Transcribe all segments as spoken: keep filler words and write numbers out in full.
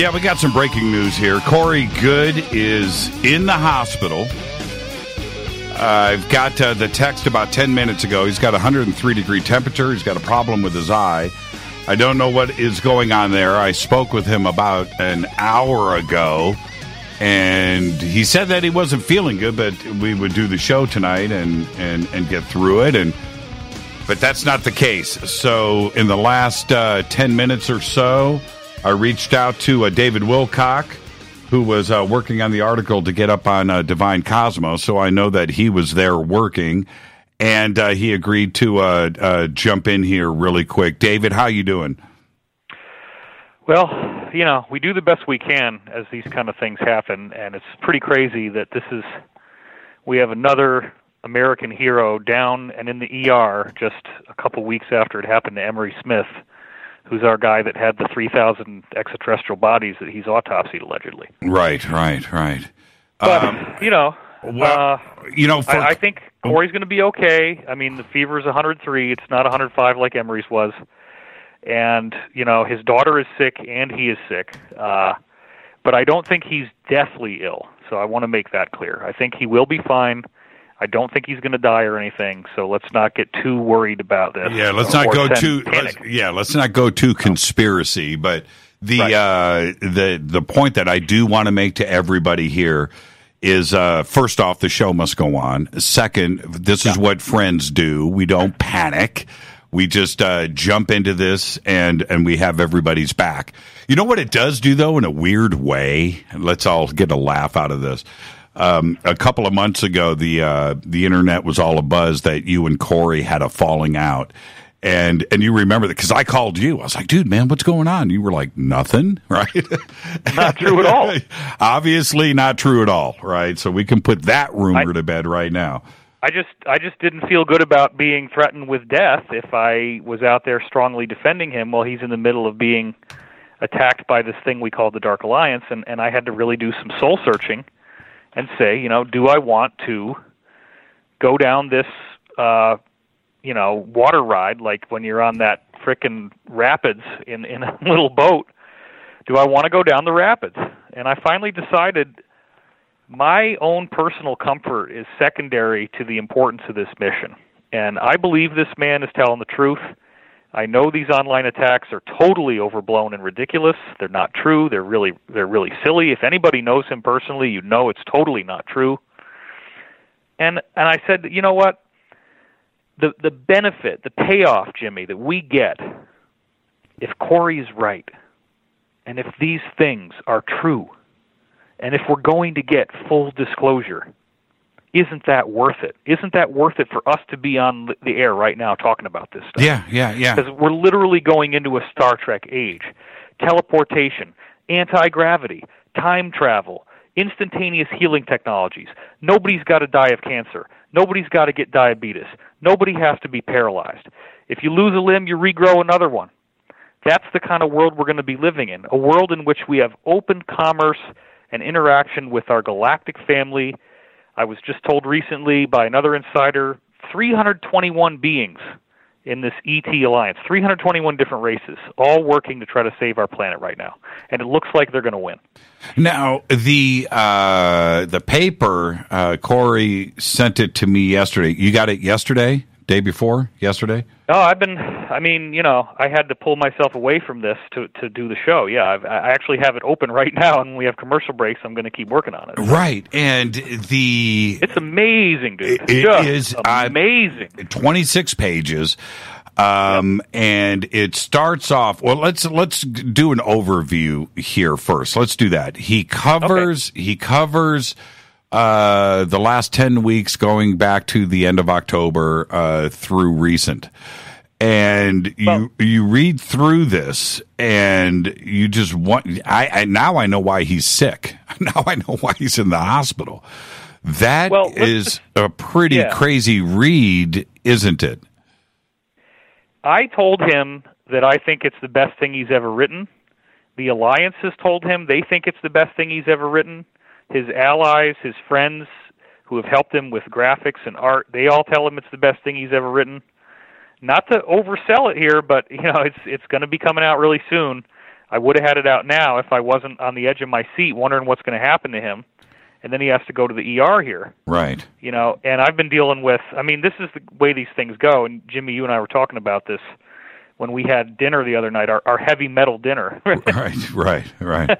Yeah, we got some breaking news here. Corey Goode is in the hospital. Uh, I've got uh, the text about ten minutes ago. He's got a one hundred three degree temperature. He's got a problem with his eye. I don't know what is going on there. I spoke with him about an hour ago, and he said that he wasn't feeling good, but we would do the show tonight and, and, and get through it. And but that's not the case. So in the last uh, ten minutes or so, I reached out to uh, David Wilcock, who was uh, working on the article to get up on uh, Divine Cosmos, so I know that he was there working, and uh, he agreed to uh, uh, jump in here really quick. David, how you doing? Well, you know, we do the best we can as these kind of things happen, and it's pretty crazy that this is, we have another American hero down and in the E R just a couple weeks after it happened to Emery Smith, who's our guy that had the three thousand extraterrestrial bodies that he's autopsied, allegedly. Right, right, right. But, um, you know, well, uh, you know, for, I, I think Corey's going to be okay. I mean, the fever is one hundred three. It's not one hundred five like Emery's was. And, you know, his daughter is sick and he is sick. Uh, but I don't think he's deathly ill. So I want to make that clear. I think he will be fine. I don't think he's going to die or anything, so let's not get too worried about this. Yeah, let's not go too. Let's, yeah, let's not go too conspiracy. But the right. uh, the the point that I do want to make to everybody here is, uh, first off, the show must go on. Second, this is yeah. what friends do. We don't panic. We just uh, jump into this, and and we have everybody's back. You know what it does do, though, in a weird way? Let's all get a laugh out of this. Um, a couple of months ago, the uh, the internet was all abuzz that you and Corey had a falling out, and and you remember that because I called you. I was like, "Dude, man, what's going on?" You were like, "Nothing," right? Not true at all. Obviously, not true at all, right? So we can put that rumor I, to bed right now. I just I just didn't feel good about being threatened with death if I was out there strongly defending him while he's in the middle of being attacked by this thing we call the Dark Alliance, and and I had to really do some soul searching. And say, you know, do I want to go down this, uh, you know, water ride, like when you're on that frickin' rapids in, in a little boat? Do I want to go down the rapids? And I finally decided my own personal comfort is secondary to the importance of this mission. And I believe this man is telling the truth. I know these online attacks are totally overblown and ridiculous. They're not true. They're really they're really silly. If anybody knows him personally, you know it's totally not true. And and I said, you know what? The the benefit, the payoff, Jimmy, that we get if Corey's right, and if these things are true, and if we're going to get full disclosure, isn't that worth it? Isn't that worth it for us to be on the air right now talking about this stuff? Yeah, yeah, yeah. Because we're literally going into a Star Trek age. Teleportation, anti-gravity, time travel, instantaneous healing technologies. Nobody's got to die of cancer. Nobody's got to get diabetes. Nobody has to be paralyzed. If you lose a limb, you regrow another one. That's the kind of world we're going to be living in, a world in which we have open commerce and interaction with our galactic family. I was just told recently by another insider, three hundred twenty-one beings in this E T alliance, three hundred twenty-one different races, all working to try to save our planet right now. And it looks like they're going to win. Now, the uh, the paper, uh, Corey sent it to me yesterday. You got it yesterday? Day before? Yesterday? No, I've been, I mean, you know, I had to pull myself away from this to, to do the show. Yeah, I've, I actually have it open right now, and when we have commercial breaks, I'm going to keep working on it. Right, and the... It's amazing, dude. It, it Just is amazing. Uh, twenty-six pages, um, yep. and it starts off... Well, let's let's do an overview here first. Let's do that. He covers... Okay. He covers... Uh, the last ten weeks going back to the end of October uh, through recent. And you well, you read through this and you just want I, I now I know why he's sick. Now I know why he's in the hospital. That well, is a pretty yeah. crazy read, isn't it? I told him that I think it's the best thing he's ever written. The Alliance has told him they think it's the best thing he's ever written. His allies, his friends who have helped him with graphics and art, they all tell him it's the best thing he's ever written. Not to oversell it here, but you know it's it's going to be coming out really soon. I would have had it out now if I wasn't on the edge of my seat wondering what's going to happen to him. And then he has to go to the E R here. Right. You know, and I've been dealing with, I mean, this is the way these things go. And Jimmy, you and I were talking about this when we had dinner the other night, our, our heavy metal dinner. right, right, right.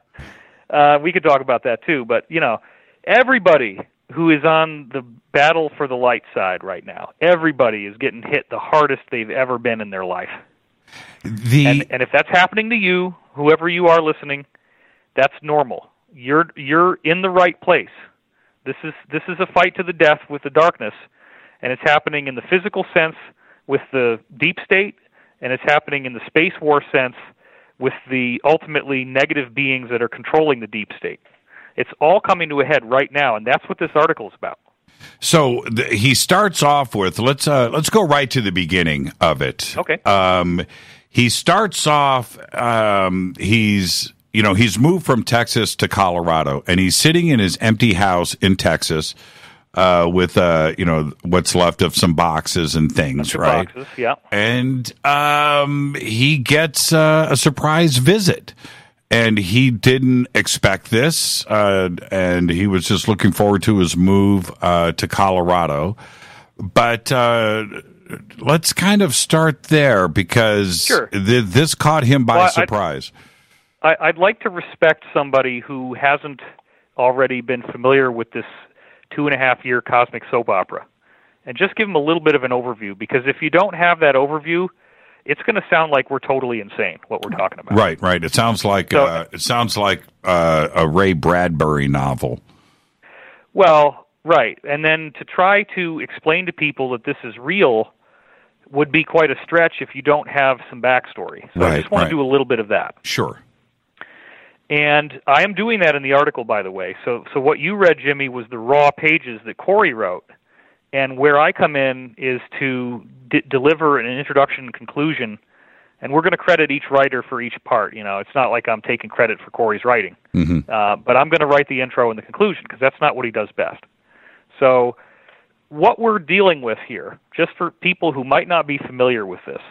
uh, we could talk about that too. But, you know, everybody who is on the battle for the light side right now, everybody is getting hit the hardest they've ever been in their life. The... And, and if that's happening to you, whoever you are listening, that's normal. You're you're in the right place. This is this is a fight to the death with the darkness, and it's happening in the physical sense with the deep state, and it's happening in the space war sense with the ultimately negative beings that are controlling the deep state. It's all coming to a head right now, and that's what this article is about. So the, he starts off with let's uh, let's go right to the beginning of it. Okay. Um, he starts off. Um, he's You know, he's moved from Texas to Colorado, and he's sitting in his empty house in Texas uh, with, uh, you know, what's left of some boxes and things, right? Boxes, yeah. And um, he gets uh, a surprise visit, and he didn't expect this, uh, and he was just looking forward to his move uh, to Colorado. But uh, let's kind of start there because sure. th- this caught him by well, surprise. I'd- I'd like to respect somebody who hasn't already been familiar with this two and a half year cosmic soap opera, and just give them a little bit of an overview, because if you don't have that overview, it's going to sound like we're totally insane what we're talking about. Right, right. It sounds like so, uh, it sounds like uh, a Ray Bradbury novel. Well, right, and then to try to explain to people that this is real would be quite a stretch if you don't have some backstory. So right, I just want right. to do a little bit of that. Sure. And I am doing that in the article, by the way. So so what you read, Jimmy, was the raw pages that Corey wrote. And where I come in is to d- deliver an introduction and conclusion. And we're going to credit each writer for each part. You know, it's not like I'm taking credit for Corey's writing. Mm-hmm. Uh, but I'm going to write the intro and the conclusion, because that's not what he does best. So what we're dealing with here, just for people who might not be familiar with this,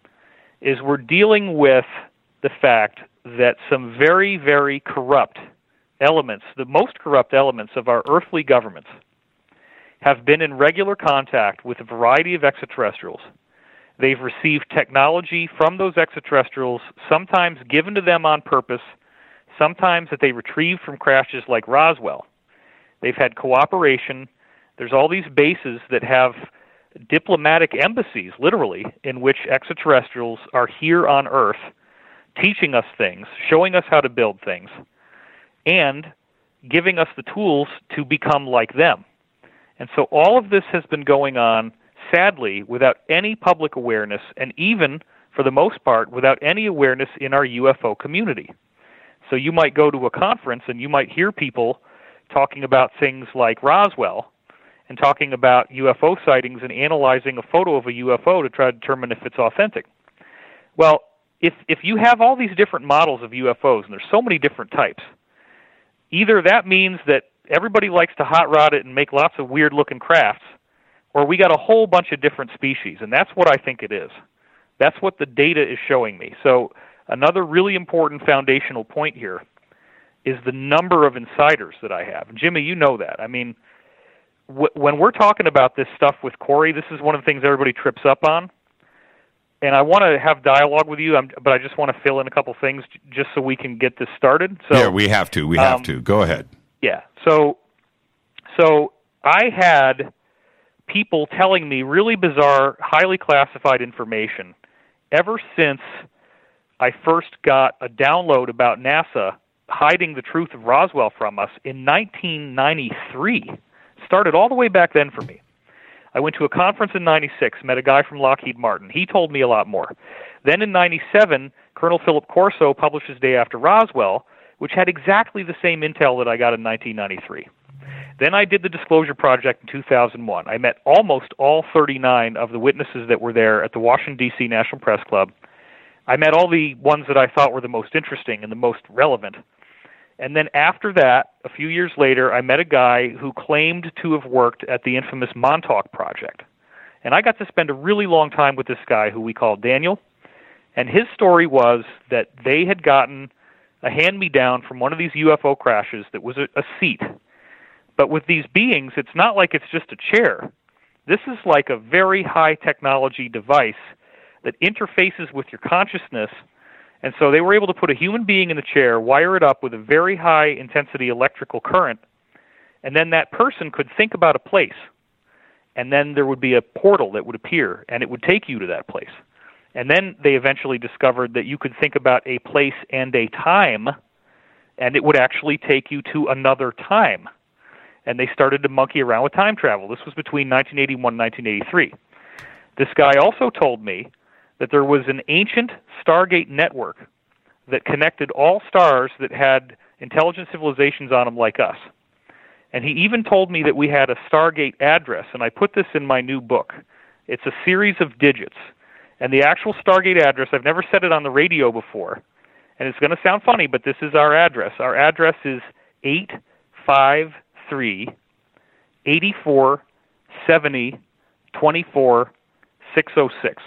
is we're dealing with the fact that some very, very corrupt elements, the most corrupt elements of our earthly governments, have been in regular contact with a variety of extraterrestrials. They've received technology from those extraterrestrials, sometimes given to them on purpose, sometimes that they retrieved from crashes like Roswell. They've had cooperation. There's all these bases that have diplomatic embassies, literally, in which extraterrestrials are here on Earth teaching us things, showing us how to build things, and giving us the tools to become like them. And so all of this has been going on, sadly, without any public awareness, and even, for the most part, without any awareness in our U F O community. So you might go to a conference and you might hear people talking about things like Roswell and talking about U F O sightings and analyzing a photo of a U F O to try to determine if it's authentic. Well, If if you have all these different models of U F Os, and there's so many different types, either that means that everybody likes to hot rod it and make lots of weird-looking crafts, or we got a whole bunch of different species, and that's what I think it is. That's what the data is showing me. So another really important foundational point here is the number of insiders that I have. And Jimmy, you know that. I mean, w- when we're talking about this stuff with Corey, this is one of the things everybody trips up on. And I want to have dialogue with you, but I just want to fill in a couple things just so we can get this started. So, yeah, we have to. We have um, to. Go ahead. Yeah. So, so I had people telling me really bizarre, highly classified information ever since I first got a download about NASA hiding the truth of Roswell from us in nineteen ninety-three. Started all the way back then for me. I went to a conference in ninety-six, met a guy from Lockheed Martin. He told me a lot more. Then in ninety-seven, Colonel Philip Corso published his Day After Roswell, which had exactly the same intel that I got in nineteen ninety-three. Then I did the Disclosure Project in two thousand one. I met almost all thirty-nine of the witnesses that were there at the Washington, D C National Press Club. I met all the ones that I thought were the most interesting and the most relevant. And then after that, a few years later, I met a guy who claimed to have worked at the infamous Montauk Project. And I got to spend a really long time with this guy who we called Daniel. And his story was that they had gotten a hand-me-down from one of these U F O crashes that was a, a seat. But with these beings, it's not like it's just a chair. This is like a very high-technology device that interfaces with your consciousness. And so they were able to put a human being in the chair, wire it up with a very high-intensity electrical current, and then that person could think about a place. And then there would be a portal that would appear, and it would take you to that place. And then they eventually discovered that you could think about a place and a time, and it would actually take you to another time. And they started to monkey around with time travel. This was between nineteen eighty-one and nineteen eighty-three. This guy also told me that there was an ancient Stargate network that connected all stars that had intelligent civilizations on them like us. And he even told me that we had a Stargate address, and I put this in my new book. It's a series of digits. And the actual Stargate address, I've never said it on the radio before, and it's going to sound funny, but this is our address. Our address is eight five three, eight four, seven zero, two four, six zero six.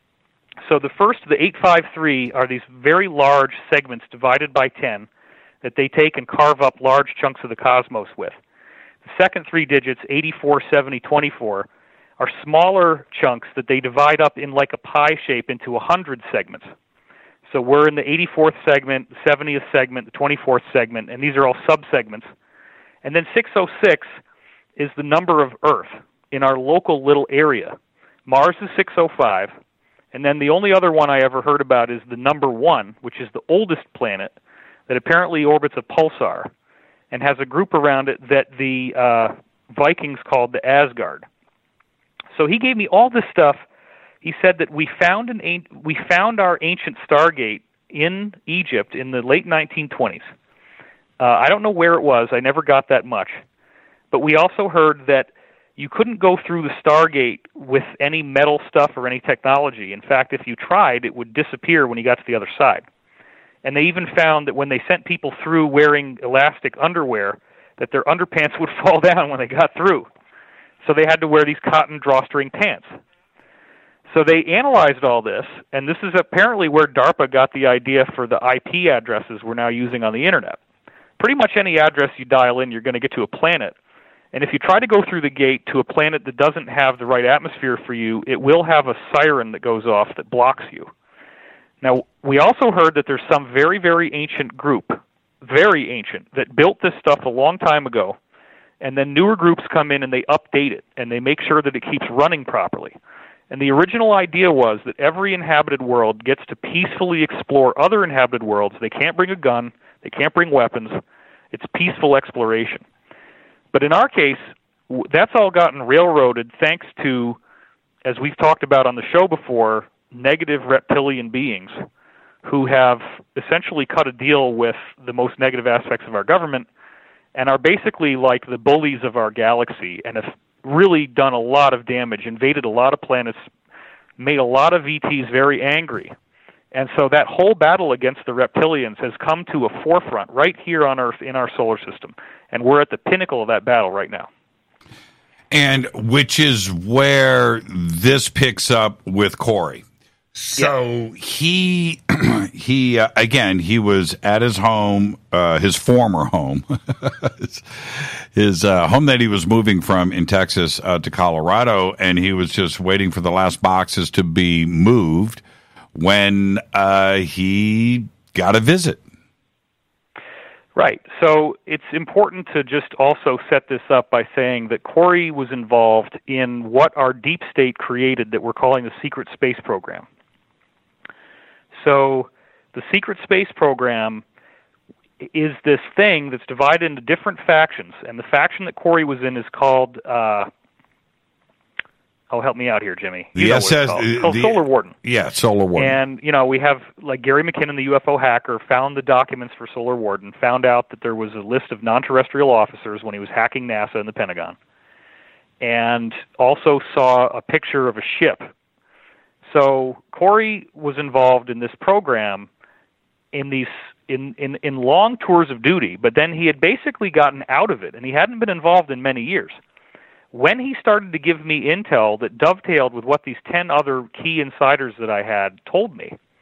So the first, the eight five three, are these very large segments divided by ten that they take and carve up large chunks of the cosmos with. The second three digits, eight four, seven zero, two four, are smaller chunks that they divide up in like a pie shape into one hundred segments. So we're in the eighty-fourth segment, the seventieth segment, the twenty-fourth segment, and these are all subsegments. And then six oh six is the number of Earth in our local little area. Mars is six oh five, and then the only other one I ever heard about is the number one, which is the oldest planet that apparently orbits a pulsar and has a group around it that the uh, Vikings called the Asgard. So he gave me all this stuff. He said that we found an we found our ancient Stargate in Egypt in the late nineteen twenties. Uh, I don't know where it was. I never got that much. But we also heard that you couldn't go through the Stargate with any metal stuff or any technology. In fact, if you tried, it would disappear when you got to the other side. And they even found that when they sent people through wearing elastic underwear, that their underpants would fall down when they got through. So they had to wear these cotton drawstring pants. So they analyzed all this, and this is apparently where DARPA got the idea for the I P addresses we're now using on the Internet. Pretty much any address you dial in, you're going to get to a planet. And if you try to go through the gate to a planet that doesn't have the right atmosphere for you, it will have a siren that goes off that blocks you. Now, we also heard that there's some very, very ancient group, very ancient, that built this stuff a long time ago. And then newer groups come in and they update it, and they make sure that it keeps running properly. And the original idea was that every inhabited world gets to peacefully explore other inhabited worlds. They can't bring a gun. They can't bring weapons. It's peaceful exploration. But in our case, that's all gotten railroaded thanks to, as we've talked about on the show before, negative reptilian beings who have essentially cut a deal with the most negative aspects of our government and are basically like the bullies of our galaxy and have really done a lot of damage, invaded a lot of planets, made a lot of E Ts very angry. And so that whole battle against the reptilians has come to a forefront right here on Earth in our solar system. And we're at the pinnacle of that battle right now. And which is where this picks up with Corey. So yeah. he, he uh, again, he was at his home, uh, his former home, his, his uh, home that he was moving from in Texas uh, to Colorado, and he was just waiting for the last boxes to be moved when uh, he got a visit. Right. So it's important to just also set this up by saying that Corey was involved in what our deep state created that we're calling the Secret Space Program. So the Secret Space Program is this thing that's divided into different factions, and the faction that Corey was in is called, uh, oh, help me out here, Jimmy. You the know S S, what it's called. It's called the, Solar Warden. Yeah, Solar Warden. And, you know, we have, like, Gary McKinnon, the U F O hacker, found the documents for Solar Warden, found out that there was a list of non-terrestrial officers when he was hacking NASA and the Pentagon, and also saw a picture of a ship. So Corey was involved in this program in these in, in, in long tours of duty, but then he had basically gotten out of it, and he hadn't been involved in many years. When he started to give me intel that dovetailed with what these ten other key insiders that I had told me,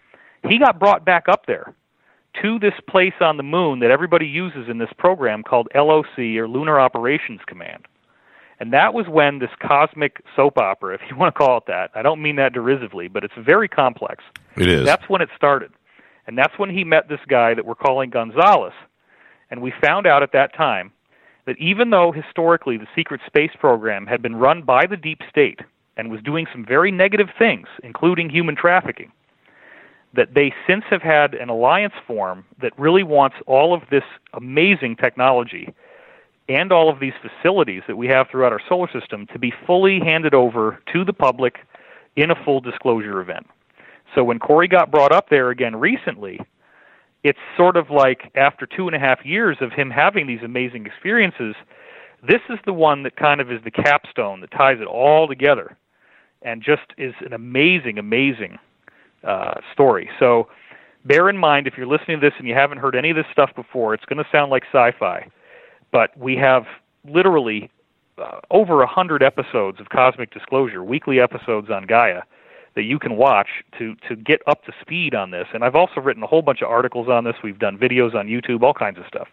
he got brought back up there to this place on the moon that everybody uses in this program called L O C, or Lunar Operations Command. And that was when this cosmic soap opera, if you want to call it that, I don't mean that derisively, but it's very complex. It is. That's when it started. And that's when he met this guy that we're calling Gonzalez. And we found out at that time that even though historically the secret space program had been run by the deep state and was doing some very negative things, including human trafficking, that they since have had an alliance form that really wants all of this amazing technology and all of these facilities that we have throughout our solar system to be fully handed over to the public in a full disclosure event. So when Corey got brought up there again recently, it's sort of like after two and a half years of him having these amazing experiences, this is the one that kind of is the capstone that ties it all together and just is an amazing, amazing uh, story. So bear in mind, if you're listening to this and you haven't heard any of this stuff before, it's going to sound like sci-fi. But we have literally uh, over a hundred episodes of Cosmic Disclosure, weekly episodes on Gaia, that you can watch to, to get up to speed on this. And I've also written a whole bunch of articles on this. We've done videos on YouTube, all kinds of stuff.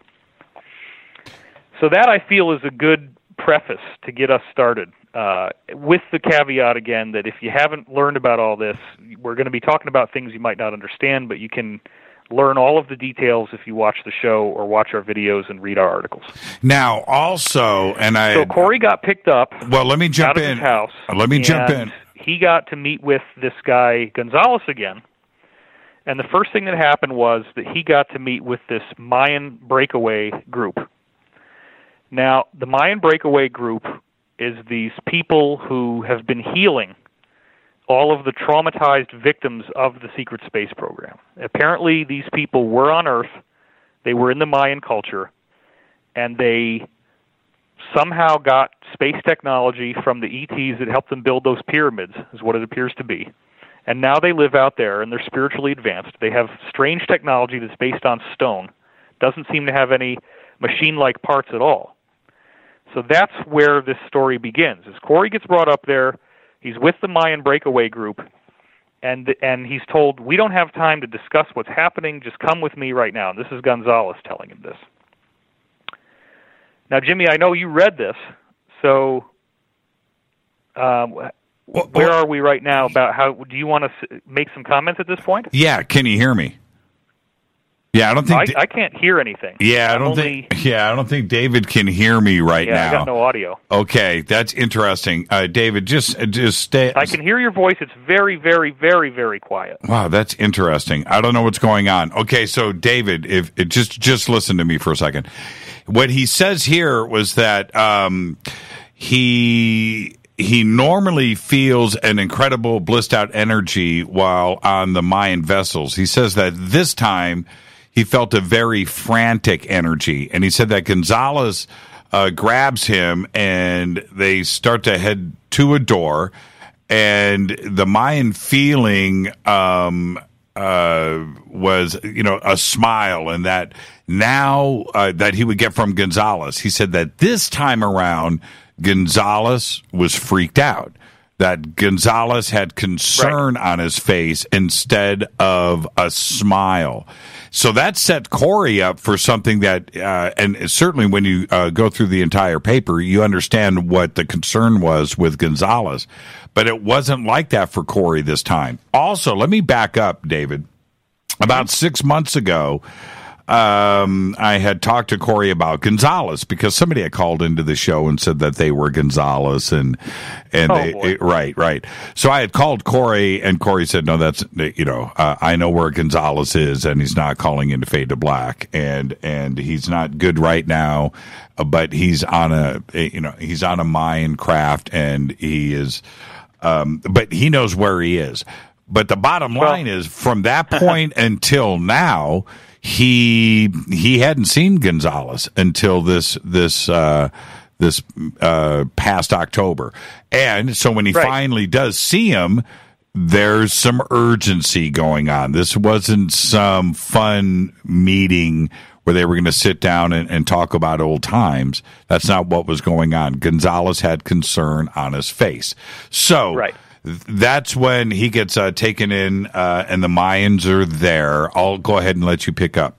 So that, I feel, is a good preface to get us started, uh, with the caveat, again, that if you haven't learned about all this, we're going to be talking about things you might not understand, but you can learn all of the details if you watch the show or watch our videos and read our articles. Now, also, and I... So Corey got picked up well, let me jump out of in. his house. Let me jump in. He got to meet with this guy, Gonzalez, again. And the first thing that happened was that he got to meet with this Mayan breakaway group. Now, the Mayan breakaway group is these people who have been healing all of the traumatized victims of the secret space program. Apparently, these people were on Earth, they were in the Mayan culture, and they somehow got space technology from the E Ts that helped them build those pyramids, is what it appears to be. And now they live out there, and they're spiritually advanced. They have strange technology that's based on stone. Doesn't seem to have any machine-like parts at all. So that's where this story begins. As Corey gets brought up there, he's with the Mayan breakaway group, and and he's told, we don't have time to discuss what's happening, just come with me right now. And this is Gonzalez telling him this. Now, Jimmy, I know you read this, so um, well, where well, are we right now about how, do you want to make some comments at this point? Yeah, can you hear me? Yeah, I don't think I, I can't hear anything. Yeah, I I'm don't only, think. Yeah, I don't think David can hear me right yeah, now. I got no audio. Okay, that's interesting. Uh, David, just just stay. I can hear your voice. It's very, very, very, very quiet. Wow, that's interesting. I don't know what's going on. Okay, so David, if it, just just listen to me for a second. What he says here was that um, he. He normally feels an incredible blissed out energy while on the Mayan vessels. He says that this time he felt a very frantic energy. And he said that Gonzalez uh, grabs him and they start to head to a door. And the Mayan feeling um, uh, was, you know, a smile, and that now uh, that he would get from Gonzalez. He said that this time around, Gonzalez was freaked out, that Gonzalez had concern right. on his face instead of a smile. So that set Corey up for something that, uh, and certainly when you uh, go through the entire paper, you understand what the concern was with Gonzalez. But it wasn't like that for Corey this time. Also, let me back up, David. About six months ago, Um, I had talked to Corey about Gonzalez because somebody had called into the show and said that they were Gonzalez, and and oh, they boy. it, right right. So I had called Corey, and Corey said, "No, that's you know uh, I know where Gonzalez is, and he's not calling into Fade to Black, and and he's not good right now, uh, but he's on a you know he's on a Mayan craft, and he is, um, but he knows where he is. But the bottom line well, is, from that point until now." He he hadn't seen Gonzalez until this this uh, this uh, past October, and so when he right. finally does see him, there's some urgency going on. This wasn't some fun meeting where they were going to sit down and, and talk about old times. That's not what was going on. Gonzalez had concern on his face. So right. that's when he gets uh, taken in, uh, and the Mayans are there. I'll go ahead and let you pick up.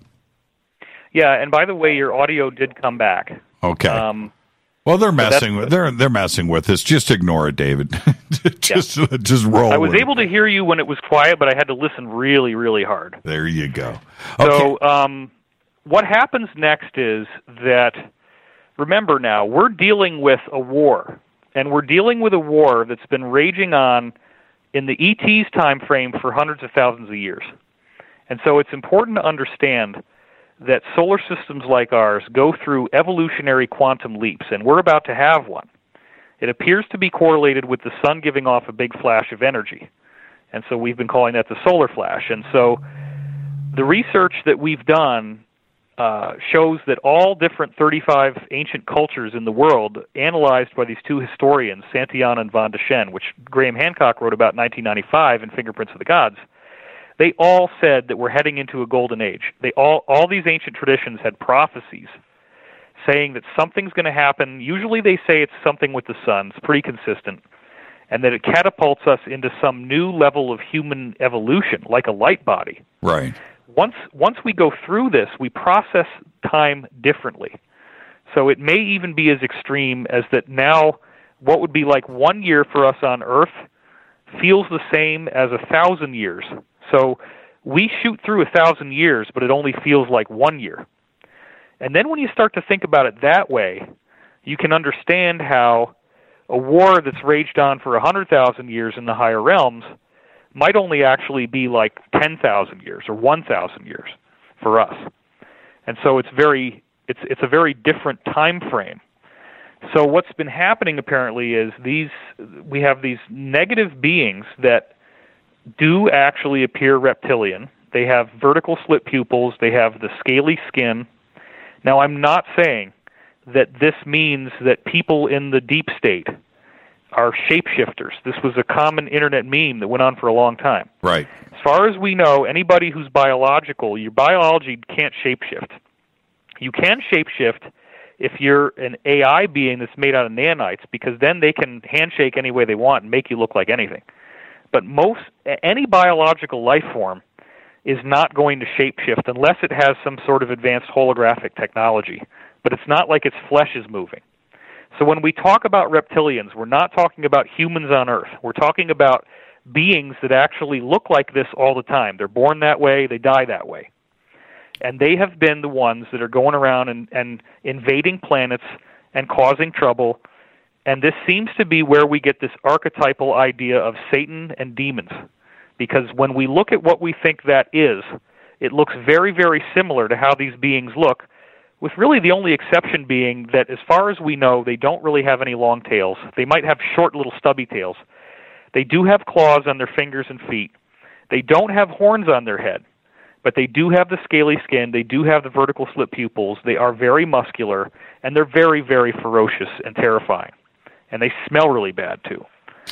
Yeah, and by the way, your audio did come back. Okay. Um, well, they're messing with they're they're messing with us. Just ignore it, David. just yeah. just roll. I was with able it. to hear you when it was quiet, but I had to listen really, really hard. There you go. Okay. So, um, what happens next is that, remember now, we're dealing with a war, and we're dealing with a war that's been raging on in the E T's time frame for hundreds of thousands of years. And so it's important to understand that solar systems like ours go through evolutionary quantum leaps, and we're about to have one. It appears to be correlated with the sun giving off a big flash of energy, and so we've been calling that the solar flash. And so the research that we've done uh, shows that all different thirty-five ancient cultures in the world, analyzed by these two historians, Santayana and Van de Shen, which Graham Hancock wrote about in nineteen ninety-five in Fingerprints of the Gods, they all said that we're heading into a golden age. They all, all these ancient traditions had prophecies saying that something's going to happen. Usually they say it's something with the sun. It's pretty consistent. And that it catapults us into some new level of human evolution, like a light body. Right. Once, once we go through this, we process time differently. So it may even be as extreme as that now what would be like one year for us on Earth feels the same as a thousand years. So we shoot through a thousand years, but it only feels like one year. And then when you start to think about it that way, you can understand how a war that's raged on for a hundred thousand years in the higher realms might only actually be like ten thousand years or one thousand years for us. And so it's very it's it's a very different time frame. So what's been happening apparently is these we have these negative beings that do actually appear reptilian. They have vertical slit pupils. They have the scaly skin. Now, I'm not saying that this means that people in the deep state are shapeshifters. This was a common internet meme that went on for a long time. Right. As far as we know, anybody who's biological, your biology can't shapeshift. You can shapeshift if you're an A I being that's made out of nanites, because then they can handshake any way they want and make you look like anything. But most any biological life form is not going to shapeshift unless it has some sort of advanced holographic technology. But it's not like its flesh is moving. So when we talk about reptilians, we're not talking about humans on Earth. We're talking about beings that actually look like this all the time. They're born that way, they die that way. And they have been the ones that are going around and, and invading planets and causing trouble. And this seems to be where we get this archetypal idea of Satan and demons. Because when we look at what we think that is, it looks very, very similar to how these beings look, with really the only exception being that as far as we know, they don't really have any long tails. They might have short little stubby tails. They do have claws on their fingers and feet. They don't have horns on their head, but they do have the scaly skin. They do have the vertical slit pupils. They are very muscular, and they're very, very ferocious and terrifying. And they smell really bad too.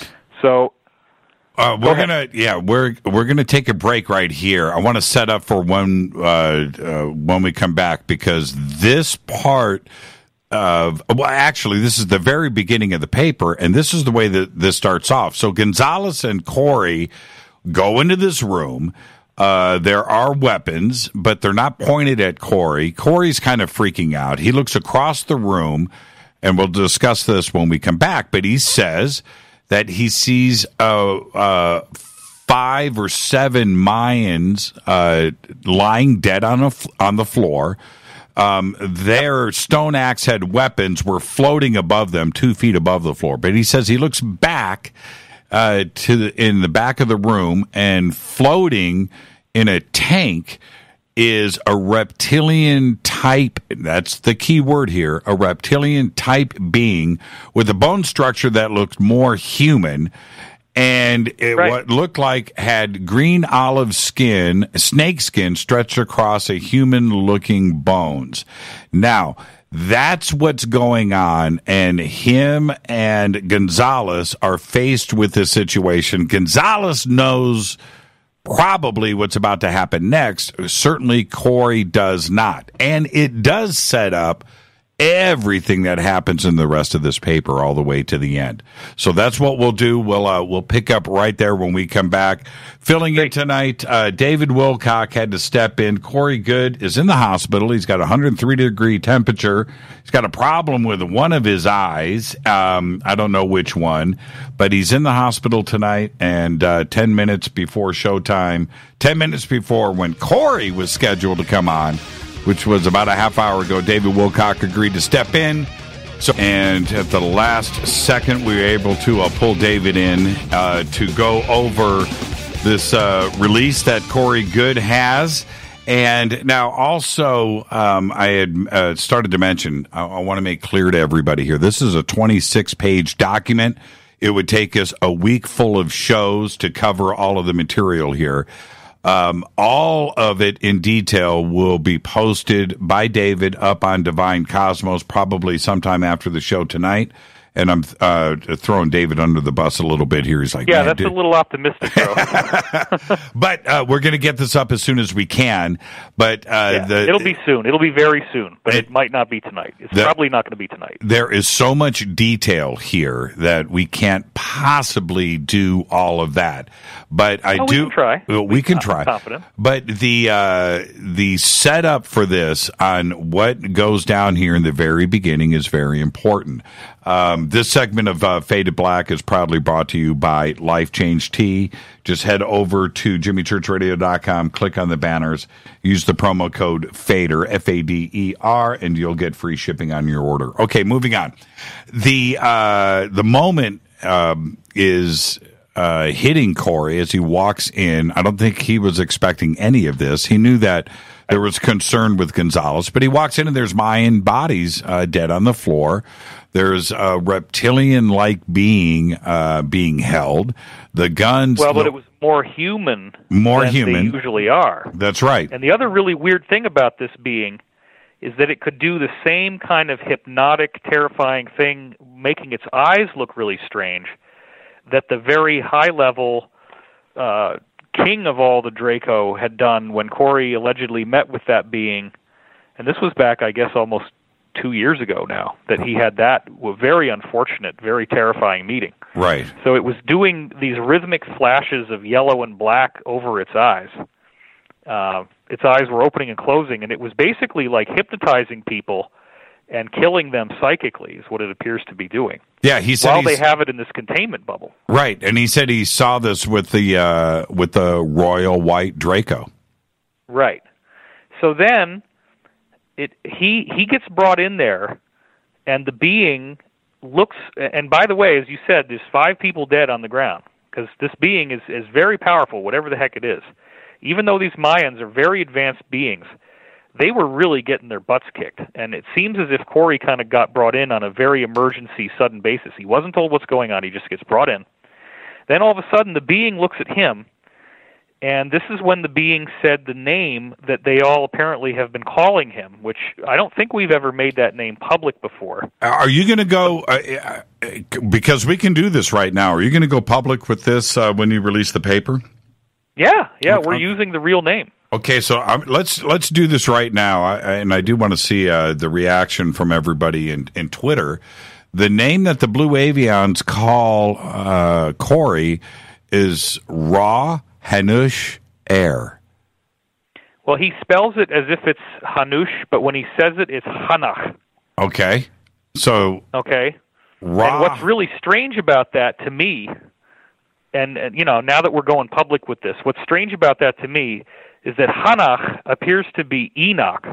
So uh, we're Go gonna yeah we're we're gonna take a break right here. I want to set up for when uh, uh, when we come back, because this part of well actually this is the very beginning of the paper, and this is the way that this starts off. So Gonzalez and Corey go into this room. Uh, there are weapons, but they're not pointed at Corey. Corey's kind of freaking out. He looks across the room. And we'll discuss this when we come back. But he says that he sees uh, uh, five or seven Mayans uh, lying dead on a, on the floor. Um, their stone axe head weapons were floating above them, two feet above the floor. But he says he looks back uh, to the, in the back of the room, and floating in a tank is a reptilian type, that's the key word here, a reptilian type being with a bone structure that looked more human, and it right. what looked like had green olive skin, snake skin stretched across a human-looking bones. Now, that's what's going on, and him and Gonzalez are faced with this situation. Gonzalez knows probably what's about to happen next. Certainly Corey does not. And it does set up everything that happens in the rest of this paper all the way to the end. So that's what we'll do. We'll uh, we'll pick up right there when we come back. Filling in tonight, uh, David Wilcock had to step in. Corey Goode is in the hospital. He's got a one hundred three degree temperature. He's got a problem with one of his eyes. Um, I don't know which one, but he's in the hospital tonight. And uh, ten minutes before showtime, ten minutes before when Corey was scheduled to come on, which was about a half hour ago, David Wilcock agreed to step in. So, and at the last second, we were able to uh, pull David in uh, to go over this uh, release that Corey Goode has. And now also, um, I had uh, started to mention, I, I want to make clear to everybody here, this is a twenty-six page document. It would take us a week full of shows to cover all of the material here. Um, all of it in detail will be posted by David up on Divine Cosmos probably sometime after the show tonight. And I'm uh, throwing David under the bus a little bit here. He's like, yeah, man, that's dude. a little optimistic, bro. But uh, we're going to get this up as soon as we can. But uh, yeah, the, it'll be soon. It'll be very soon, but it, it might not be tonight. It's the, probably not going to be tonight. There is so much detail here that we can't possibly do all of that. But I oh, do. We can try. Well, we can try. I'm confident. But the uh, the setup for this on what goes down here in the very beginning is very important. Um, this segment of uh, Faded Black is proudly brought to you by Life Change Tea. Just head over to jimmy church radio dot com, click on the banners, use the promo code FADER, F A D E R, and you'll get free shipping on your order. Okay, moving on. The uh, the moment um, is uh, hitting Corey as he walks in. I don't think he was expecting any of this. He knew that there was concern with Gonzalez, but he walks in and there's Mayan bodies uh, dead on the floor. There's a reptilian-like being uh, being held. The guns... Well, but it was more human more than human. they usually are. That's right. And the other really weird thing about this being is that it could do the same kind of hypnotic, terrifying thing, making its eyes look really strange, that the very high-level uh, king of all the Draco had done when Corey allegedly met with that being. And this was back, I guess, almost two years ago now, that he had that very unfortunate, very terrifying meeting. Right. So it was doing these rhythmic flashes of yellow and black over its eyes. Uh, its eyes were opening and closing, and it was basically like hypnotizing people and killing them psychically is what it appears to be doing. Yeah, he said while they have it in this containment bubble. Right, and he said he saw this with the uh, with the Royal White Draco. Right. So then It, he he gets brought in there, and the being looks. And by the way, as you said, there's five people dead on the ground because this being is is very powerful, whatever the heck it is. Even though these Mayans are very advanced beings, they were really getting their butts kicked. And it seems as if Corey kind of got brought in on a very emergency, sudden basis. He wasn't told what's going on. He just gets brought in. Then all of a sudden, the being looks at him. And this is when the being said the name that they all apparently have been calling him, which I don't think we've ever made that name public before. Are you going to go, uh, because we can do this right now, are you going to go public with this uh, when you release the paper? Yeah, yeah, okay. We're using the real name. Okay, so um, let's let's do this right now, I, and I do want to see uh, the reaction from everybody in, in Twitter. The name that the Blue Avians call uh, Corey is Ra Hanush Air. Well, he spells it as if it's Hanush, but when he says it, it's Hanach. Okay. So. Okay. Ra- and what's really strange about that to me, and, and, you know, now that we're going public with this, what's strange about that to me is that Hanach appears to be Enoch,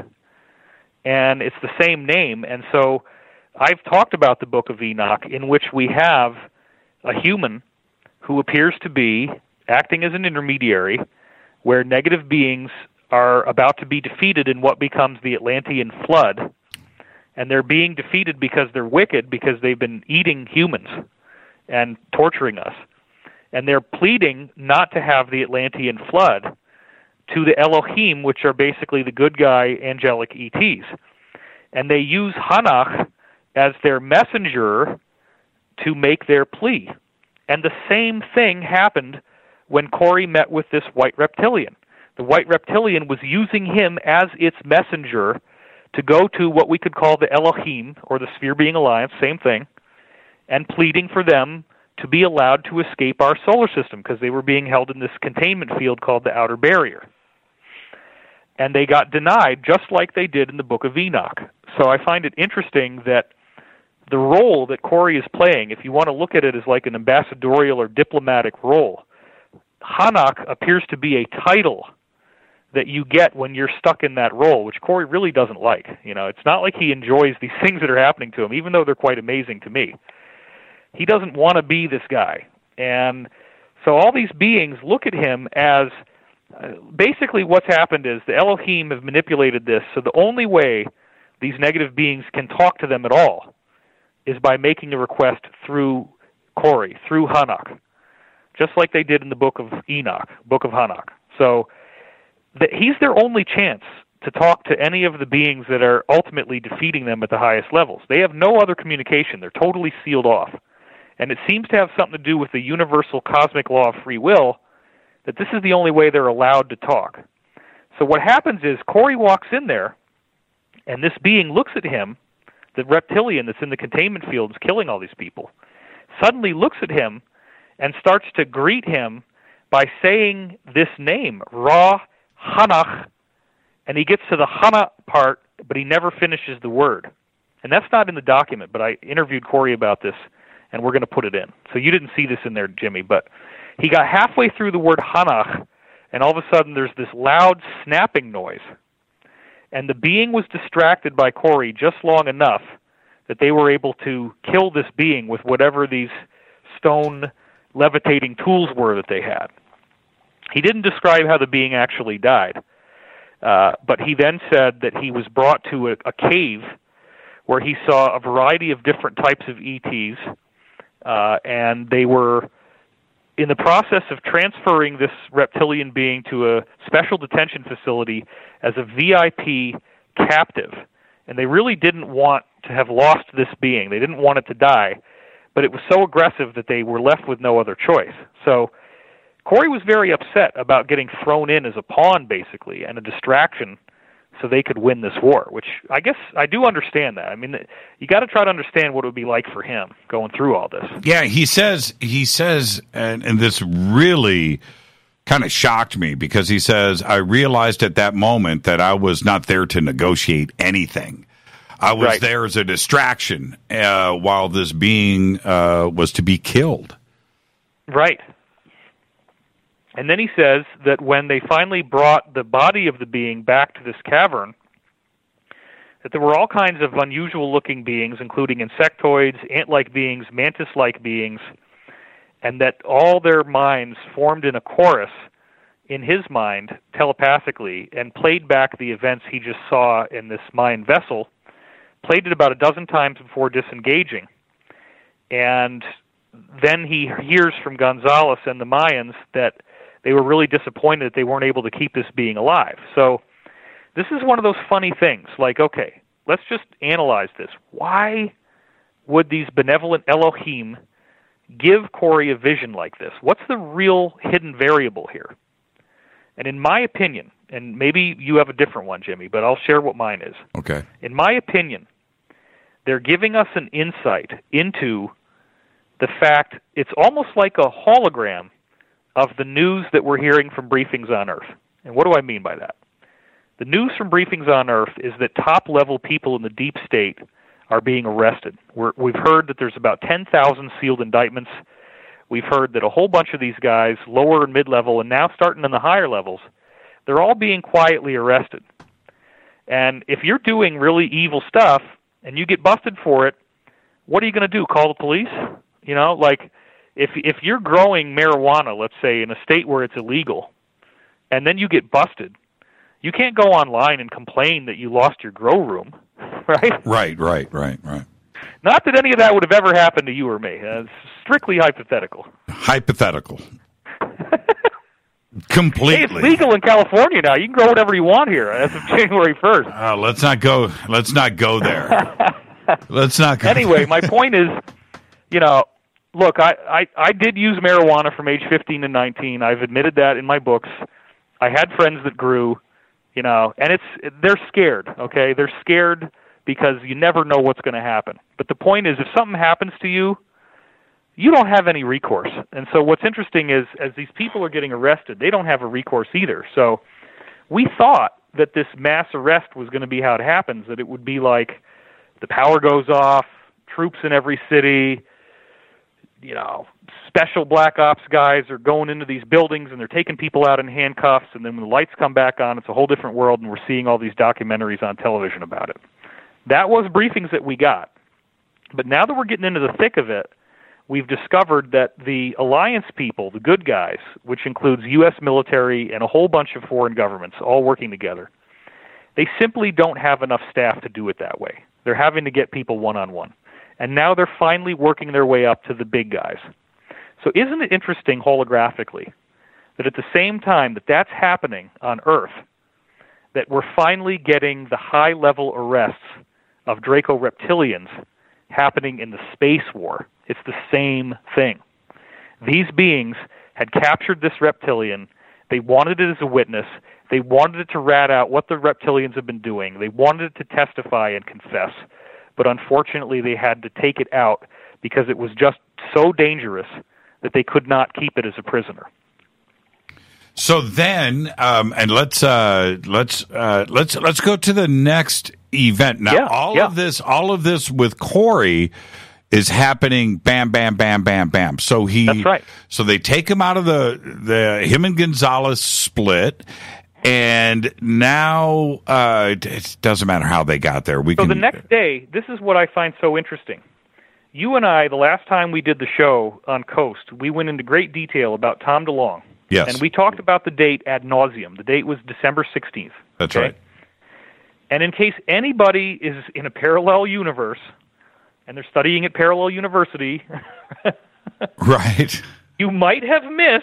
and it's the same name. And so I've talked about the Book of Enoch, in which we have a human who appears to be acting as an intermediary, where negative beings are about to be defeated in what becomes the Atlantean flood, and they're being defeated because they're wicked, because they've been eating humans and torturing us. And they're pleading not to have the Atlantean flood to the Elohim, which are basically the good guy angelic E Ts. And they use Hanach as their messenger to make their plea. And the same thing happened when Corey met with this white reptilian. The white reptilian was using him as its messenger to go to what we could call the Elohim, or the Sphere Being Alliance, same thing, and pleading for them to be allowed to escape our solar system because they were being held in this containment field called the Outer Barrier. And they got denied just like they did in the Book of Enoch. So I find it interesting that the role that Corey is playing, if you want to look at it as like an ambassadorial or diplomatic role, Hanach appears to be a title that you get when you're stuck in that role, which Corey really doesn't like. You know, it's not like he enjoys these things that are happening to him, even though they're quite amazing to me. He doesn't want to be this guy. And so all these beings look at him as, uh, basically what's happened is the Elohim have manipulated this, so the only way these negative beings can talk to them at all is by making a request through Corey, through Hanach, just like they did in the Book of Enoch, Book of Hanach. So the, he's their only chance to talk to any of the beings that are ultimately defeating them at the highest levels. They have no other communication. They're totally sealed off. And it seems to have something to do with the universal cosmic law of free will, that this is the only way they're allowed to talk. So what happens is Corey walks in there, and this being looks at him, the reptilian that's in the containment field is killing all these people, suddenly looks at him and starts to greet him by saying this name, Ra Hanach, and he gets to the Hana part, but he never finishes the word. And that's not in the document, but I interviewed Corey about this, and we're going to put it in. So you didn't see this in there, Jimmy, but he got halfway through the word Hanach, and all of a sudden there's this loud snapping noise. And the being was distracted by Corey just long enough that they were able to kill this being with whatever these stone levitating tools were that they had. He didn't describe how the being actually died, uh, but he then said that he was brought to a, a cave where he saw a variety of different types of E Ts, uh, and they were in the process of transferring this reptilian being to a special detention facility as a V I P captive. And they really didn't want to have lost this being. They didn't want it to die, but it was so aggressive that they were left with no other choice. So Corey was very upset about getting thrown in as a pawn, basically, and a distraction so they could win this war, which I guess I do understand that. I mean, you got to try to understand what it would be like for him going through all this. Yeah, he says, he says, and, and this really kind of shocked me because he says, I realized at that moment that I was not there to negotiate anything. I was right. there as a distraction uh, while this being uh, was to be killed. Right. And then he says that when they finally brought the body of the being back to this cavern, that there were all kinds of unusual-looking beings, including insectoids, ant-like beings, mantis-like beings, and that all their minds formed in a chorus in his mind telepathically and played back the events he just saw in this mind vessel, played it about a dozen times before disengaging. And then he hears from Gonzalez and the Mayans that they were really disappointed that they weren't able to keep this being alive. So this is one of those funny things. Like, okay, let's just analyze this. Why would these benevolent Elohim give Corey a vision like this? What's the real hidden variable here? And in my opinion, and maybe you have a different one, Jimmy, but I'll share what mine is. Okay. In my opinion, they're giving us an insight into the fact it's almost like a hologram of the news that we're hearing from Briefings on Earth. And what do I mean by that? The news from Briefings on Earth is that top-level people in the deep state are being arrested. We're, we've heard that there's about ten thousand sealed indictments. We've heard that a whole bunch of these guys, lower and mid-level, and now starting in the higher levels, they're all being quietly arrested. And if you're doing really evil stuff and you get busted for it, what are you going to do, call the police? You know, like, If if you're growing marijuana, let's say, in a state where it's illegal, and then you get busted, you can't go online and complain that you lost your grow room, right? Right, right, right, right. Not that any of that would have ever happened to you or me. Uh, it's strictly hypothetical. Hypothetical. Completely. Hey, it's legal in California now. You can grow whatever you want here as of January first. Uh, let's not go. Let's not go there. let's not go Anyway, there. my point is, you know, look, I, I, I did use marijuana from age fifteen to nineteen. I've admitted that in my books. I had friends that grew. You know, and it's they're scared, okay? They're scared because you never know what's going to happen. But the point is, if something happens to you, you don't have any recourse. And so what's interesting is, as these people are getting arrested, they don't have a recourse either. So we thought that this mass arrest was going to be how it happens, that it would be like the power goes off, troops in every city, you know, special black ops guys are going into these buildings and they're taking people out in handcuffs, and then when the lights come back on, it's a whole different world, and we're seeing all these documentaries on television about it. That was briefings that we got. But now that we're getting into the thick of it, we've discovered that the alliance people, the good guys, which includes U S military and a whole bunch of foreign governments all working together, they simply don't have enough staff to do it that way. They're having to get people one-on-one. And now they're finally working their way up to the big guys. So isn't it interesting holographically that at the same time that that's happening on Earth, that we're finally getting the high-level arrests of Draco reptilians happening in the space war? It's the same thing. These beings had captured this reptilian. They wanted it as a witness. They wanted it to rat out what the reptilians have been doing. They wanted it to testify and confess. But unfortunately, they had to take it out because it was just so dangerous that they could not keep it as a prisoner. So then, um, and let's uh, let's uh, let's let's go to the next event. Now, yeah, all yeah. of this, all of this with Corey is happening. Bam, bam, bam, bam, bam. So he, that's right. So they take him out of the the him and Gonzalez split. And now uh, it doesn't matter how they got there. We so can... the next day, this is what I find so interesting. You and I, the last time we did the show on Coast, we went into great detail about Tom DeLonge. Yes. And we talked about the date ad nauseum. The date was December sixteenth. That's okay? right. And in case anybody is in a parallel universe, and they're studying at Parallel University, right, you might have missed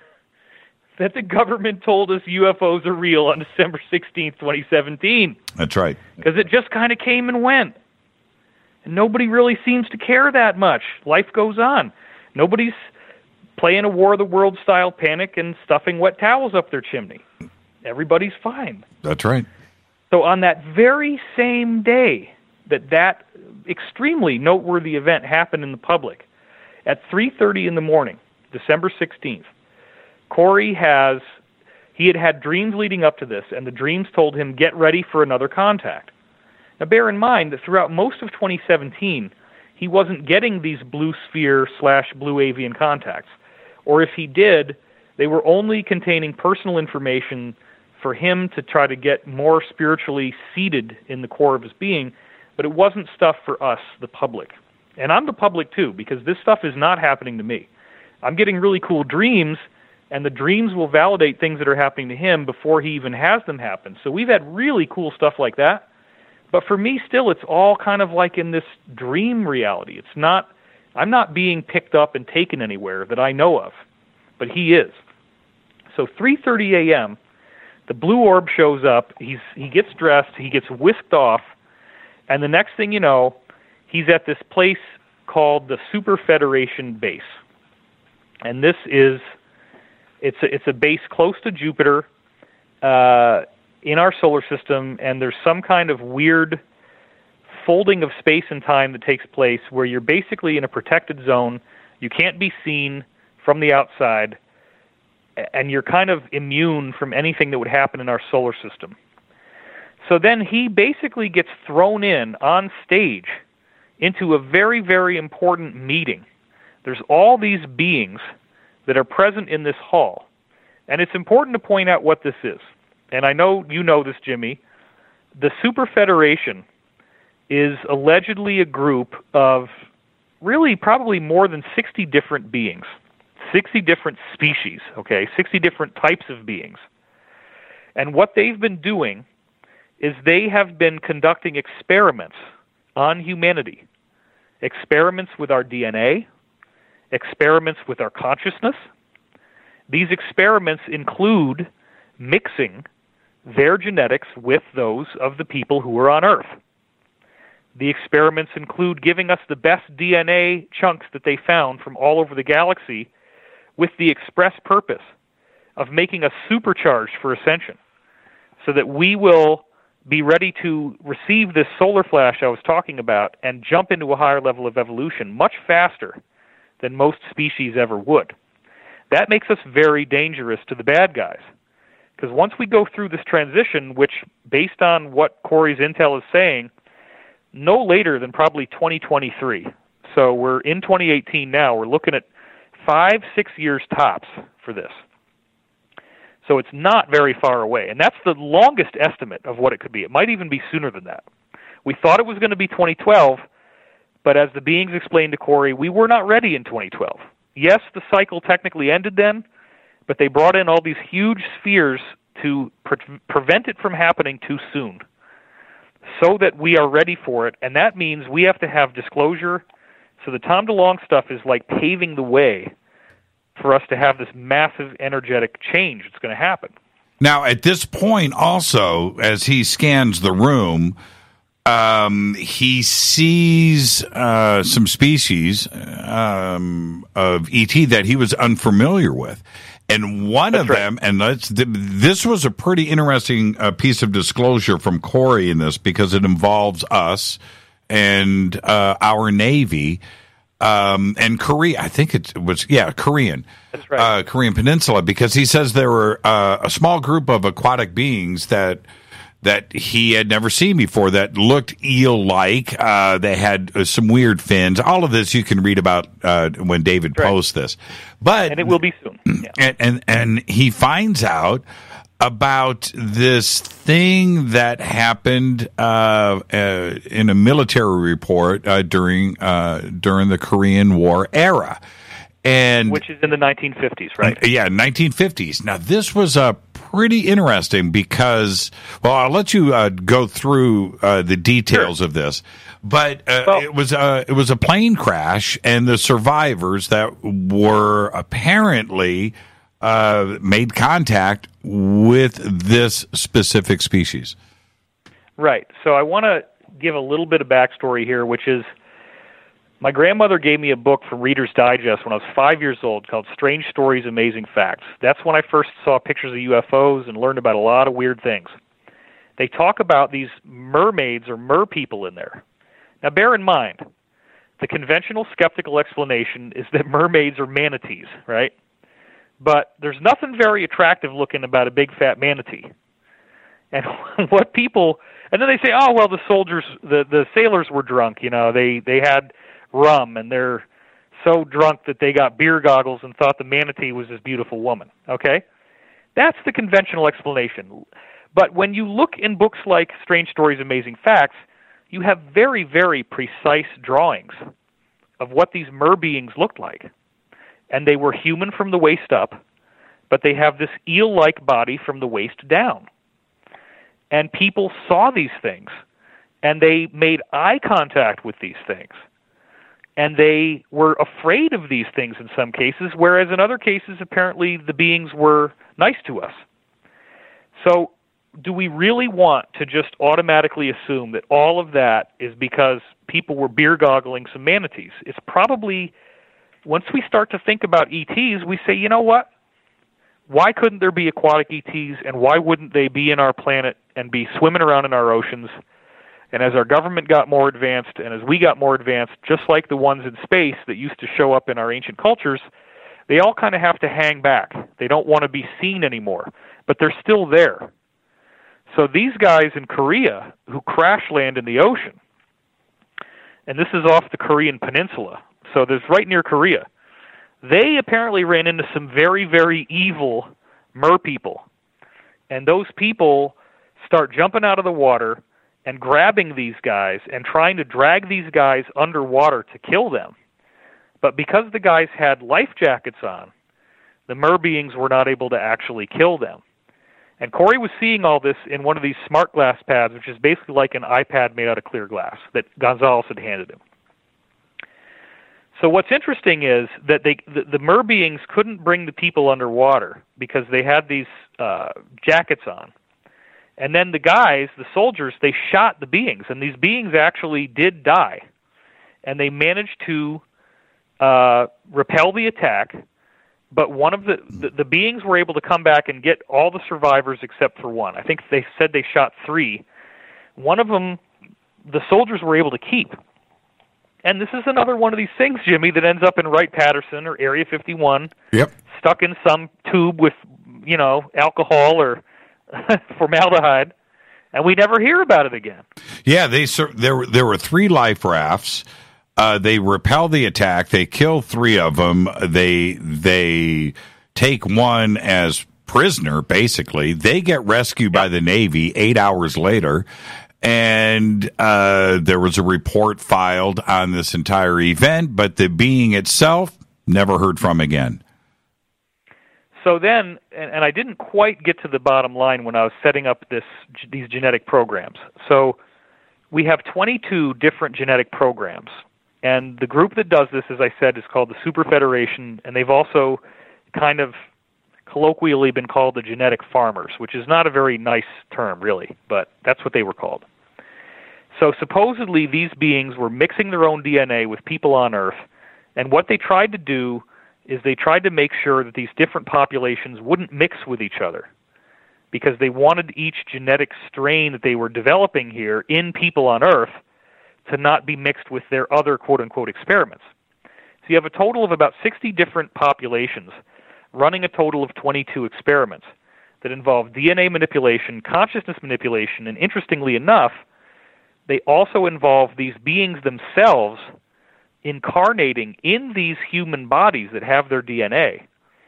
that the government told us U F Os are real on December sixteenth, twenty seventeen. That's right. Because it just kind of came and went. And nobody really seems to care that much. Life goes on. Nobody's playing a War of the World style panic and stuffing wet towels up their chimney. Everybody's fine. That's right. So on that very same day that that extremely noteworthy event happened in the public, at three thirty in the morning, December sixteenth, Corey has, he had had dreams leading up to this, and the dreams told him, get ready for another contact. Now bear in mind that throughout most of twenty seventeen, he wasn't getting these blue sphere slash blue avian contacts. Or if he did, they were only containing personal information for him to try to get more spiritually seated in the core of his being, but it wasn't stuff for us, the public. And I'm the public too, because this stuff is not happening to me. I'm getting really cool dreams, and the dreams will validate things that are happening to him before he even has them happen. So we've had really cool stuff like that. But for me, still, it's all kind of like in this dream reality. It's not, I'm not being picked up and taken anywhere that I know of, but he is. So three thirty a.m., the blue orb shows up. He's he gets dressed. He gets whisked off. And the next thing you know, he's at this place called the Super Federation Base. And this is, it's a, it's a base close to Jupiter, uh, in our solar system, and there's some kind of weird folding of space and time that takes place where you're basically in a protected zone. You can't be seen from the outside, and you're kind of immune from anything that would happen in our solar system. So then he basically gets thrown in on stage into a very, very important meeting. There's all these beings that are present in this hall, and it's important to point out what this is. And I know you know this, Jimmy. The Super Federation is allegedly a group of really probably more than sixty different beings, sixty different species, okay, sixty different types of beings. And what they've been doing is they have been conducting experiments on humanity, experiments with our D N A, experiments with our consciousness. These experiments include mixing their genetics with those of the people who are on Earth. The experiments include giving us the best D N A chunks that they found from all over the galaxy with the express purpose of making us supercharged for ascension. so that we will be ready to receive this solar flash I was talking about and jump into a higher level of evolution much faster than most species ever would. That makes us very dangerous to the bad guys. Because once we go through this transition, which, based on what Corey's intel is saying, no later than probably twenty twenty-three. So we're in twenty eighteen now. We're looking at five, six years tops for this. So it's not very far away. And that's the longest estimate of what it could be. It might even be sooner than that. We thought it was going to be twenty twelve, but as the beings explained to Corey, we were not ready in twenty twelve. Yes, the cycle technically ended then, but they brought in all these huge spheres to pre- prevent it from happening too soon, so that we are ready for it. And that means we have to have disclosure. So the Tom DeLonge stuff is like paving the way for us to have this massive energetic change that's going to happen. Now, at this point, also, as he scans the room, um, he sees uh, some species um, of E T that he was unfamiliar with. And one That's of right. them, and let's, this was a pretty interesting uh, piece of disclosure from Corey in this, because it involves us and uh, our Navy um, and Korea. I think it was, yeah, Korean. That's right. Uh, Korean Peninsula, because he says there were uh, a small group of aquatic beings that that he had never seen before that looked eel-like. Uh, they had uh, some weird fins. All of this you can read about uh, when David right. posts this. But and it will be soon. Yeah. And, and and he finds out about this thing that happened uh, uh, in a military report uh, during uh, during the Korean War era. And which is in the nineteen fifties, right? Yeah, nineteen fifties. Now, this was a uh, pretty interesting because, well, I'll let you uh, go through uh, the details sure. of this, but uh, well, it was uh, it was a plane crash, and the survivors that were apparently uh, made contact with this specific species. Right. So I want to give a little bit of backstory here, which is, my grandmother gave me a book from Reader's Digest when I was five years old called Strange Stories, Amazing Facts. That's when I first saw pictures of U F Os and learned about a lot of weird things. They talk about these mermaids or mer people in there. Now, bear in mind, the conventional skeptical explanation is that mermaids are manatees, right? But there's nothing very attractive looking about a big fat manatee. And what people, and then they say, oh, well, the soldiers, the, the sailors were drunk, you know, they, they had rum, and they're so drunk that they got beer goggles and thought the manatee was this beautiful woman. Okay? That's the conventional explanation. But when you look in books like Strange Stories, Amazing Facts, you have very, very precise drawings of what these mer beings looked like. And they were human from the waist up, but they have this eel-like body from the waist down. And people saw these things, and they made eye contact with these things. And they were afraid of these things in some cases, whereas in other cases, apparently, the beings were nice to us. So do we really want to just automatically assume that all of that is because people were beer-goggling some manatees? It's probably, once we start to think about E Ts, we say, you know what? Why couldn't there be aquatic E Ts, and why wouldn't they be in our planet and be swimming around in our oceans? And as our government got more advanced, and as we got more advanced, just like the ones in space that used to show up in our ancient cultures, they all kind of have to hang back. They don't want to be seen anymore, but they're still there. So these guys in Korea who crash land in the ocean, and this is off the Korean peninsula, so there's right near Korea, they apparently ran into some very, very evil mer people. And those people start jumping out of the water and grabbing these guys and trying to drag these guys underwater to kill them. But because the guys had life jackets on, the mer beings were not able to actually kill them. And Corey was seeing all this in one of these smart glass pads, which is basically like an iPad made out of clear glass that Gonzalez had handed him. So what's interesting is that they, the, the mer beings couldn't bring the people underwater because they had these uh, jackets on. And then the guys, the soldiers, they shot the beings, and these beings actually did die. And they managed to uh, repel the attack but one of the, the the beings were able to come back and get all the survivors except for one. I think they said they shot three. One of them, the soldiers were able to keep. And this is another one of these things, Jimmy, that ends up in Wright-Patterson or Area fifty-one, yep. stuck in some tube with, you know, alcohol or formaldehyde, and we never hear about it again. Yeah, they there were there were three life rafts. Uh, they repel the attack. They kill three of them. They they take one as prisoner. Basically, they get rescued by the Navy eight hours later. And uh, there was a report filed on this entire event, but the being itself never heard from again. So then, and, and I didn't quite get to the bottom line when I was setting up this these genetic programs. So we have twenty-two different genetic programs, and the group that does this, as I said, is called the Super Federation, and they've also kind of colloquially been called the genetic farmers, which is not a very nice term, really, but that's what they were called. So supposedly these beings were mixing their own D N A with people on Earth, and what they tried to do is they tried to make sure that these different populations wouldn't mix with each other, because they wanted each genetic strain that they were developing here in people on Earth to not be mixed with their other quote-unquote experiments. So you have a total of about sixty different populations running a total of twenty-two experiments that involve D N A manipulation, consciousness manipulation, and interestingly enough, they also involve these beings themselves incarnating in these human bodies that have their D N A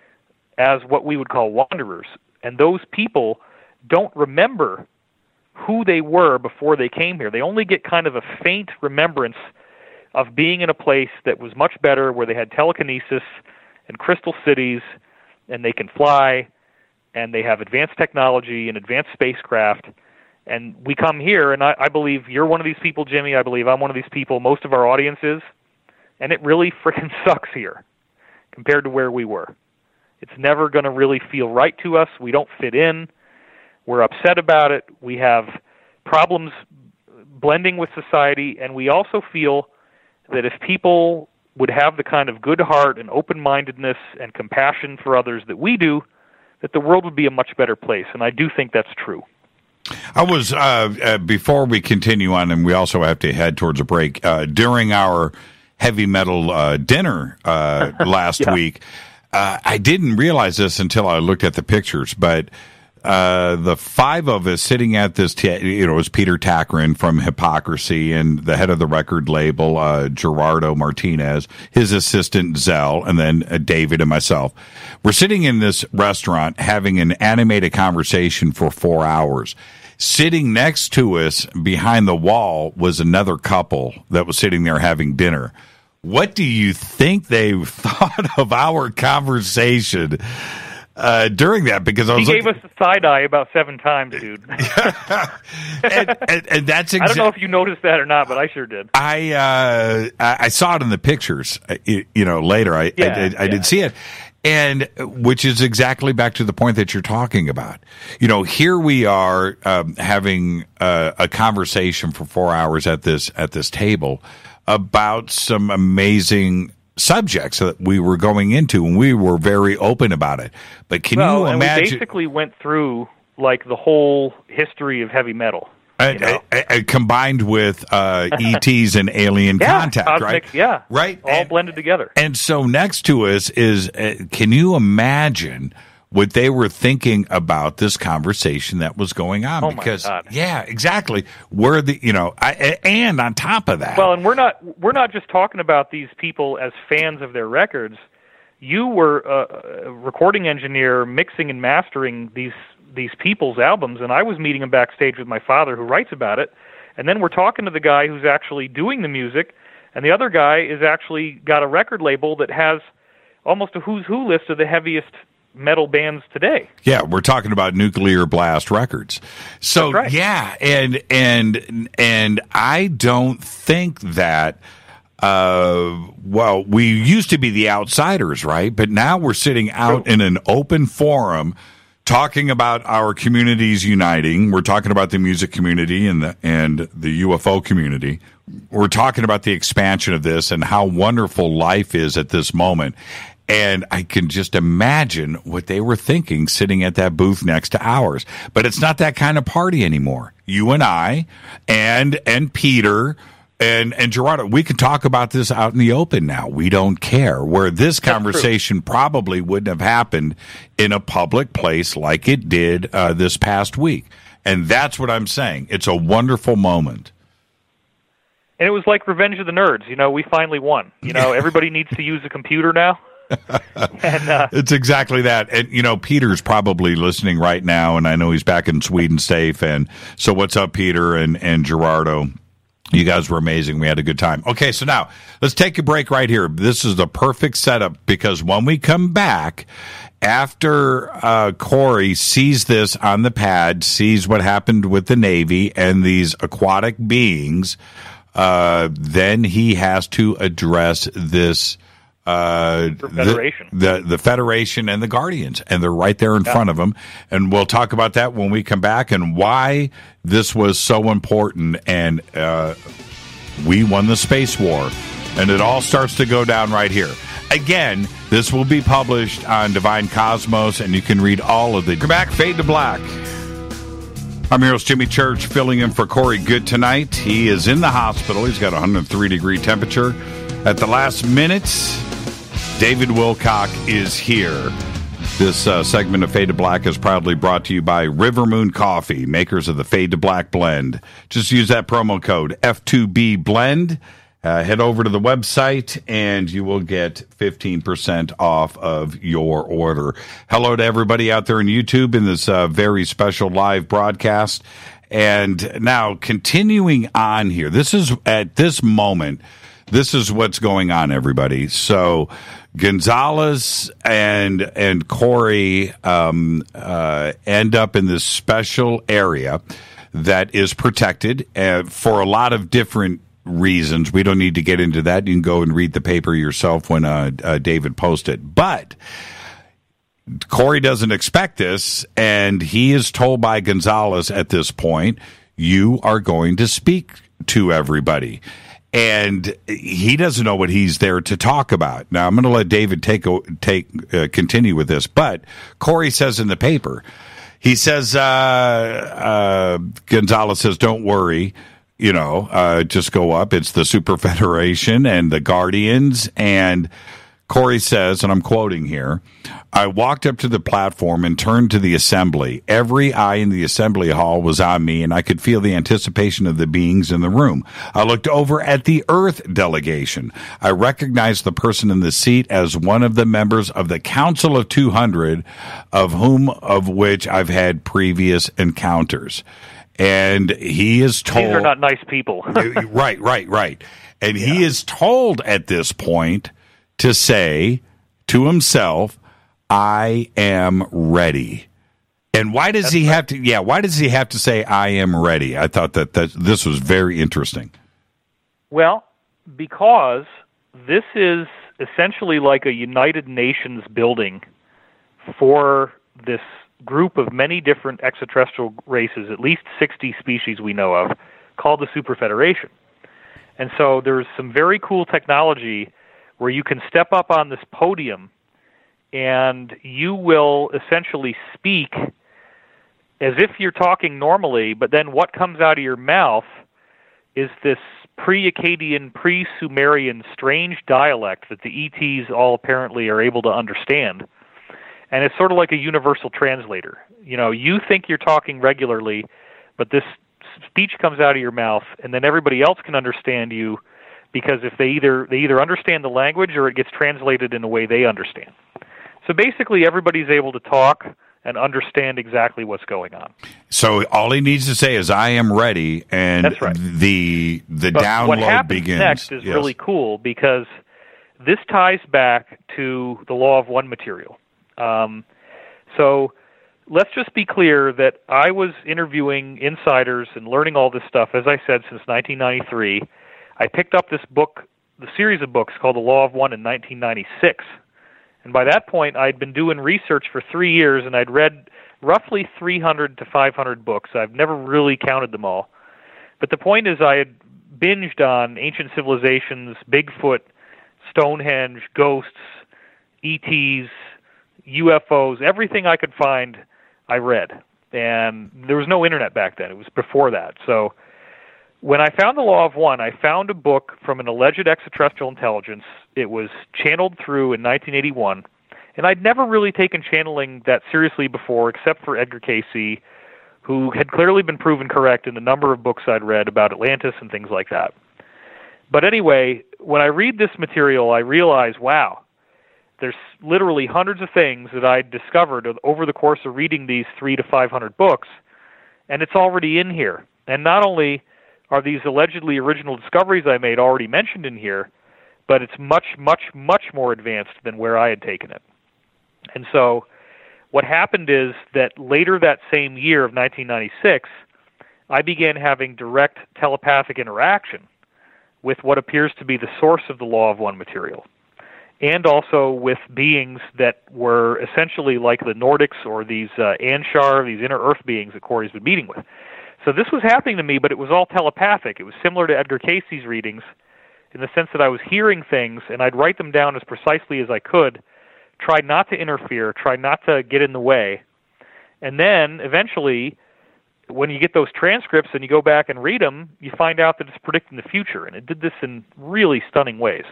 as what we would call wanderers. And those people don't remember who they were before they came here. They only get kind of a faint remembrance of being in a place that was much better, where they had telekinesis and crystal cities, and they can fly, and they have advanced technology and advanced spacecraft. And we come here, and I, I believe you're one of these people, Jimmy. I believe I'm one of these people. Most of our audience is. And it really frickin' sucks here compared to where we were. It's never going to really feel right to us. We don't fit in. We're upset about it. We have problems blending with society, and we also feel that if people would have the kind of good heart and open-mindedness and compassion for others that we do, that the world would be a much better place. And I do think that's true. I was, uh, uh, before we continue on, and we also have to head towards a break, uh, during our heavy metal uh, dinner uh, last yeah. week, uh, I didn't realize this until I looked at the pictures, but uh, the five of us sitting at this, t- you know, it was Peter Takrin from Hypocrisy, and the head of the record label, uh, Gerardo Martinez, his assistant Zell, and then uh, David and myself. We're sitting in this restaurant having an animated conversation for four hours. Sitting next to us behind the wall was another couple that was sitting there having dinner. What do you think they thought of our conversation uh, during that? Because I was he gave looking- us the side eye about seven times, dude. and, and, and that's exa- I don't know if you noticed that or not, but I sure did. I uh, I, I saw it in the pictures. You, you know, later I yeah, I, I, I yeah. did see it. And which is exactly back to the point that you're talking about. You know, here we are um, having uh, a conversation for four hours at this at this table about some amazing subjects that we were going into, and we were very open about it. But can well, you and imagine? We basically went through like the whole history of heavy metal. Uh, uh, uh, combined with uh, E Ts and alien yeah, contact, cosmic, right? Yeah, right, all and, blended together. And so next to us is, uh, can you imagine what they were thinking about this conversation that was going on? Oh because, my God. yeah, exactly. We're the, you know, I, and on top of that, well, and we're not we're not just talking about these people as fans of their records. You were a, a recording engineer, mixing and mastering these. these people's albums, and I was meeting them backstage with my father, who writes about it, and then we're talking to the guy who's actually doing the music, and the other guy is actually got a record label that has almost a who's who list of the heaviest metal bands today. Yeah, we're talking about Nuclear Blast Records. So right. yeah, and and and I don't think that uh well, we used to be the outsiders, right? But now we're sitting out True. in an open forum talking about our communities uniting. We're talking about the music community and the and the U F O community. We're talking about the expansion of this and how wonderful life is at this moment. And I can just imagine what they were thinking sitting at that booth next to ours. But it's not that kind of party anymore. You and I and and Peter and, and Gerardo, we can talk about this out in the open now. We don't care. Where this conversation probably wouldn't have happened in a public place like it did uh, this past week. And that's what I'm saying. It's a wonderful moment. And it was like Revenge of the Nerds. You know, we finally won. You know, everybody needs to use a computer now. and, uh, it's exactly that. And, you know, Peter's probably listening right now, and I know he's back in Sweden safe. And so what's up, Peter and, and Gerardo? You guys were amazing. We had a good time. Okay, so now let's take a break right here. This is the perfect setup because when we come back, after uh, Corey sees this on the pad, sees what happened with the Navy and these aquatic beings, uh, then he has to address this uh, Federation. The, the the Federation and the Guardians, and they're right there in yeah. front of him. And we'll talk about that when we come back and why this was so important. And uh, we won the space war, and it all starts to go down right here. Again, this will be published on Divine Cosmos, and you can read all of the. Come back, Fade to Black. I'm your host, Jimmy Church, filling in for Corey Good tonight. He is in the hospital. He's got a one hundred three degree temperature. At the last minute, David Wilcock is here. This uh, segment of Fade to Black is proudly brought to you by River Moon Coffee, makers of the Fade to Black blend. Just use that promo code F two B blend. Uh, head over to the website, and you will get fifteen percent off of your order. Hello to everybody out there on YouTube in this uh, very special live broadcast. And now, continuing on here, this is, at this moment, this is what's going on, everybody. So, Gonzalez and and Corey um, uh, end up in this special area that is protected uh, for a lot of different reasons. We don't need to get into that. You can go and read the paper yourself when uh, uh, David posted. But Corey doesn't expect this, and he is told by Gonzalez at this point, you are going to speak to everybody. And he doesn't know what he's there to talk about. Now, I'm going to let David take take uh, continue with this. But Corey says in the paper, he says, uh, uh, Gonzalez says, don't worry. You know, uh, just go up. It's the Super Federation and the Guardians. And Corey says, and I'm quoting here, I walked up to the platform and turned to the assembly. Every eye in the assembly hall was on me, and I could feel the anticipation of the beings in the room. I looked over at the Earth delegation. I recognized the person in the seat as one of the members of the Council of two hundred, of whom of which I've had previous encounters. And he is told... These are not nice people. right, right, right. And yeah. he is told at this point to say to himself, I am ready. And why does That's he right. have to... Yeah, why does he have to say, I am ready? I thought that, that this was very interesting. Well, because this is essentially like a United Nations building for this group of many different extraterrestrial races, at least sixty species we know of, called the Super Federation. And so there's some very cool technology where you can step up on this podium and you will essentially speak as if you're talking normally, but then what comes out of your mouth is this pre-Akkadian, pre-Sumerian strange dialect that the E Ts all apparently are able to understand. And it's sort of like a universal translator. You know, you think you're talking regularly, but this speech comes out of your mouth, and then everybody else can understand you because if they either they either understand the language or it gets translated in a way they understand. So basically, everybody's able to talk and understand exactly what's going on. So all he needs to say is, I am ready, and That's right. the the but download what happens begins. Next is yes. really cool because this ties back to the law of one material. Um, so let's just be clear that I was interviewing insiders and learning all this stuff, as I said, since nineteen ninety-three. I picked up this book, the series of books called The Law of One in nineteen ninety-six. And by that point, I'd been doing research for three years, and I'd read roughly three hundred to five hundred books. I've never really counted them all. But the point is I had binged on ancient civilizations, Bigfoot, Stonehenge, ghosts, E Ts, U F Os, everything I could find, I read. And there was no internet back then. It was before that. So when I found The Law of One, I found a book from an alleged extraterrestrial intelligence. It was channeled through in nineteen eighty-one. And I'd never really taken channeling that seriously before, except for Edgar Cayce, who had clearly been proven correct in the number of books I'd read about Atlantis and things like that. But anyway, when I read this material, I realize, wow, there's literally hundreds of things that I discovered over the course of reading these three to five hundred books, and it's already in here. And not only are these allegedly original discoveries I made already mentioned in here, but it's much, much, much more advanced than where I had taken it. And so what happened is that later that same year of nineteen ninety-six, I began having direct telepathic interaction with what appears to be the source of the Law of One material, and also with beings that were essentially like the Nordics or these uh, Anshar, these inner Earth beings that Corey's been meeting with. So this was happening to me, but it was all telepathic. It was similar to Edgar Cayce's readings in the sense that I was hearing things, and I'd write them down as precisely as I could, try not to interfere, try not to get in the way. And then, eventually, when you get those transcripts and you go back and read them, you find out that it's predicting the future, and it did this in really stunning ways.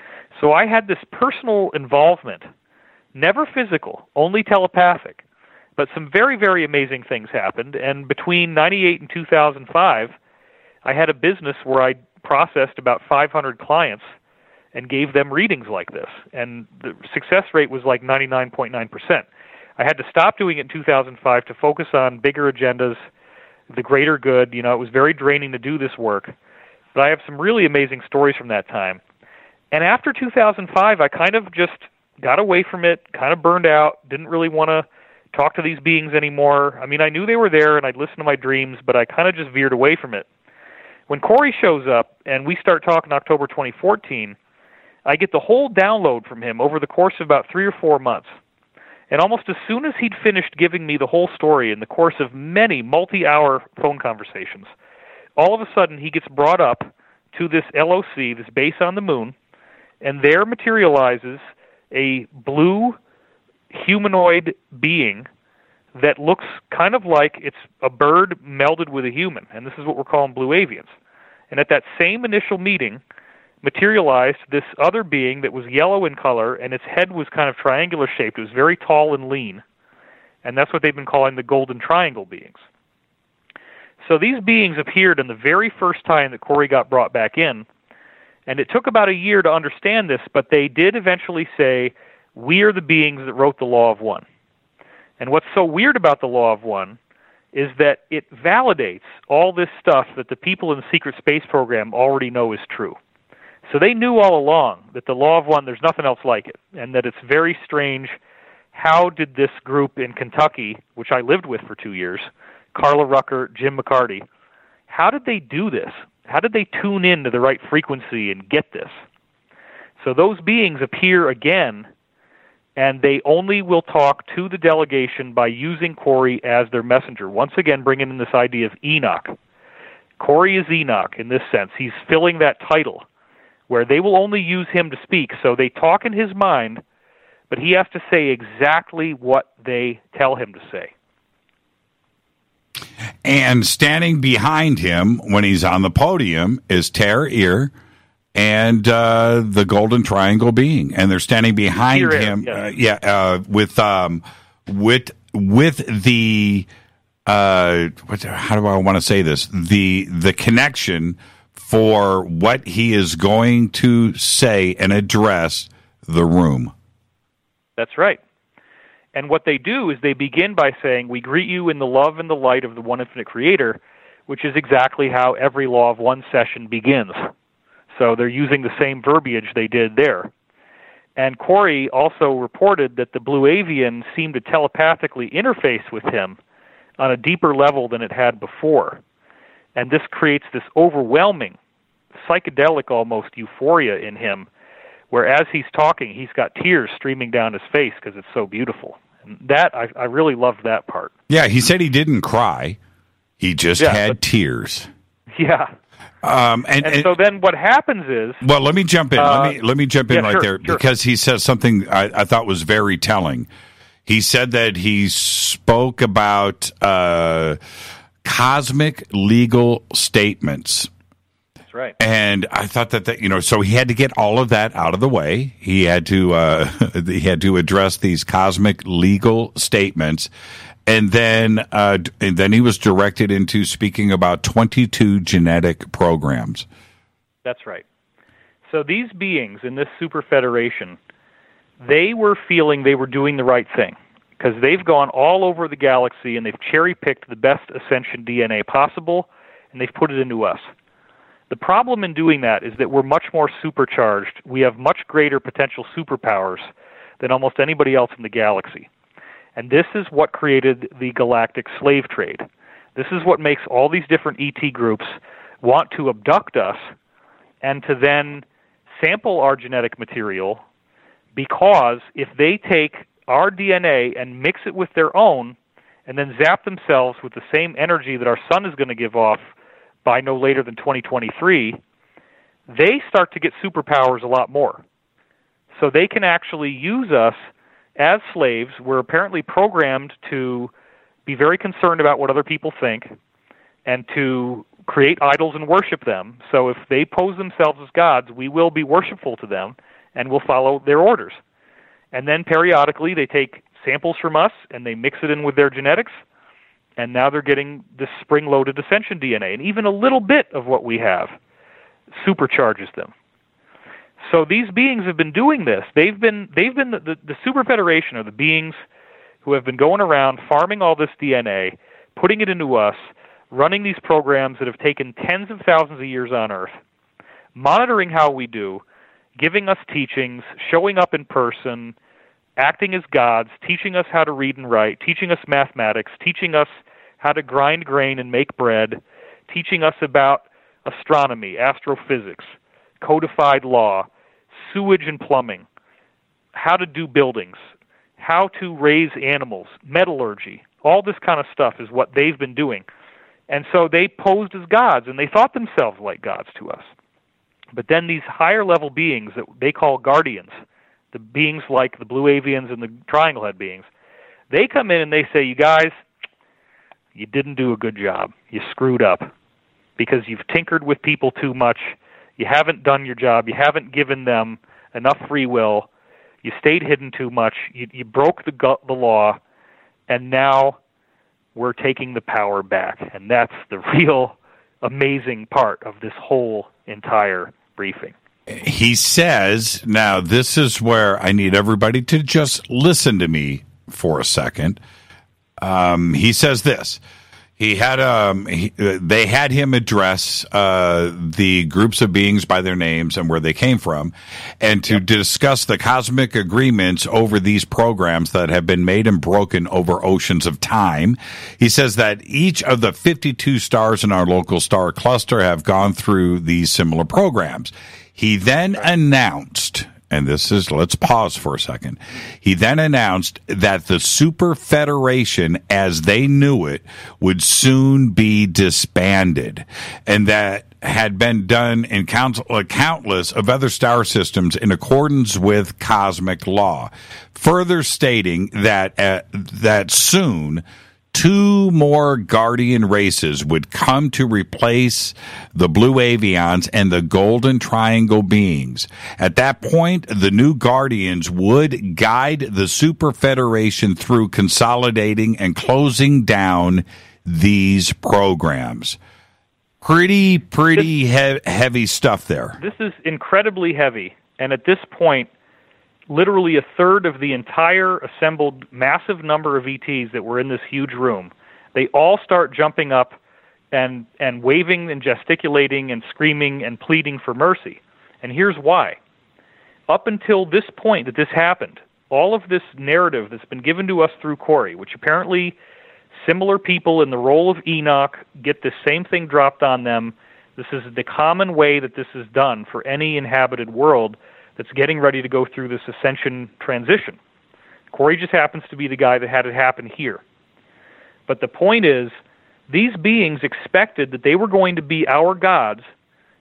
So I had this personal involvement, never physical, only telepathic, but some very, very amazing things happened, and between ninety-eight and two thousand five, I had a business where I processed about five hundred clients and gave them readings like this, and the success rate was like ninety-nine point nine percent. I had to stop doing it in two thousand five to focus on bigger agendas, the greater good. You know, it was very draining to do this work, but I have some really amazing stories from that time. And after two thousand five, I kind of just got away from it, kind of burned out, didn't really want to talk to these beings anymore. I mean, I knew they were there, and I'd listen to my dreams, but I kind of just veered away from it. When Corey shows up, and we start talking October twenty fourteen, I get the whole download from him over the course of about three or four months. And almost as soon as he'd finished giving me the whole story in the course of many multi-hour phone conversations, all of a sudden he gets brought up to this L O C, this base on the moon, and there materializes a blue humanoid being that looks kind of like it's a bird melded with a human, and this is what we're calling blue avians. And at that same initial meeting materialized this other being that was yellow in color, and its head was kind of triangular shaped. It was very tall and lean, and that's what they've been calling the Golden Triangle beings. So these beings appeared in the very first time that Corey got brought back in, and it took about a year to understand this, but they did eventually say, we are the beings that wrote the Law of One. And what's so weird about the Law of One is that it validates all this stuff that the people in the secret space program already know is true. So they knew all along that the Law of One, there's nothing else like it, and that it's very strange. How did this group in Kentucky, which I lived with for two years, Carla Rucker, Jim McCarty, how did they do this? How did they tune in to the right frequency and get this? So those beings appear again, and they only will talk to the delegation by using Corey as their messenger. Once again, bringing in this idea of Enoch. Corey is Enoch in this sense. He's filling that title, where they will only use him to speak. So they talk in his mind, but he has to say exactly what they tell him to say. And standing behind him when he's on the podium is Ter-Ear and uh, the Golden Triangle being, and they're standing behind Ter-Ear, him, yeah, uh, yeah uh, with um, with with the uh, what, how do I want to say this? The the connection for what he is going to say and address the room. That's right. And what they do is they begin by saying, we greet you in the love and the light of the one infinite creator, which is exactly how every Law of One session begins. So they're using the same verbiage they did there. And Corey also reported that the Blue Avian seemed to telepathically interface with him on a deeper level than it had before. And this creates this overwhelming, psychedelic almost euphoria in him, where as he's talking, he's got tears streaming down his face because it's so beautiful. And that, I, I really loved that part. Yeah, he said he didn't cry. He just yeah, had but, tears. Yeah. Um, and, and, and so then what happens is... Well, let me jump in. Uh, let me let me jump in yeah, right sure, there sure. because he says something I, I thought was very telling. He said that he spoke about uh, cosmic legal statements. That's right. And I thought that, that, you know, so he had to get all of that out of the way. He had to uh, he had to address these cosmic legal statements. And then, uh, and then he was directed into speaking about twenty-two genetic programs. That's right. So these beings in this super federation, they were feeling they were doing the right thing because they've gone all over the galaxy and they've cherry-picked the best Ascension D N A possible, and they've put it into us. The problem in doing that is that we're much more supercharged. We have much greater potential superpowers than almost anybody else in the galaxy. And this is what created the galactic slave trade. This is what makes all these different E T groups want to abduct us and to then sample our genetic material, because if they take our D N A and mix it with their own and then zap themselves with the same energy that our sun is going to give off by no later than twenty twenty-three, they start to get superpowers a lot more. So they can actually use us as slaves. We're apparently programmed to be very concerned about what other people think and to create idols and worship them. So if they pose themselves as gods, we will be worshipful to them and we'll follow their orders. And then periodically they take samples from us and they mix it in with their genetics, and now they're getting this spring-loaded Ascension D N A. And even a little bit of what we have supercharges them. So these beings have been doing this. They've been they've been the, the, the Super Federation are the beings who have been going around farming all this D N A, putting it into us, running these programs that have taken tens of thousands of years on Earth, monitoring how we do, giving us teachings, showing up in person, acting as gods, teaching us how to read and write, teaching us mathematics, teaching us how to grind grain and make bread, teaching us about astronomy, astrophysics, codified law, sewage and plumbing, how to do buildings, how to raise animals, metallurgy. All this kind of stuff is what they've been doing. And so they posed as gods, and they thought themselves like gods to us. But then these higher-level beings that they call guardians, the beings like the blue avians and the triangle head beings, they come in and they say, you guys, you didn't do a good job. You screwed up because you've tinkered with people too much. You haven't done your job. You haven't given them enough free will. You stayed hidden too much. You, you broke the, gu- the law, and now we're taking the power back. And that's the real amazing part of this whole entire briefing. He says, now this is where I need everybody to just listen to me for a second. Um, he says this. He had um, he, they had him address uh, the groups of beings by their names and where they came from, and to yep. discuss the cosmic agreements over these programs that have been made and broken over oceans of time. He says that each of the fifty-two stars in our local star cluster have gone through these similar programs. He then announced, and this is, let's pause for a second. He then announced that the Super Federation, as they knew it, would soon be disbanded, and that had been done in count- countless of other star systems in accordance with cosmic law, further stating that uh, that soon two more Guardian races would come to replace the Blue Avians and the Golden Triangle beings. At that point, the new Guardians would guide the Super Federation through consolidating and closing down these programs. Pretty, pretty he- heavy stuff there. This is incredibly heavy, and at this point, literally a third of the entire assembled massive number of E Ts that were in this huge room, they all start jumping up and, and waving and gesticulating and screaming and pleading for mercy. And here's why. Up until this point that this happened, all of this narrative that's been given to us through Corey, which apparently similar people in the role of Enoch get the same thing dropped on them. This is the common way that this is done for any inhabited world that's getting ready to go through this ascension transition. Corey just happens to be the guy that had it happen here. But the point is, these beings expected that they were going to be our gods,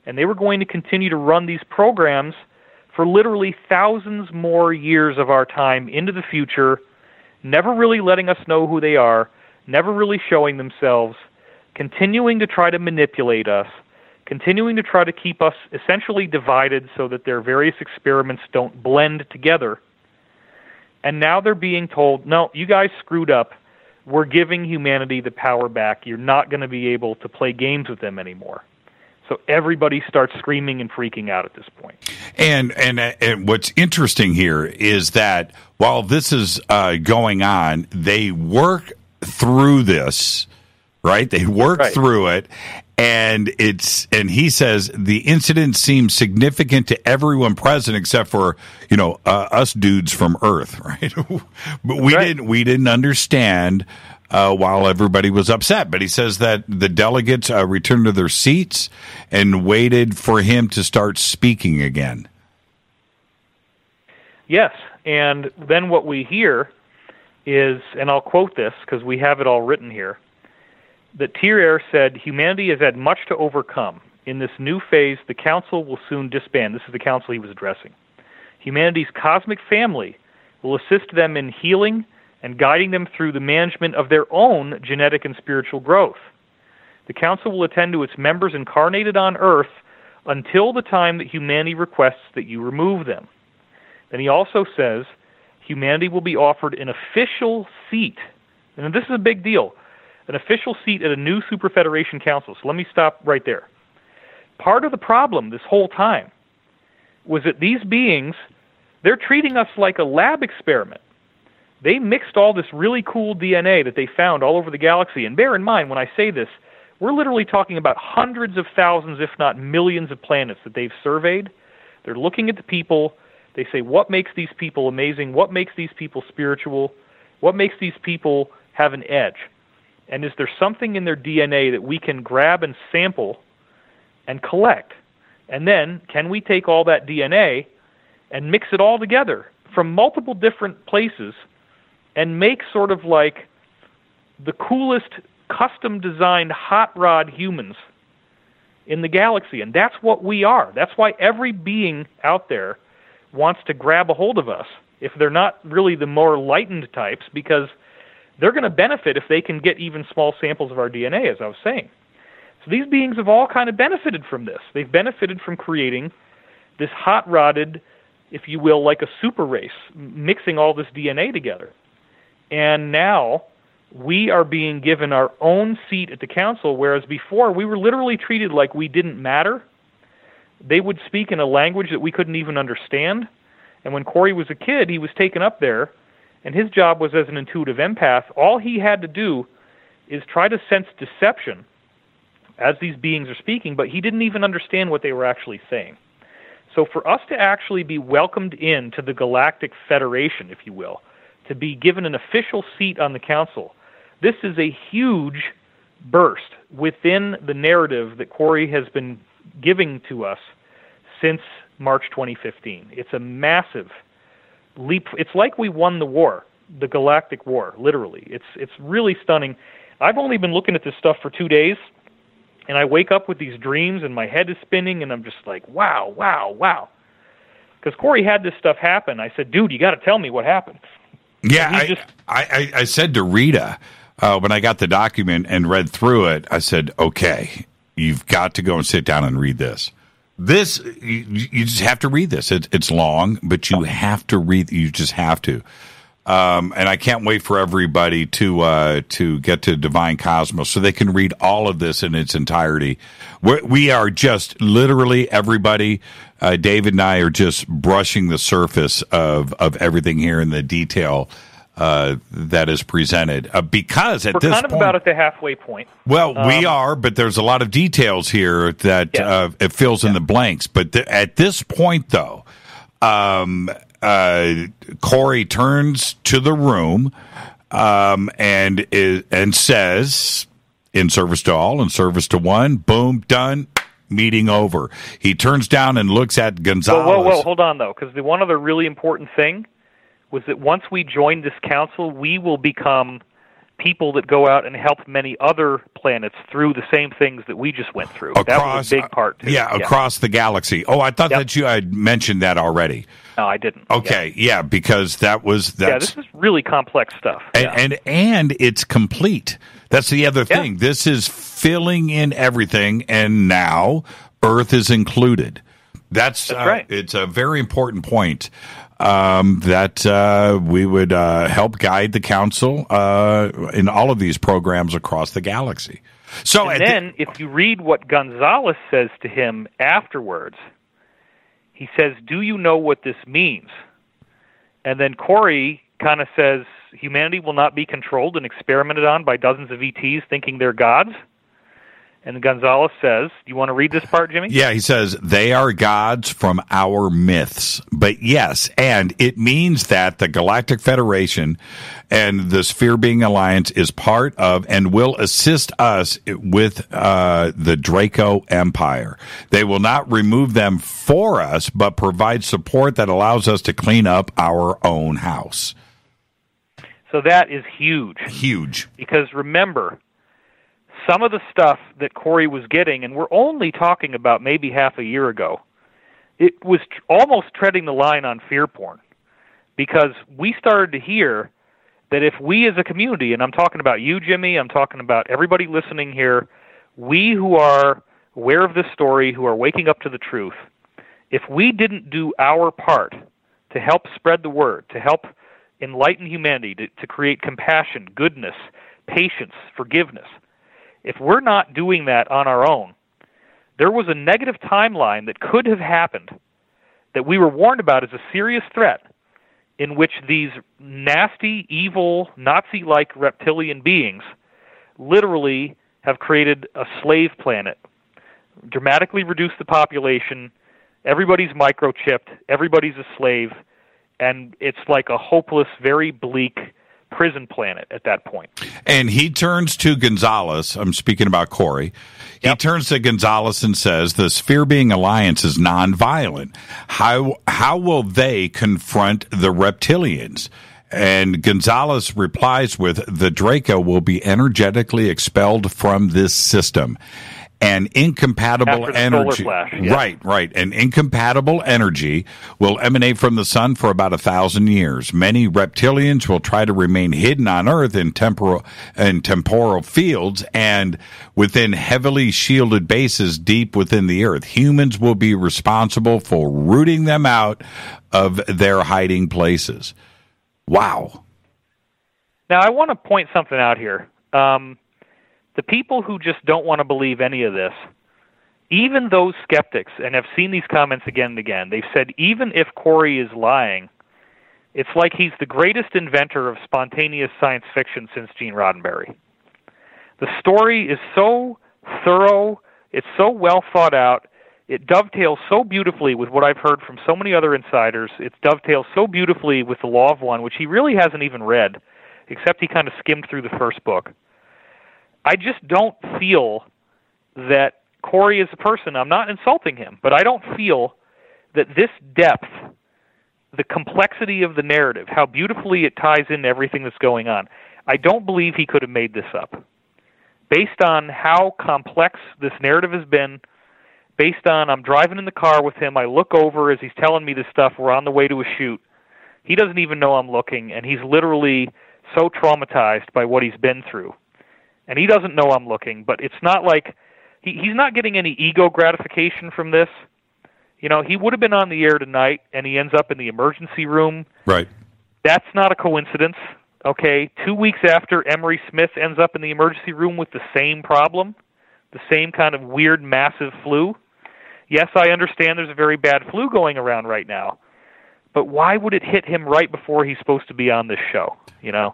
And they were going to continue to run these programs for literally thousands more years of our time into the future, never really letting us know who they are, never really showing themselves, continuing to try to manipulate us, continuing to try to keep us essentially divided so that their various experiments don't blend together. And now they're being told, no, you guys screwed up. We're giving humanity the power back. You're not going to be able to play games with them anymore. So everybody starts screaming and freaking out at this point. And and, and what's interesting here is that while this is uh, going on, they work through this, right? They work right. through it, and it's and he says the incident seems significant to everyone present except for you know uh, us dudes from Earth, right? But we right. didn't we didn't understand. Uh, while everybody was upset. But he says that the delegates uh, returned to their seats and waited for him to start speaking again. Yes, and then what we hear is, and I'll quote this because we have it all written here, that Tyr said, humanity has had much to overcome. In this new phase, the council will soon disband. This is the council he was addressing. Humanity's cosmic family will assist them in healing and guiding them through the management of their own genetic and spiritual growth. The Council will attend to its members incarnated on Earth until the time that humanity requests that you remove them. Then he also says humanity will be offered an official seat, and this is a big deal, an official seat at a new Super Federation Council. So let me stop right there. Part of the problem this whole time was that these beings, they're treating us like a lab experiment. They mixed all this really cool D N A that they found all over the galaxy. And bear in mind, when I say this, we're literally talking about hundreds of thousands, if not millions of planets that they've surveyed. They're looking at the people. They say, what makes these people amazing? What makes these people spiritual? What makes these people have an edge? And is there something in their D N A that we can grab and sample and collect? And then, can we take all that D N A and mix it all together from multiple different places and make sort of like the coolest custom-designed hot rod humans in the galaxy? And that's what we are. That's why every being out there wants to grab a hold of us, if they're not really the more lightened types, because they're going to benefit if they can get even small samples of our D N A, as I was saying. So these beings have all kind of benefited from this. They've benefited from creating this hot-rodded, if you will, like a super race, mixing all this D N A together. And now we are being given our own seat at the council, whereas before we were literally treated like we didn't matter. They would speak in a language that we couldn't even understand. And when Corey was a kid, he was taken up there, and his job was as an intuitive empath. All he had to do is try to sense deception as these beings are speaking, but he didn't even understand what they were actually saying. So for us to actually be welcomed into the Galactic Federation, if you will, to be given an official seat on the council, this is a huge burst within the narrative that Corey has been giving to us since March twenty fifteen. It's a massive leap. It's like we won the war, the Galactic War, literally. It's it's really stunning. I've only been looking at this stuff for two days, and I wake up with these dreams, and my head is spinning, and I'm just like, wow, wow, wow. Because Corey had this stuff happen. I said, dude, you got to tell me what happened. Yeah, I, just, I, I said to Rita, uh, when I got the document and read through it, I said, okay, you've got to go and sit down and read this. This, you, you just have to read this. It, it's long, but you have to read, you just have to. Um, and I can't wait for everybody to uh, to get to Divine Cosmos so they can read all of this in its entirety. We're, we are just literally everybody. Uh, David and I are just brushing the surface of, of everything here in the detail uh, that is presented. Uh, because at We're this kind of point, about at the halfway point. Well, um, we are, but there's a lot of details here that yeah. uh, it fills yeah. in the blanks. But th- at this point, though, um, uh, Corey turns to the room um, and is, and says, "In service to all, in service to one." Boom, done. Meeting over. He turns down and looks at Gonzalez. Whoa, whoa, whoa, hold on, though, because the one other really important thing was that once we join this council, we will become people that go out and help many other planets through the same things that we just went through. Across, that was a big part, too. Yeah, across yeah. the galaxy. Oh, I thought yep. that you had mentioned that already. No, I didn't. Okay, yeah, yeah because that was... That's, yeah, this is really complex stuff. And, yeah. and, and it's complete. That's the other thing. Yeah. This is filling in everything, and now Earth is included. That's, That's uh, right. It's a very important point. Um, that uh, we would uh, help guide the council uh, in all of these programs across the galaxy. So, and then, the- if you read what Gonzalez says to him afterwards, he says, "Do you know what this means?" And then Corey kind of says, "Humanity will not be controlled and experimented on by dozens of E Ts thinking they're gods." And Gonzalez says, do you want to read this part, Jimmy? Yeah, he says, they are gods from our myths. But yes, and it means that the Galactic Federation and the Sphere Being Alliance is part of and will assist us with uh, the Draco Empire. They will not remove them for us, but provide support that allows us to clean up our own house. So that is huge. Huge. Because remember, some of the stuff that Corey was getting, and we're only talking about maybe half a year ago, it was tr- almost treading the line on fear porn. Because we started to hear that if we as a community, and I'm talking about you, Jimmy, I'm talking about everybody listening here, we who are aware of this story, who are waking up to the truth, if we didn't do our part to help spread the word, to help enlighten humanity, to, to create compassion, goodness, patience, forgiveness, if we're not doing that on our own, there was a negative timeline that could have happened that we were warned about as a serious threat, in which these nasty, evil, Nazi-like reptilian beings literally have created a slave planet, dramatically reduced the population, everybody's microchipped, everybody's a slave, and it's like a hopeless, very bleak prison planet at that point. And he turns to Gonzalez. I'm speaking about Corey. He yep. turns to Gonzalez and says, the Sphere Being Alliance is nonviolent. How, how will they confront the reptilians? And Gonzalez replies with, the Draco will be energetically expelled from this system. An incompatible energy, flash, yeah. right, right. An incompatible energy will emanate from the sun for about a thousand years. Many reptilians will try to remain hidden on Earth in temporal in temporal fields and within heavily shielded bases deep within the Earth. Humans will be responsible for rooting them out of their hiding places. Wow. Now, I want to point something out here. Um, The people who just don't want to believe any of this, even those skeptics, and have seen these comments again and again, they've said even if Corey is lying, it's like he's the greatest inventor of spontaneous science fiction since Gene Roddenberry. The story is so thorough, it's so well thought out, it dovetails so beautifully with what I've heard from so many other insiders, it dovetails so beautifully with The Law of One, which he really hasn't even read, except he kind of skimmed through the first book. I just don't feel that Corey is a person. I'm not insulting him, but I don't feel that this depth, the complexity of the narrative, how beautifully it ties into everything that's going on, I don't believe he could have made this up. Based on how complex this narrative has been, based on I'm driving in the car with him, I look over as he's telling me this stuff, we're on the way to a shoot. He doesn't even know I'm looking, and he's literally so traumatized by what he's been through. And he doesn't know I'm looking, but it's not like he, he's not getting any ego gratification from this. You know, he would have been on the air tonight, and he ends up in the emergency room. Right. That's not a coincidence, okay? Two weeks after Emery Smith ends up in the emergency room with the same problem, the same kind of weird, massive flu. Yes, I understand there's a very bad flu going around right now, but why would it hit him right before he's supposed to be on this show, you know?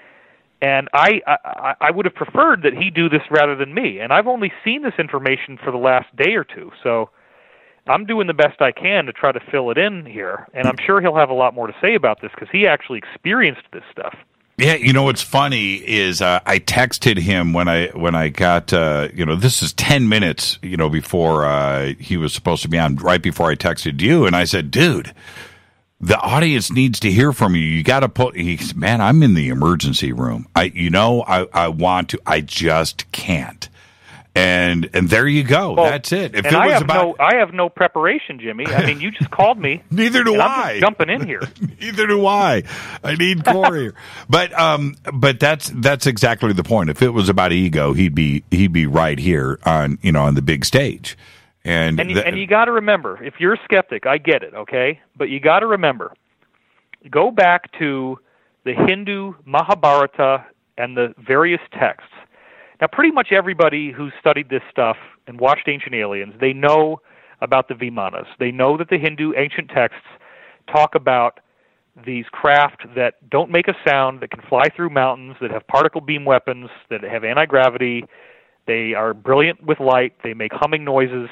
And I, I I would have preferred that he do this rather than me. And I've only seen this information for the last day or two. So I'm doing the best I can to try to fill it in here. And I'm sure he'll have a lot more to say about this because he actually experienced this stuff. Yeah, you know what's funny is uh, I texted him when I when I got uh, you know this is ten minutes you know before uh, he was supposed to be on, right before I texted you, and I said, dude, the audience needs to hear from you. You got to put, he's, man, I'm in the emergency room. I, you know, I, I want to, I just can't. And and there you go. Well, that's it. If and it I was have about, no, I have no preparation, Jimmy. I mean, you just called me. Neither do and I. I'm just jumping in here. Neither do I. I need Corey. but um, but that's that's exactly the point. If it was about ego, he'd be he'd be right here on you know on the big stage. And and you, the, and you got to remember, if you're a skeptic, I get it, okay, but you got to remember, go back to the Hindu Mahabharata and the various texts. Now, pretty much everybody who's studied this stuff and watched Ancient Aliens, they know about the Vimanas. They know that the Hindu ancient texts talk about these craft that don't make a sound, that can fly through mountains, that have particle beam weapons, that have anti-gravity. They are brilliant with light. They make humming noises.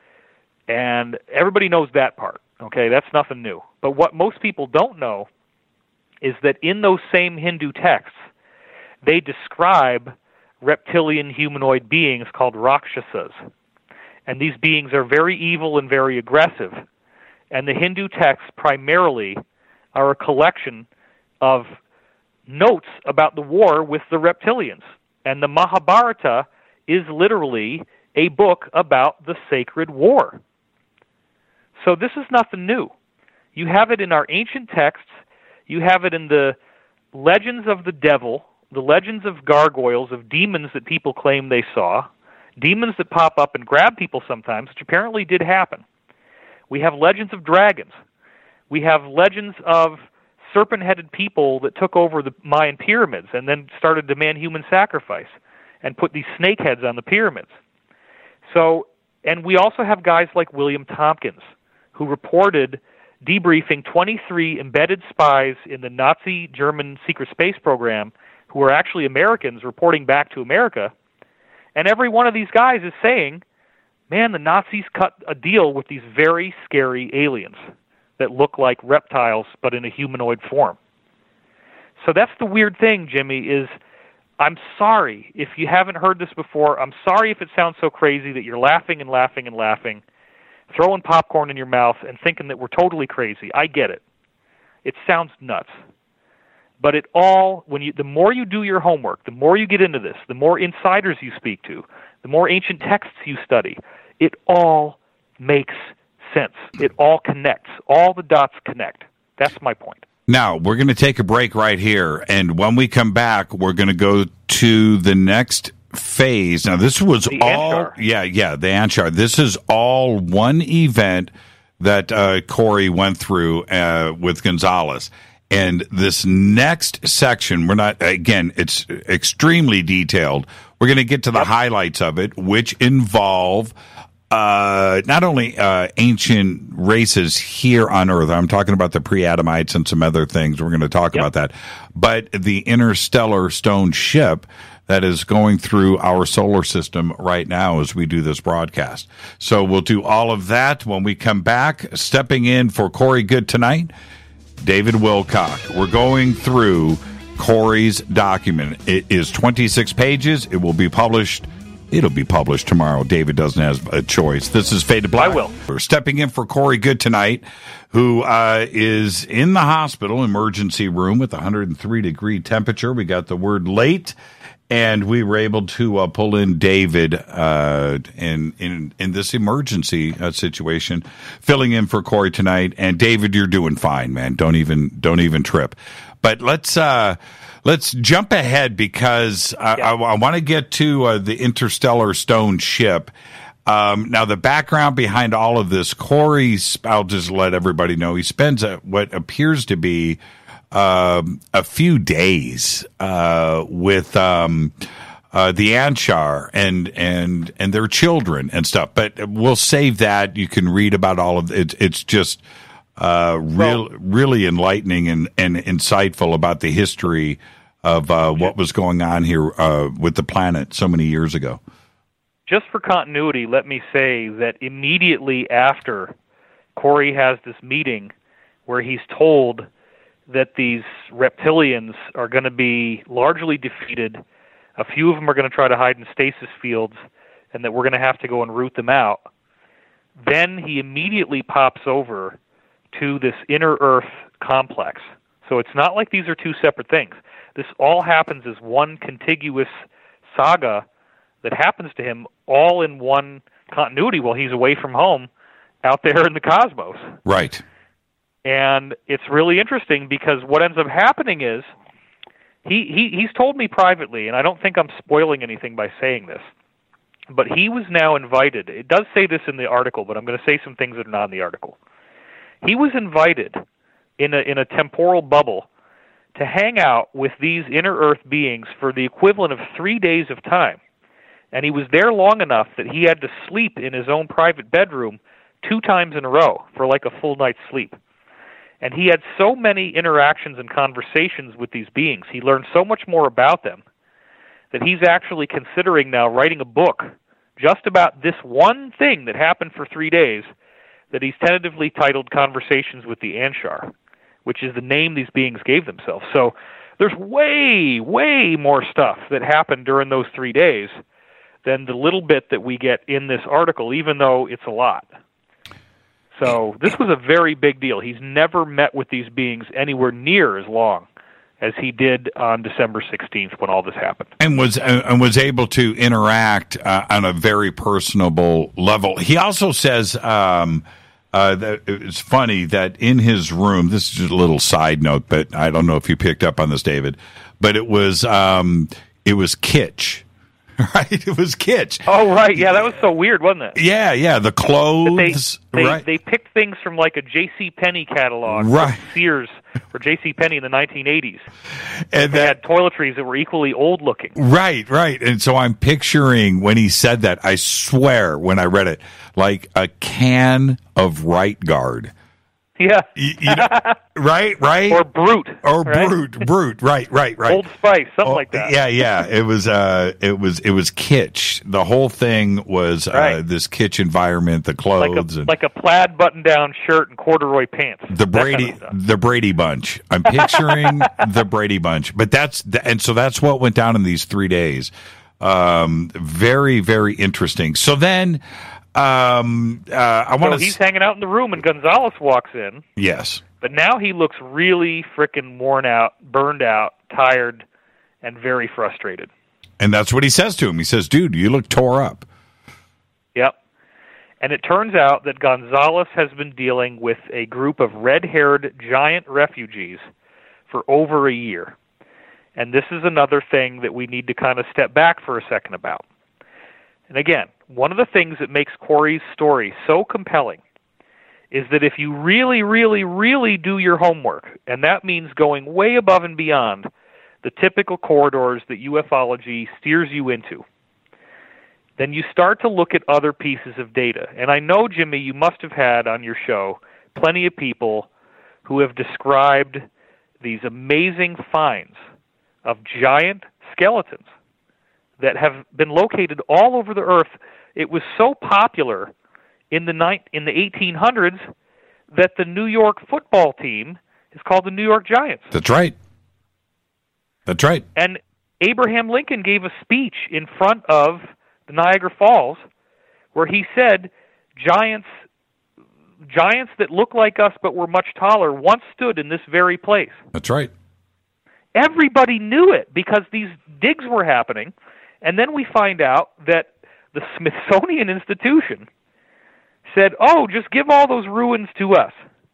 And everybody knows that part. Okay, that's nothing new. But what most people don't know is that in those same Hindu texts, they describe reptilian humanoid beings called Rakshasas. And these beings are very evil and very aggressive. And the Hindu texts primarily are a collection of notes about the war with the reptilians. And the Mahabharata is literally a book about the sacred war. So this is nothing new. You have it in our ancient texts. You have it in the legends of the devil, the legends of gargoyles, of demons that people claim they saw, demons that pop up and grab people sometimes, which apparently did happen. We have legends of dragons. We have legends of serpent-headed people that took over the Mayan pyramids and then started to demand human sacrifice and put these snake heads on the pyramids. So, and we also have guys like William Tompkins, who reported debriefing twenty-three embedded spies in the Nazi German secret space program who are actually Americans reporting back to America. And every one of these guys is saying, man, the Nazis cut a deal with these very scary aliens that look like reptiles but in a humanoid form. So that's the weird thing, Jimmy, is I'm sorry if you haven't heard this before. I'm sorry if it sounds so crazy that you're laughing and laughing and laughing, throwing popcorn in your mouth and thinking that we're totally crazy. I get it. It sounds nuts. But it all, when you, the more you do your homework, the more you get into this, the more insiders you speak to, the more ancient texts you study, it all makes sense. It all connects. All the dots connect. That's my point. Now, we're going to take a break right here, and when we come back, we're going to go to the next phase. Now, this was the all... Anshar. Yeah, yeah, the Anshar. This is all one event that uh, Corey went through uh, with Gonzalez. And this next section, we're not, again, it's extremely detailed. We're going to get to the yep. highlights of it, which involve uh, not only uh, ancient races here on Earth. I'm talking about the pre-Adamites and some other things. We're going to talk yep. about that. But the interstellar stone ship that is going through our solar system right now as we do this broadcast. So we'll do all of that when we come back. Stepping in for Corey Goode tonight, David Wilcock. We're going through Corey's document. It is twenty-six pages. It will be published. It'll be published tomorrow. David doesn't have a choice. This is Fade to Black. I will. We're stepping in for Corey Goode tonight, who uh, is in the hospital emergency room with one hundred three degree temperature. We got the word late, and we were able to uh, pull in David uh, in, in in this emergency uh, situation, filling in for Corey tonight. And David, you're doing fine, man. Don't even don't even trip. But let's uh, let's jump ahead because I, yeah. I, I want to get to uh, the interstellar stone ship. Um, now, the background behind all of this, Corey, I'll just let everybody know, he spends a, what appears to be Um, a few days uh, with um, uh, the Anshar and and and their children and stuff. But we'll save that. You can read about all of it. It's just uh, real, well, really enlightening and, and insightful about the history of uh, what was going on here uh, with the planet so many years ago. Just for continuity, let me say that immediately after Corey has this meeting where he's told that these reptilians are going to be largely defeated, a few of them are going to try to hide in stasis fields, and that we're going to have to go and root them out, then he immediately pops over to this inner Earth complex. So it's not like these are two separate things. This all happens as one contiguous saga that happens to him all in one continuity while he's away from home out there in the cosmos. Right. And it's really interesting because what ends up happening is he, he he's told me privately, and I don't think I'm spoiling anything by saying this, but he was now invited. It does say this in the article, but I'm going to say some things that are not in the article. He was invited in a in a temporal bubble to hang out with these inner Earth beings for the equivalent of three days of time. And he was there long enough that he had to sleep in his own private bedroom two times in a row for like a full night's sleep. And he had so many interactions and conversations with these beings. He learned so much more about them that he's actually considering now writing a book just about this one thing that happened for three days that he's tentatively titled Conversations with the Anshar, which is the name these beings gave themselves. So there's way, way more stuff that happened during those three days than the little bit that we get in this article, even though it's a lot. So this was a very big deal. He's never met with these beings anywhere near as long as he did on December sixteenth when all this happened. And was and was able to interact uh, on a very personable level. He also says um, uh, that it's funny that in his room, this is just a little side note, but I don't know if you picked up on this, David, but it was um, it was kitsch. Right, it was kitsch. Oh, right, yeah, that was so weird, wasn't it? Yeah, yeah, the clothes. They, they, right. they picked things from like a J C. Penney catalog, right? Sears or J C. Penney in the nineteen eighties, and they that, had toiletries that were equally old looking. Right, right. And so I'm picturing when he said that. I swear, when I read it, like a can of Right Guard. Yeah. You, you know, right, right. Or Brute. Or right? Brute, Brute. Right, right, right. Old Spice, something oh, like that. Yeah, yeah. It was, uh, it was, it was kitsch. The whole thing was uh, right. this kitsch environment, the clothes, like a, and like a plaid button-down shirt and corduroy pants. The Brady, kind of the Brady Bunch. I'm picturing the Brady Bunch, but that's and so that's what went down in these three days. Um, very, very interesting. So then. Um, uh, I want to. So he's s- hanging out in the room, and Gonzalez walks in. Yes, but now he looks really frickin' worn out, burned out, tired, and very frustrated. And that's what he says to him. He says, "Dude, you look tore up." Yep. And it turns out that Gonzalez has been dealing with a group of red-haired giant refugees for over a year, and this is another thing that we need to kind of step back for a second about. And again, one of the things that makes Corey's story so compelling is that if you really, really, really do your homework, and that means going way above and beyond the typical corridors that ufology steers you into, then you start to look at other pieces of data. And I know, Jimmy, you must have had on your show plenty of people who have described these amazing finds of giant skeletons that have been located all over the earth. It was so popular in the ni- in the eighteen hundreds that the New York football team is called the New York Giants. That's right. That's right. And Abraham Lincoln gave a speech in front of the Niagara Falls where he said, giants giants that look like us but were much taller once stood in this very place. That's right. Everybody knew it because these digs were happening. And then we find out that the Smithsonian Institution said, oh, just give all those ruins to us.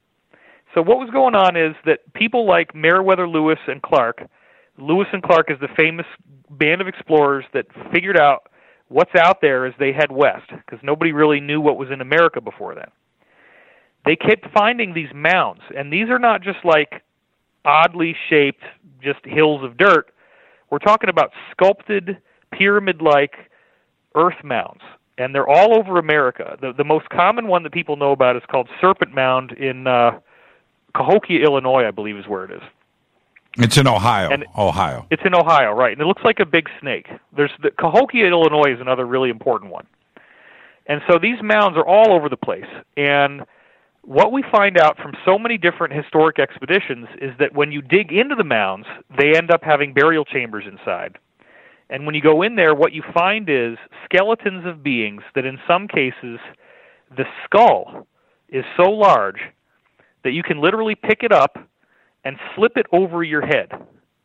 So what was going on is that people like Meriwether Lewis and Clark, Lewis and Clark is the famous band of explorers that figured out what's out there as they head west, because nobody really knew what was in America before then. They kept finding these mounds, and these are not just like oddly shaped, just hills of dirt. We're talking about sculpted, pyramid-like earth mounds, and they're all over America. The, the most common one that people know about is called Serpent Mound in uh, Cahokia, Illinois, I believe is where it is. It's in Ohio. And Ohio. It's in Ohio, right? And it looks like a big snake. There's the, Cahokia, Illinois is another really important one. And so these mounds are all over the place. And what we find out from so many different historic expeditions is that when you dig into the mounds, they end up having burial chambers inside. And when you go in there, what you find is skeletons of beings that in some cases, the skull is so large that you can literally pick it up and slip it over your head.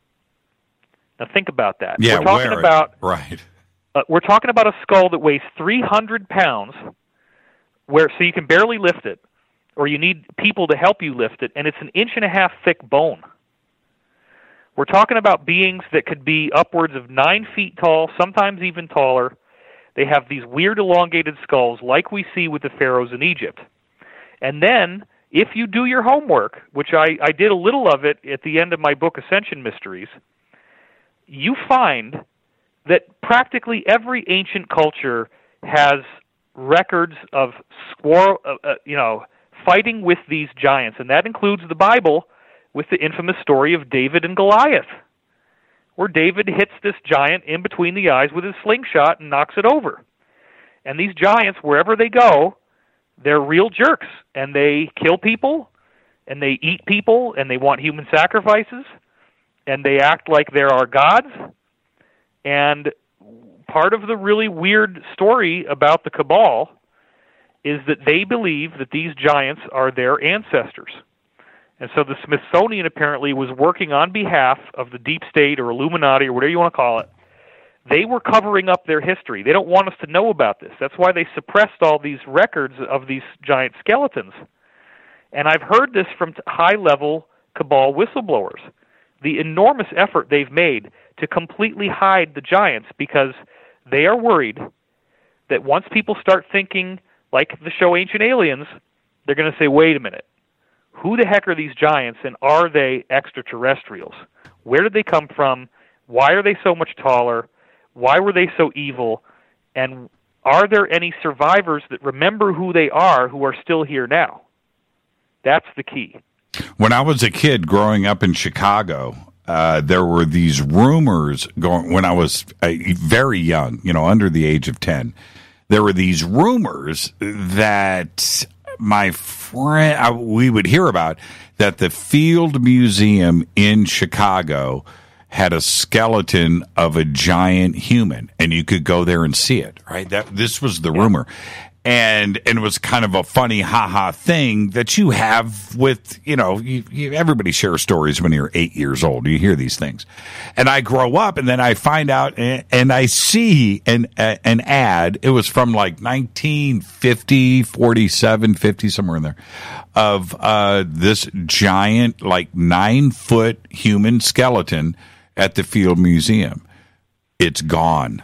Now think about that. Yeah, we're talking wear it. about right. Uh, we're talking about a skull that weighs three hundred pounds, where so you can barely lift it, or you need people to help you lift it, and it's an inch and a half thick bone. We're talking about beings that could be upwards of nine feet tall, sometimes even taller. They have these weird elongated skulls like we see with the pharaohs in Egypt. And then, if you do your homework, which I, I did a little of it at the end of my book, Ascension Mysteries, you find that practically every ancient culture has records of squirrel, uh, uh, you know, fighting with these giants, and that includes the Bible with the infamous story of David and Goliath, where David hits this giant in between the eyes with his slingshot and knocks it over. And these giants, wherever they go, they're real jerks, and they kill people, and they eat people, and they want human sacrifices, and they act like there are gods. And part of the really weird story about the Cabal is that they believe that these giants are their ancestors. And so the Smithsonian apparently was working on behalf of the deep state or Illuminati or whatever you want to call it. They were covering up their history. They don't want us to know about this. That's why they suppressed all these records of these giant skeletons. And I've heard this from high-level Cabal whistleblowers, the enormous effort they've made to completely hide the giants, because they are worried that once people start thinking like the show Ancient Aliens, they're going to say, wait a minute, who the heck are these giants, and are they extraterrestrials? Where did they come from? Why are they so much taller? Why were they so evil? And are there any survivors that remember who they are who are still here now? That's the key. When I was a kid growing up in Chicago, uh, there were these rumors going, when I was uh, very young, you know, under the age of ten, there were these rumors that my friend, uh, we would hear about, that the Field Museum in Chicago had a skeleton of a giant human, and you could go there and see it, right? That this was the rumor. And and it was kind of a funny ha-ha thing that you have with, you know, you, you, everybody shares stories when you're eight years old. You hear these things. And I grow up, and then I find out, and, and I see an uh, an ad. It was from like nineteen fifty, forty-seven, fifty, somewhere in there, of uh, this giant, like nine-foot human skeleton at the Field Museum. It's gone.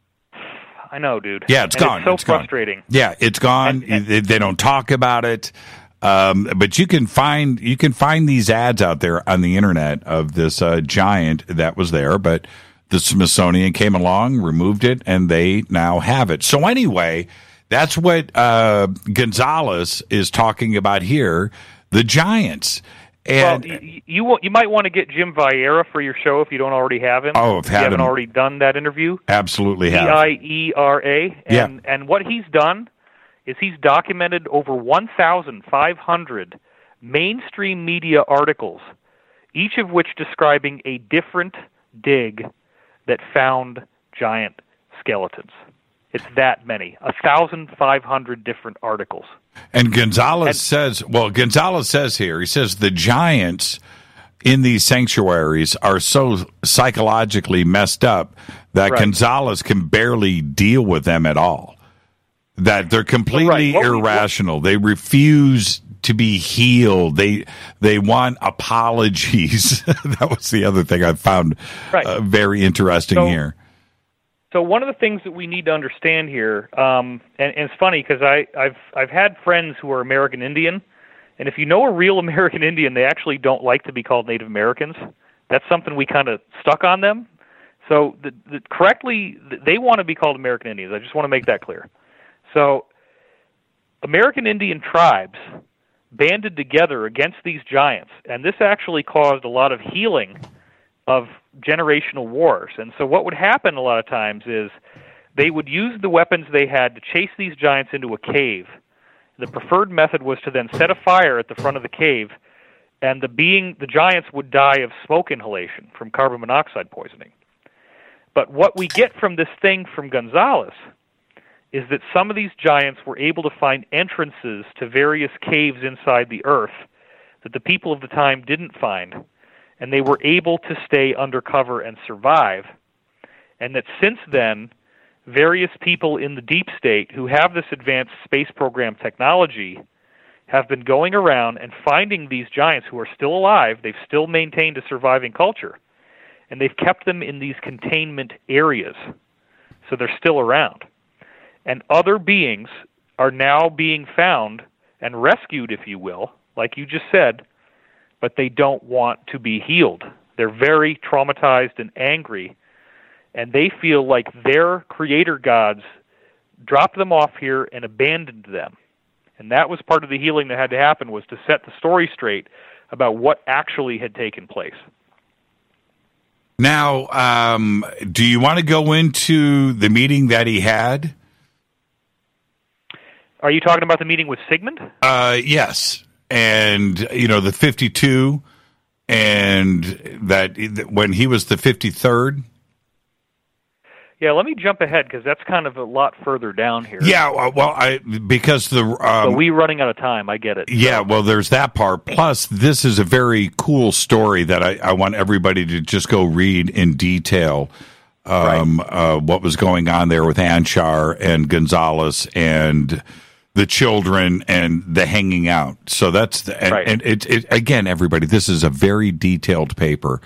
I know, dude. Yeah, it's and gone. It's so it's gone. frustrating. Yeah, it's gone. And, and, they, they don't talk about it. Um, but you can find you can find these ads out there on the internet of this uh, giant that was there, but the Smithsonian came along, removed it, and they now have it. So anyway, that's what uh, Gonzalez is talking about here, the giants. And well, you, you you might want to get Jim Vieira for your show if you don't already have him. Oh, I've if had you haven't him. already done that interview. Absolutely have. V I E R A. And, yeah. and what he's done is he's documented over one thousand five hundred mainstream media articles, each of which describing a different dig that found giant skeletons. It's that many, one thousand five hundred different articles. And Gonzalez and, says, well, Gonzalez says here, he says the giants in these sanctuaries are so psychologically messed up that right. Gonzalez can barely deal with them at all. That they're completely right. irrational. We, they refuse to be healed. They they want apologies. That was the other thing I found right. uh, very interesting so, here. So one of the things that we need to understand here, um, and, and it's funny because I I've I've had friends who are American Indian, and if you know a real American Indian, they actually don't like to be called Native Americans. That's something we kind of stuck on them. So the, the, correctly, they want to be called American Indians. I just want to make that clear. So American Indian tribes banded together against these giants, and this actually caused a lot of healing of generational wars. And so what would happen a lot of times is they would use the weapons they had to chase these giants into a cave. The preferred method was to then set a fire at the front of the cave, and the being the giants would die of smoke inhalation from carbon monoxide poisoning. But what we get from this thing from Gonzalez is that some of these giants were able to find entrances to various caves inside the earth that the people of the time didn't find, and they were able to stay undercover and survive, and that since then, various people in the deep state who have this advanced space program technology have been going around and finding these giants who are still alive. They've still maintained a surviving culture, and they've kept them in these containment areas, so they're still around. And other beings are now being found and rescued, if you will, like you just said, but they don't want to be healed. They're very traumatized and angry, and they feel like their creator gods dropped them off here and abandoned them. And that was part of the healing that had to happen, was to set the story straight about what actually had taken place. Now, um, do you want to go into the meeting that he had? Are you talking about the meeting with Sigmund? Uh, yes. And, you know, the fifty-two, and that when he was the fifty-third. Yeah, let me jump ahead because that's kind of a lot further down here. Yeah, well, I because the um, but we running out of time. I get it. Yeah, well, there's that part. Plus, this is a very cool story that I, I want everybody to just go read in detail. Um, right. uh, what was going on there with Anshar and Gonzalez and the children and the hanging out. So that's the, and, right. and it, it again, everybody. This is a very detailed paper.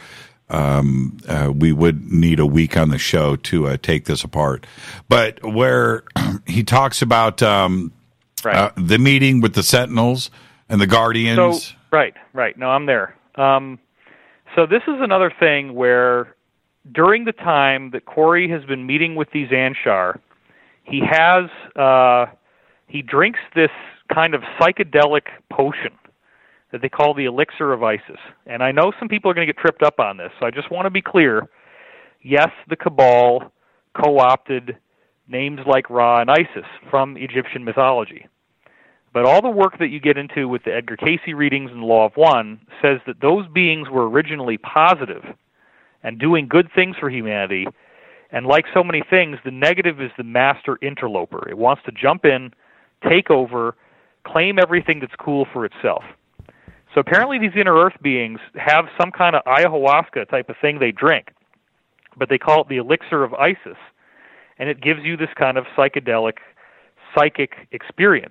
Um, uh, we would need a week on the show to uh, take this apart. But where he talks about um, right. uh, the meeting with the Sentinels and the Guardians. So, right, right. No, I'm there. Um, so this is another thing where during the time that Corey has been meeting with these Anshar, he has uh, he drinks this kind of psychedelic potion that they call the elixir of Isis. And I know some people are going to get tripped up on this, so I just want to be clear. Yes, the Cabal co-opted names like Ra and Isis from Egyptian mythology. But all the work that you get into with the Edgar Cayce readings and the Law of One says that those beings were originally positive and doing good things for humanity. And like so many things, the negative is the master interloper. It wants to jump in, take over, claim everything that's cool for itself. So apparently these inner earth beings have some kind of ayahuasca type of thing they drink, but they call it the elixir of Isis, and it gives you this kind of psychedelic, psychic experience.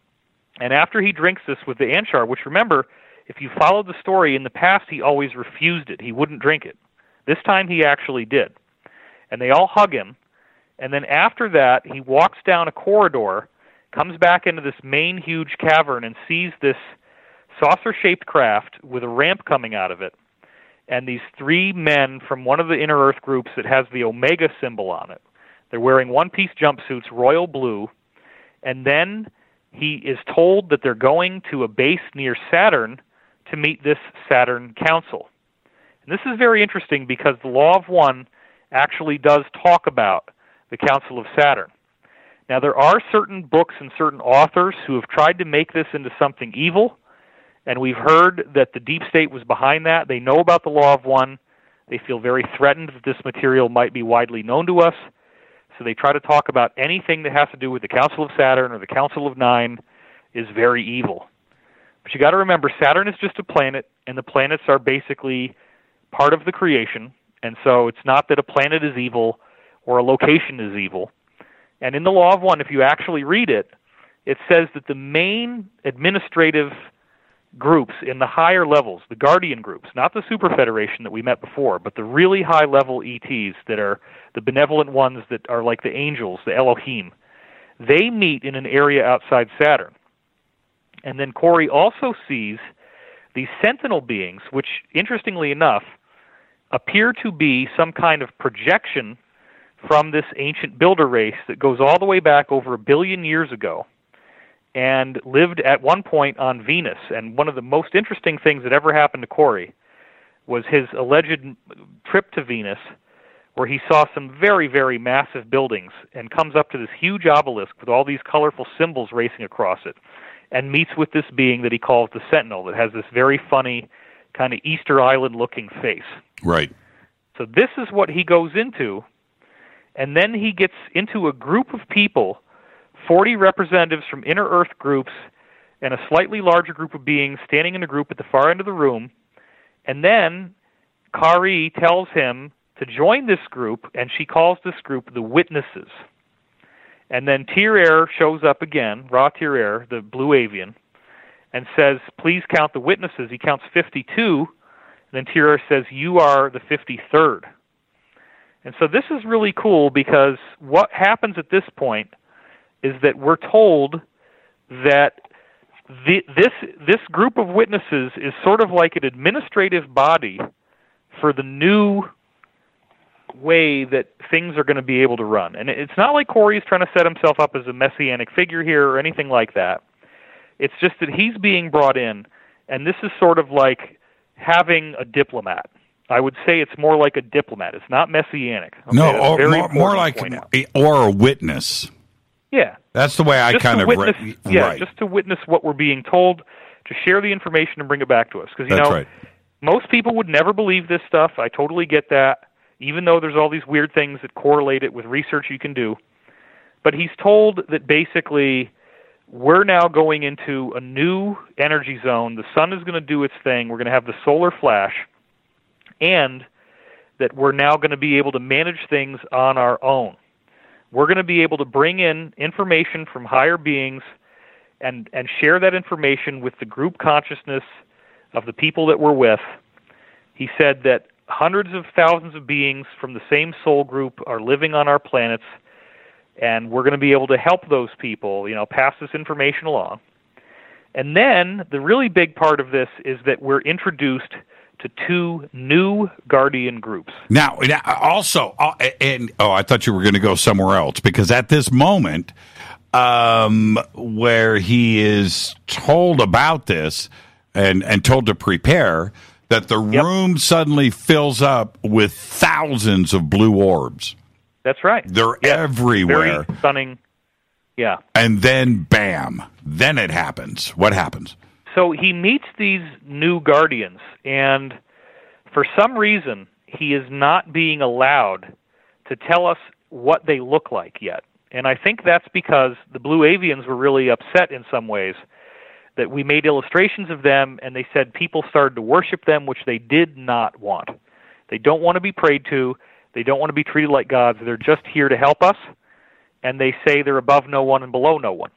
And after he drinks this with the Anshar, which remember, if you followed the story, in the past he always refused it. He wouldn't drink it. This time he actually did. And they all hug him, and then after that he walks down a corridor, comes back into this main huge cavern and sees this saucer-shaped craft with a ramp coming out of it, and these three men from one of the inner earth groups that has the Omega symbol on it. They're wearing one-piece jumpsuits, royal blue, and then he is told that they're going to a base near Saturn to meet this Saturn Council. And this is very interesting because the Law of One actually does talk about the Council of Saturn. Now, there are certain books and certain authors who have tried to make this into something evil, and we've heard that the deep state was behind that. They know about the Law of One. They feel very threatened that this material might be widely known to us. So they try to talk about anything that has to do with the Council of Saturn or the Council of Nine is very evil. But you got to remember, Saturn is just a planet, and the planets are basically part of the creation. And so it's not that a planet is evil or a location is evil. And in the Law of One, if you actually read it, it says that the main administrative groups in the higher levels, the Guardian groups, not the Super Federation that we met before, but the really high-level E Ts that are the benevolent ones that are like the angels, the Elohim, they meet in an area outside Saturn. And then Corey also sees these sentinel beings, which, interestingly enough, appear to be some kind of projection from this ancient builder race that goes all the way back over a billion years ago and lived at one point on Venus. And one of the most interesting things that ever happened to Corey was his alleged trip to Venus, where he saw some very, very massive buildings and comes up to this huge obelisk with all these colorful symbols racing across it, and meets with this being that he calls the Sentinel that has this very funny kind of Easter Island-looking face. Right. So this is what he goes into, and then he gets into a group of people, forty representatives from inner Earth groups and a slightly larger group of beings standing in a group at the far end of the room. And then Kari tells him to join this group, and she calls this group the Witnesses. And then Tyr shows up again, Ra Tyr, the blue avian, and says, please count the witnesses. He counts fifty-two, and then Tyr says, you are the fifty-third. And so this is really cool, because what happens at this point is that we're told that the, this this group of witnesses is sort of like an administrative body for the new way that things are going to be able to run. And it's not like Corey is trying to set himself up as a messianic figure here or anything like that. It's just that he's being brought in, and this is sort of like having a diplomat. I would say it's more like a diplomat. It's not messianic. Okay? No, That's or very more, more like a, or a witness. Yeah. That's the way I just kind of witness, re- yeah, right. just to witness what we're being told, to share the information and bring it back to us. Because you That's know, right. most people would never believe this stuff. I totally get that, even though there's all these weird things that correlate it with research you can do. But he's told that basically we're now going into a new energy zone. The sun is going to do its thing. We're going to have the solar flash, and that we're now going to be able to manage things on our own. We're going to be able to bring in information from higher beings and, and share that information with the group consciousness of the people that we're with. He said that hundreds of thousands of beings from the same soul group are living on our planets, and we're going to be able to help those people, you know, pass this information along. And then the really big part of this is that we're introduced to two new Guardian groups. Now, also, uh, and oh, I thought you were going to go somewhere else, because at this moment, um, where he is told about this and, and told to prepare, that the Yep. room suddenly fills up with thousands of blue orbs. That's right. They're Yeah. everywhere. Very stunning. Yeah. And then, bam, then it happens. What happens? So he meets these new Guardians, and for some reason, he is not being allowed to tell us what they look like yet. And I think that's because the Blue Avians were really upset in some ways that we made illustrations of them, and they said people started to worship them, which they did not want. They don't want to be prayed to. They don't want to be treated like gods. They're just here to help us, and they say they're above no one and below no one.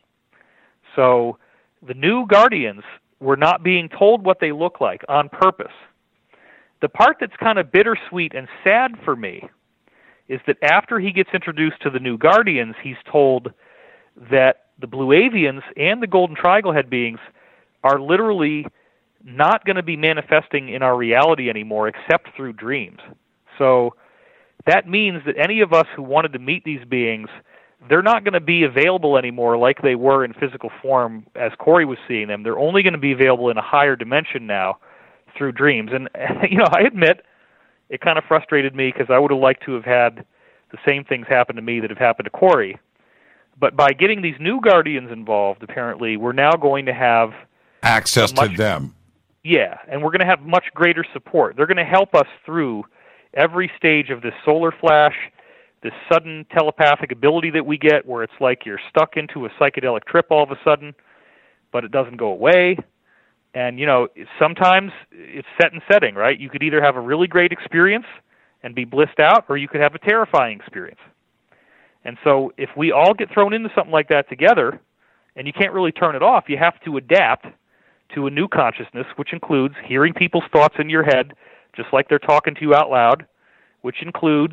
So the new Guardians were not being told what they look like on purpose. The part that's kind of bittersweet and sad for me is that after he gets introduced to the new Guardians, he's told that the Blue Avians and the Golden Triangle Head beings are literally not going to be manifesting in our reality anymore except through dreams. So that means that any of us who wanted to meet these beings, they're not going to be available anymore like they were in physical form as Corey was seeing them. They're only going to be available in a higher dimension now through dreams. And, you know, I admit it kind of frustrated me because I would have liked to have had the same things happen to me that have happened to Corey. But by getting these new Guardians involved, apparently, we're now going to have access much, to them. Yeah, and we're going to have much greater support. They're going to help us through every stage of this solar flash, this sudden telepathic ability that we get where it's like you're stuck into a psychedelic trip all of a sudden, but it doesn't go away. And, you know, sometimes it's set and setting, right? You could either have a really great experience and be blissed out, or you could have a terrifying experience. And so if we all get thrown into something like that together, and you can't really turn it off, you have to adapt to a new consciousness, which includes hearing people's thoughts in your head, just like they're talking to you out loud, which includes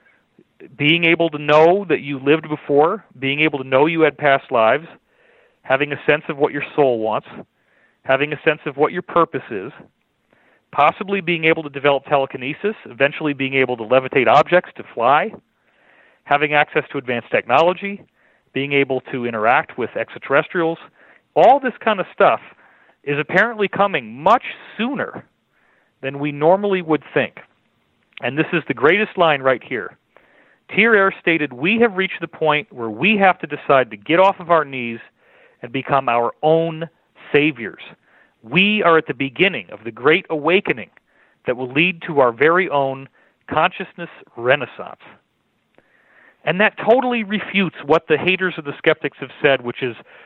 being able to know that you lived before, being able to know you had past lives, having a sense of what your soul wants, having a sense of what your purpose is, possibly being able to develop telekinesis, eventually being able to levitate objects to fly, having access to advanced technology, being able to interact with extraterrestrials. All this kind of stuff is apparently coming much sooner than we normally would think. And this is the greatest line right here. Tyr stated, "We have reached the point where we have to decide to get off of our knees and become our own saviors. We are at the beginning of the great awakening that will lead to our very own consciousness renaissance." And that totally refutes what the haters of the skeptics have said, which is,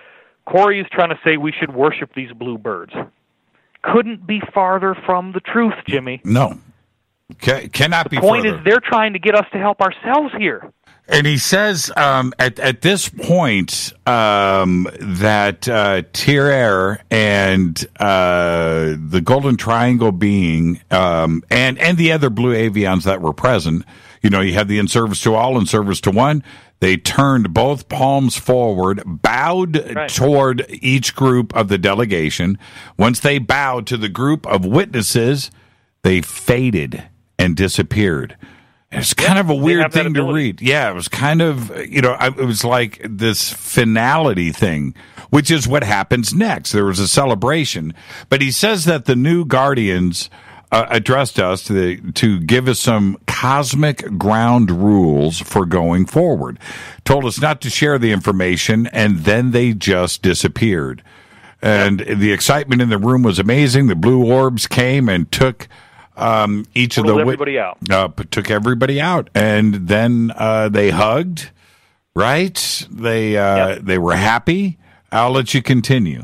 Corey is trying to say we should worship these blue birds. Couldn't be farther from the truth, Jimmy. No. Can, cannot the be point further. is they're trying to get us to help ourselves here. And he says um, at at this point um, that uh, Tyr and uh, the Golden Triangle being um, and and the other blue avions that were present, you know, you had the in service to all, in service to one. They turned both palms forward, bowed right. toward each group of the delegation. Once they bowed to the group of witnesses, they faded and disappeared. It's kind yeah, of a weird thing to read. Yeah, it was kind of, you know, it was like this finality thing, which is what happens next. There was a celebration. But he says that the new Guardians uh, addressed us to, to give us some cosmic ground rules for going forward. Told us not to share the information, and then they just disappeared. And yep. the excitement in the room was amazing. The blue orbs came and took... Um, each Pulled of the everybody out. Uh, took everybody out, and then uh, they hugged. Right? They uh, yep. they were happy. I'll let you continue.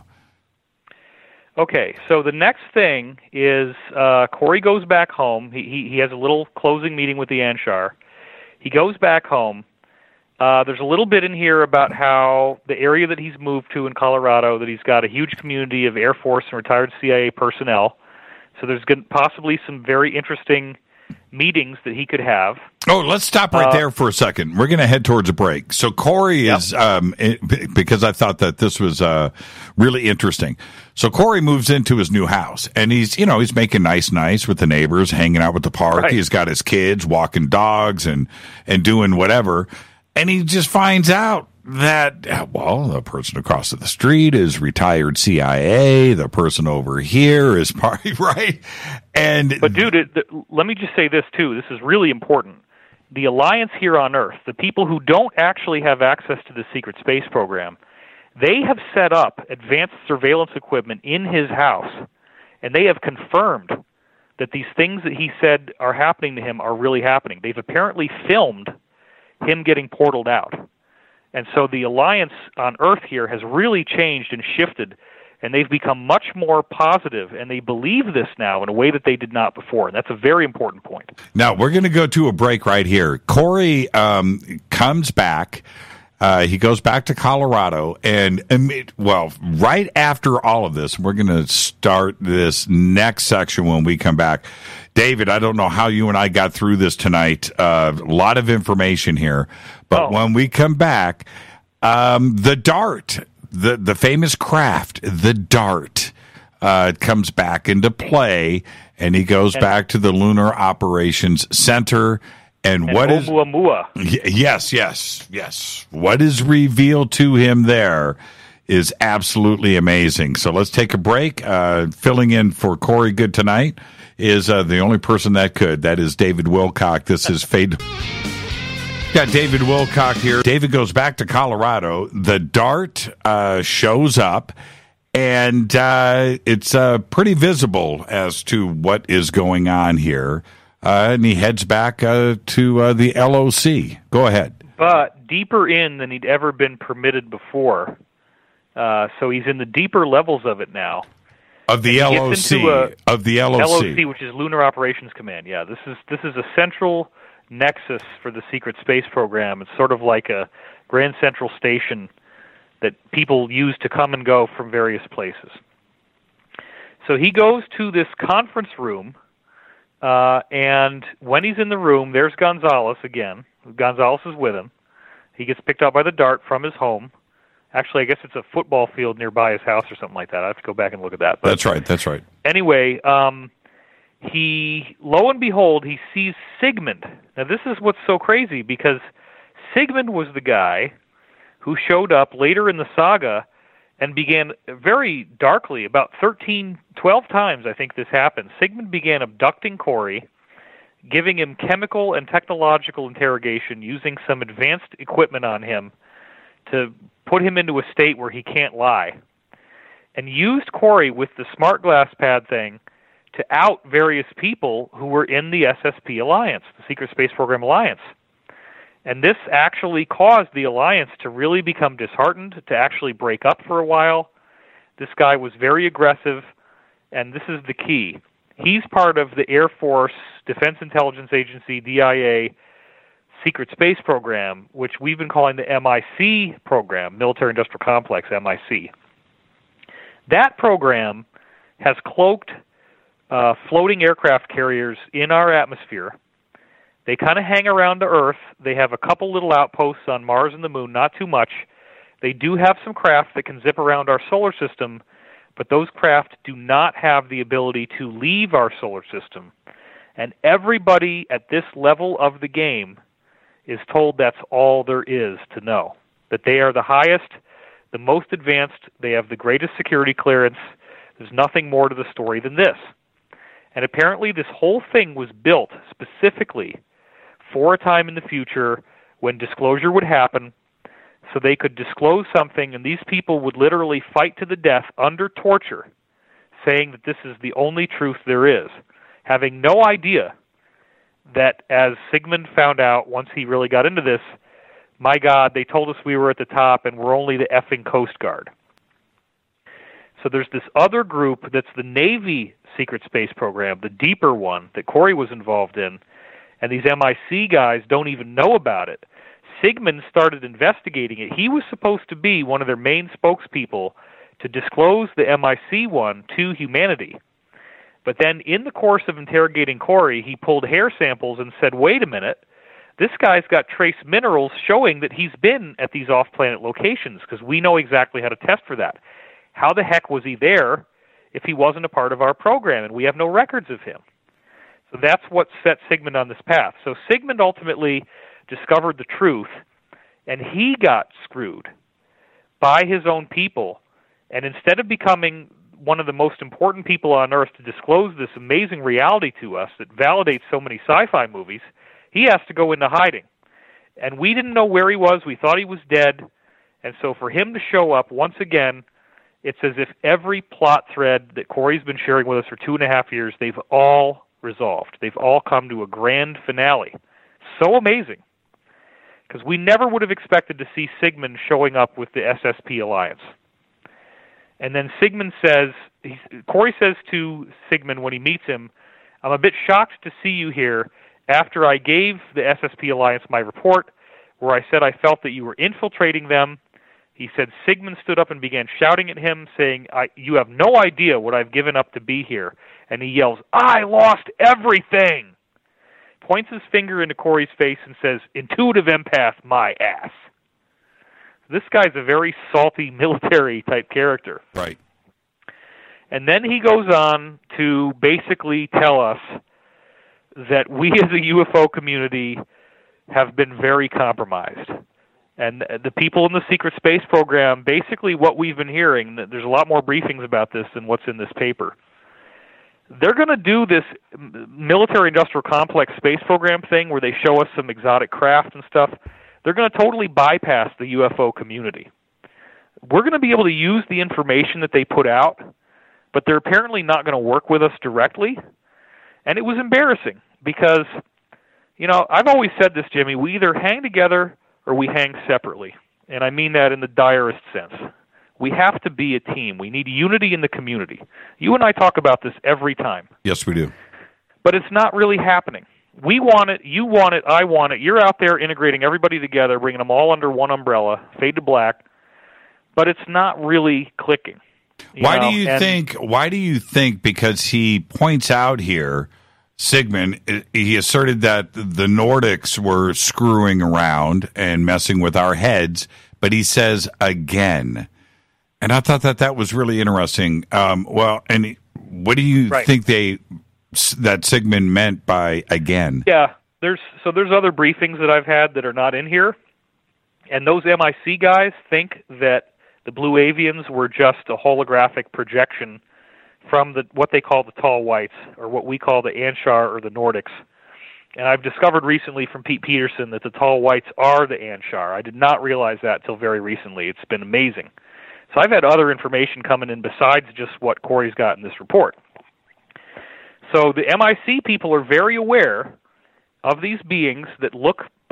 Okay, so the next thing is uh, Corey goes back home. He, he he has a little closing meeting with the Anshar. He goes back home. Uh, there's a little bit in here about how the area that he's moved to in Colorado, that he's got a huge community of Air Force and retired C I A personnel. So there's going to possibly some very interesting meetings that he could have. Oh, let's stop right uh, there for a second. We're going to head towards a break. So Corey yep. is, um, it, because I thought that this was uh, really interesting. So Corey moves into his new house, and he's, you know, he's making nice, nice with the neighbors, hanging out with the park. Right. He's got his kids walking dogs and and doing whatever, and he just finds out that, well, the person across the street is retired C I A. The person over here is party, right? And but dude, it, the, let me just say this too. This is really important. The Alliance here on Earth, the people who don't actually have access to the secret space program, they have set up advanced surveillance equipment in his house, and they have confirmed that these things that he said are happening to him are really happening. They've apparently filmed him getting portaled out. And so the Alliance on Earth here has really changed and shifted, and they've become much more positive, and they believe this now in a way that they did not before, and that's a very important point. Now, we're going to go to a break right here. Corey um, comes back. Uh, he goes back to Colorado, and, well, right after all of this, we're going to start this next section when we come back. David, I don't know how you and I got through this tonight. Uh, a lot of information here. But oh. when we come back, um, the DART, the, the famous craft, the DART, uh, comes back into play, and he goes and, back to the Lunar Operations Center. And, and what Oumuamua. is... Yes, yes, yes. What is revealed to him there is absolutely amazing. So let's take a break. Uh, filling in for Corey Good tonight is uh, the only person that could. That is David Wilcock. This is Fade. Got David Wilcock here. David goes back to Colorado. The DART uh, shows up, and uh, it's uh, pretty visible as to what is going on here. Uh, and he heads back uh, to uh, the L O C. Go ahead. But deeper in than he'd ever been permitted before. Uh, so he's in the deeper levels of it now. Of the L O C. Of the L O C. L O C, which is Lunar Operations Command. Yeah, this is this is a central nexus for the secret space program. It's sort of like a Grand Central Station that people use to come and go from various places. So he goes to this conference room, uh, and when he's in the room, there's Gonzalez again. Gonzalez is with him. He gets picked up by the DART from his home. Actually, I guess it's a football field nearby his house or something like that. I have to go back and look at that. But that's right, that's right. Anyway, um, he, lo and behold, he sees Sigmund. Now, this is what's so crazy, because Sigmund was the guy who showed up later in the saga and began very darkly, about thirteen, twelve times, I think this happened. Sigmund began abducting Corey, giving him chemical and technological interrogation, using some advanced equipment on him to put him into a state where he can't lie, and used Corey with the smart glass pad thing to out various people who were in the S S P Alliance, the Secret Space Program Alliance. And this actually caused the alliance to really become disheartened, to actually break up for a while. This guy was very aggressive, and this is the key. He's part of the Air Force, Defense Intelligence Agency, D I A, Secret Space Program, which we've been calling the M I C program, Military Industrial Complex, M I C. That program has cloaked uh, floating aircraft carriers in our atmosphere. They kind of hang around the Earth. They have a couple little outposts on Mars and the Moon, not too much. They do have some craft that can zip around our solar system, but those craft do not have the ability to leave our solar system. And everybody at this level of the game is told that's all there is to know, that they are the highest, the most advanced, they have the greatest security clearance. There's nothing more to the story than this. And apparently this whole thing was built specifically for a time in the future when disclosure would happen, so they could disclose something, and these people would literally fight to the death under torture, saying that this is the only truth there is, having no idea that, as Sigmund found out once he really got into this, my God, they told us we were at the top and we're only the effing Coast Guard. So there's this other group that's the Navy Secret Space Program, the deeper one that Corey was involved in, and these M I C guys don't even know about it. Sigmund started investigating it. He was supposed to be one of their main spokespeople to disclose the M I C one to humanity. But then in the course of interrogating Corey, he pulled hair samples and said, wait a minute, this guy's got trace minerals showing that he's been at these off-planet locations, because we know exactly how to test for that. How the heck was he there if he wasn't a part of our program, and we have no records of him? So that's what set Sigmund on this path. So Sigmund ultimately discovered the truth, and he got screwed by his own people. And instead of becoming one of the most important people on Earth to disclose this amazing reality to us that validates so many sci-fi movies, he has to go into hiding. And we didn't know where he was. We thought he was dead. And so for him to show up once again, it's as if every plot thread that Corey's been sharing with us for two and a half years, they've all resolved. They've all come to a grand finale. So amazing. Because we never would have expected to see Sigmund showing up with the S S P Alliance. And then Sigmund says, he's, Corey says to Sigmund when he meets him, I'm a bit shocked to see you here after I gave the S S P Alliance my report where I said I felt that you were infiltrating them. He said Sigmund stood up and began shouting at him, saying, I, you have no idea what I've given up to be here. And he yells, I lost everything! Points his finger into Corey's face and says, intuitive empath, my ass. This guy's a very salty military-type character. Right. And then he goes on to basically tell us that we as a U F O community have been very compromised. And the people in the secret space program, basically what we've been hearing, there's a lot more briefings about this than what's in this paper. They're going to do this military-industrial complex space program thing where they show us some exotic craft and stuff. They're going to totally bypass the U F O community. We're going to be able to use the information that they put out, but they're apparently not going to work with us directly. And it was embarrassing because, you know, I've always said this, Jimmy, we either hang together or we hang separately. And I mean that in the direst sense. We have to be a team. We need unity in the community. You and I talk about this every time. Yes, we do. But it's not really happening. We want it, you want it, I want it. You're out there integrating everybody together, bringing them all under one umbrella, fade to black, but it's not really clicking. Why know? do you and, think, why do you think, because he points out here, Sigmund, he asserted that the Nordics were screwing around and messing with our heads, but he says again. And I thought that that was really interesting. Um, well, and what do you right. think they that Sigmund meant by again? Yeah, there's so there's other briefings that I've had that are not in here, and those M I C guys think that the Blue Avians were just a holographic projection from the what they call the Tall Whites, or what we call the Anshar or the Nordics. And I've discovered recently from Pete Peterson that the Tall Whites are the Anshar. I did not realize that until very recently. It's been amazing. So I've had other information coming in besides just what Corey's got in this report. So the M I C people are very aware of these beings that look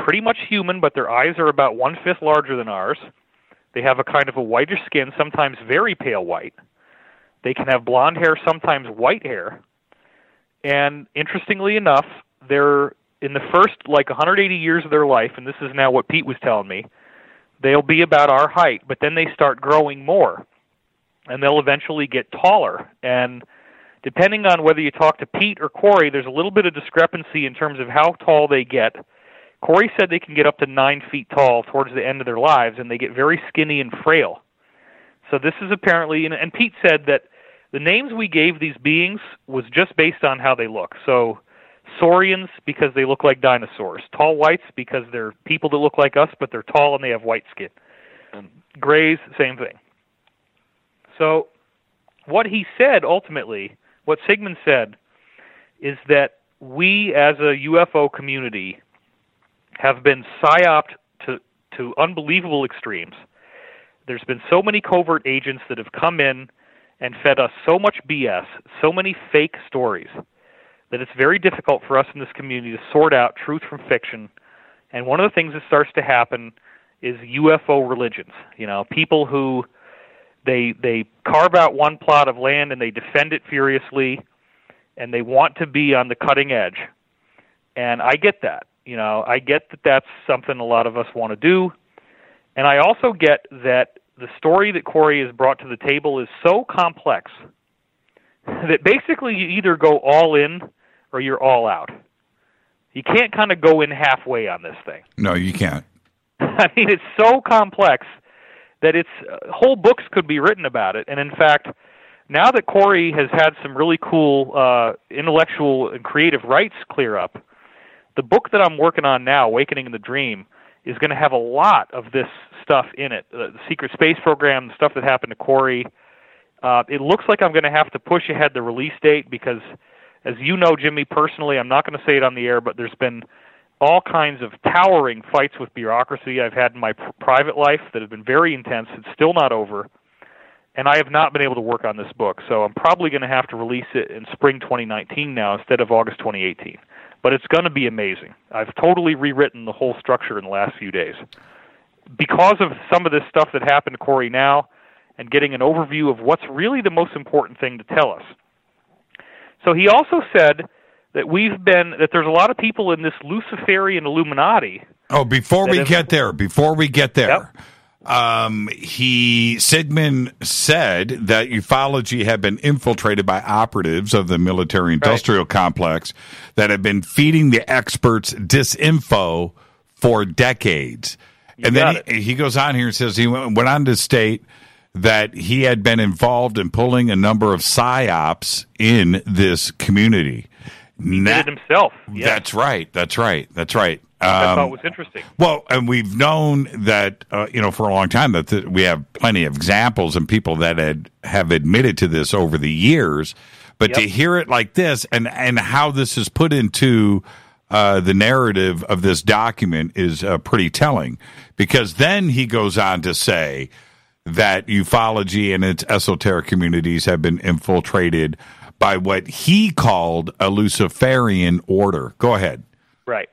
pretty much human, but their eyes are about one-fifth larger than ours. They have a kind of a whitish skin, sometimes very pale white. They can have blonde hair, sometimes white hair. And interestingly enough, they're in the first, like, one hundred eighty years of their life, and this is now what Pete was telling me, they'll be about our height, but then they start growing more, and they'll eventually get taller. And depending on whether you talk to Pete or Corey, there's a little bit of discrepancy in terms of how tall they get. Corey said they can get up to nine feet tall towards the end of their lives, and they get very skinny and frail. So this is apparently, and Pete said that the names we gave these beings was just based on how they look. So saurians, because they look like dinosaurs. Tall whites, because they're people that look like us, but they're tall and they have white skin. And grays, same thing. So what he said ultimately, what Sigmund said, is that we as a U F O community have been psyoped to, to unbelievable extremes. There's been so many covert agents that have come in and fed us so much B S, so many fake stories, that it's very difficult for us in this community to sort out truth from fiction. And one of the things that starts to happen is U F O religions. You know, people who they they carve out one plot of land and they defend it furiously, and they want to be on the cutting edge. And I get that. You know, I get that that's something a lot of us want to do. And I also get that the story that Corey has brought to the table is so complex that basically you either go all in or you're all out. You can't kind of go in halfway on this thing. No, you can't. I mean, it's so complex that it's uh, whole books could be written about it. And in fact, now that Corey has had some really cool uh, intellectual and creative rights clear up, the book that I'm working on now, Awakening in the Dream, is going to have a lot of this stuff in it. Uh, the secret space program, the stuff that happened to Corey. Uh, it looks like I'm going to have to push ahead the release date because, as you know, Jimmy, personally, I'm not going to say it on the air, but there's been all kinds of towering fights with bureaucracy I've had in my pr- private life that have been very intense. It's still not over, and I have not been able to work on this book, so I'm probably going to have to release it in spring twenty nineteen now instead of August twenty eighteen. But it's going to be amazing. I've totally rewritten the whole structure in the last few days. Because of some of this stuff that happened to Corey now and getting an overview of what's really the most important thing to tell us. So he also said that we've been, that there's a lot of people in this Luciferian Illuminati. Oh, before we have, get there, before we get there, yep. Um, he, Sigmund said that ufology had been infiltrated by operatives of the military-industrial right. complex that have been feeding the experts disinfo for decades. You and then he, he goes on here and says he went, went on to state that he had been involved in pulling a number of psyops in this community. He Na- did it himself. Yes. That's right. That's right. That's right. Um, I thought it was interesting. Well, and we've known that, uh, you know, for a long time that th- we have plenty of examples and people that had, have admitted to this over the years. But yep. to hear it like this and, and how this is put into uh, the narrative of this document is uh, pretty telling. Because then he goes on to say that ufology and its esoteric communities have been infiltrated by what he called a Luciferian order. Go ahead. Right.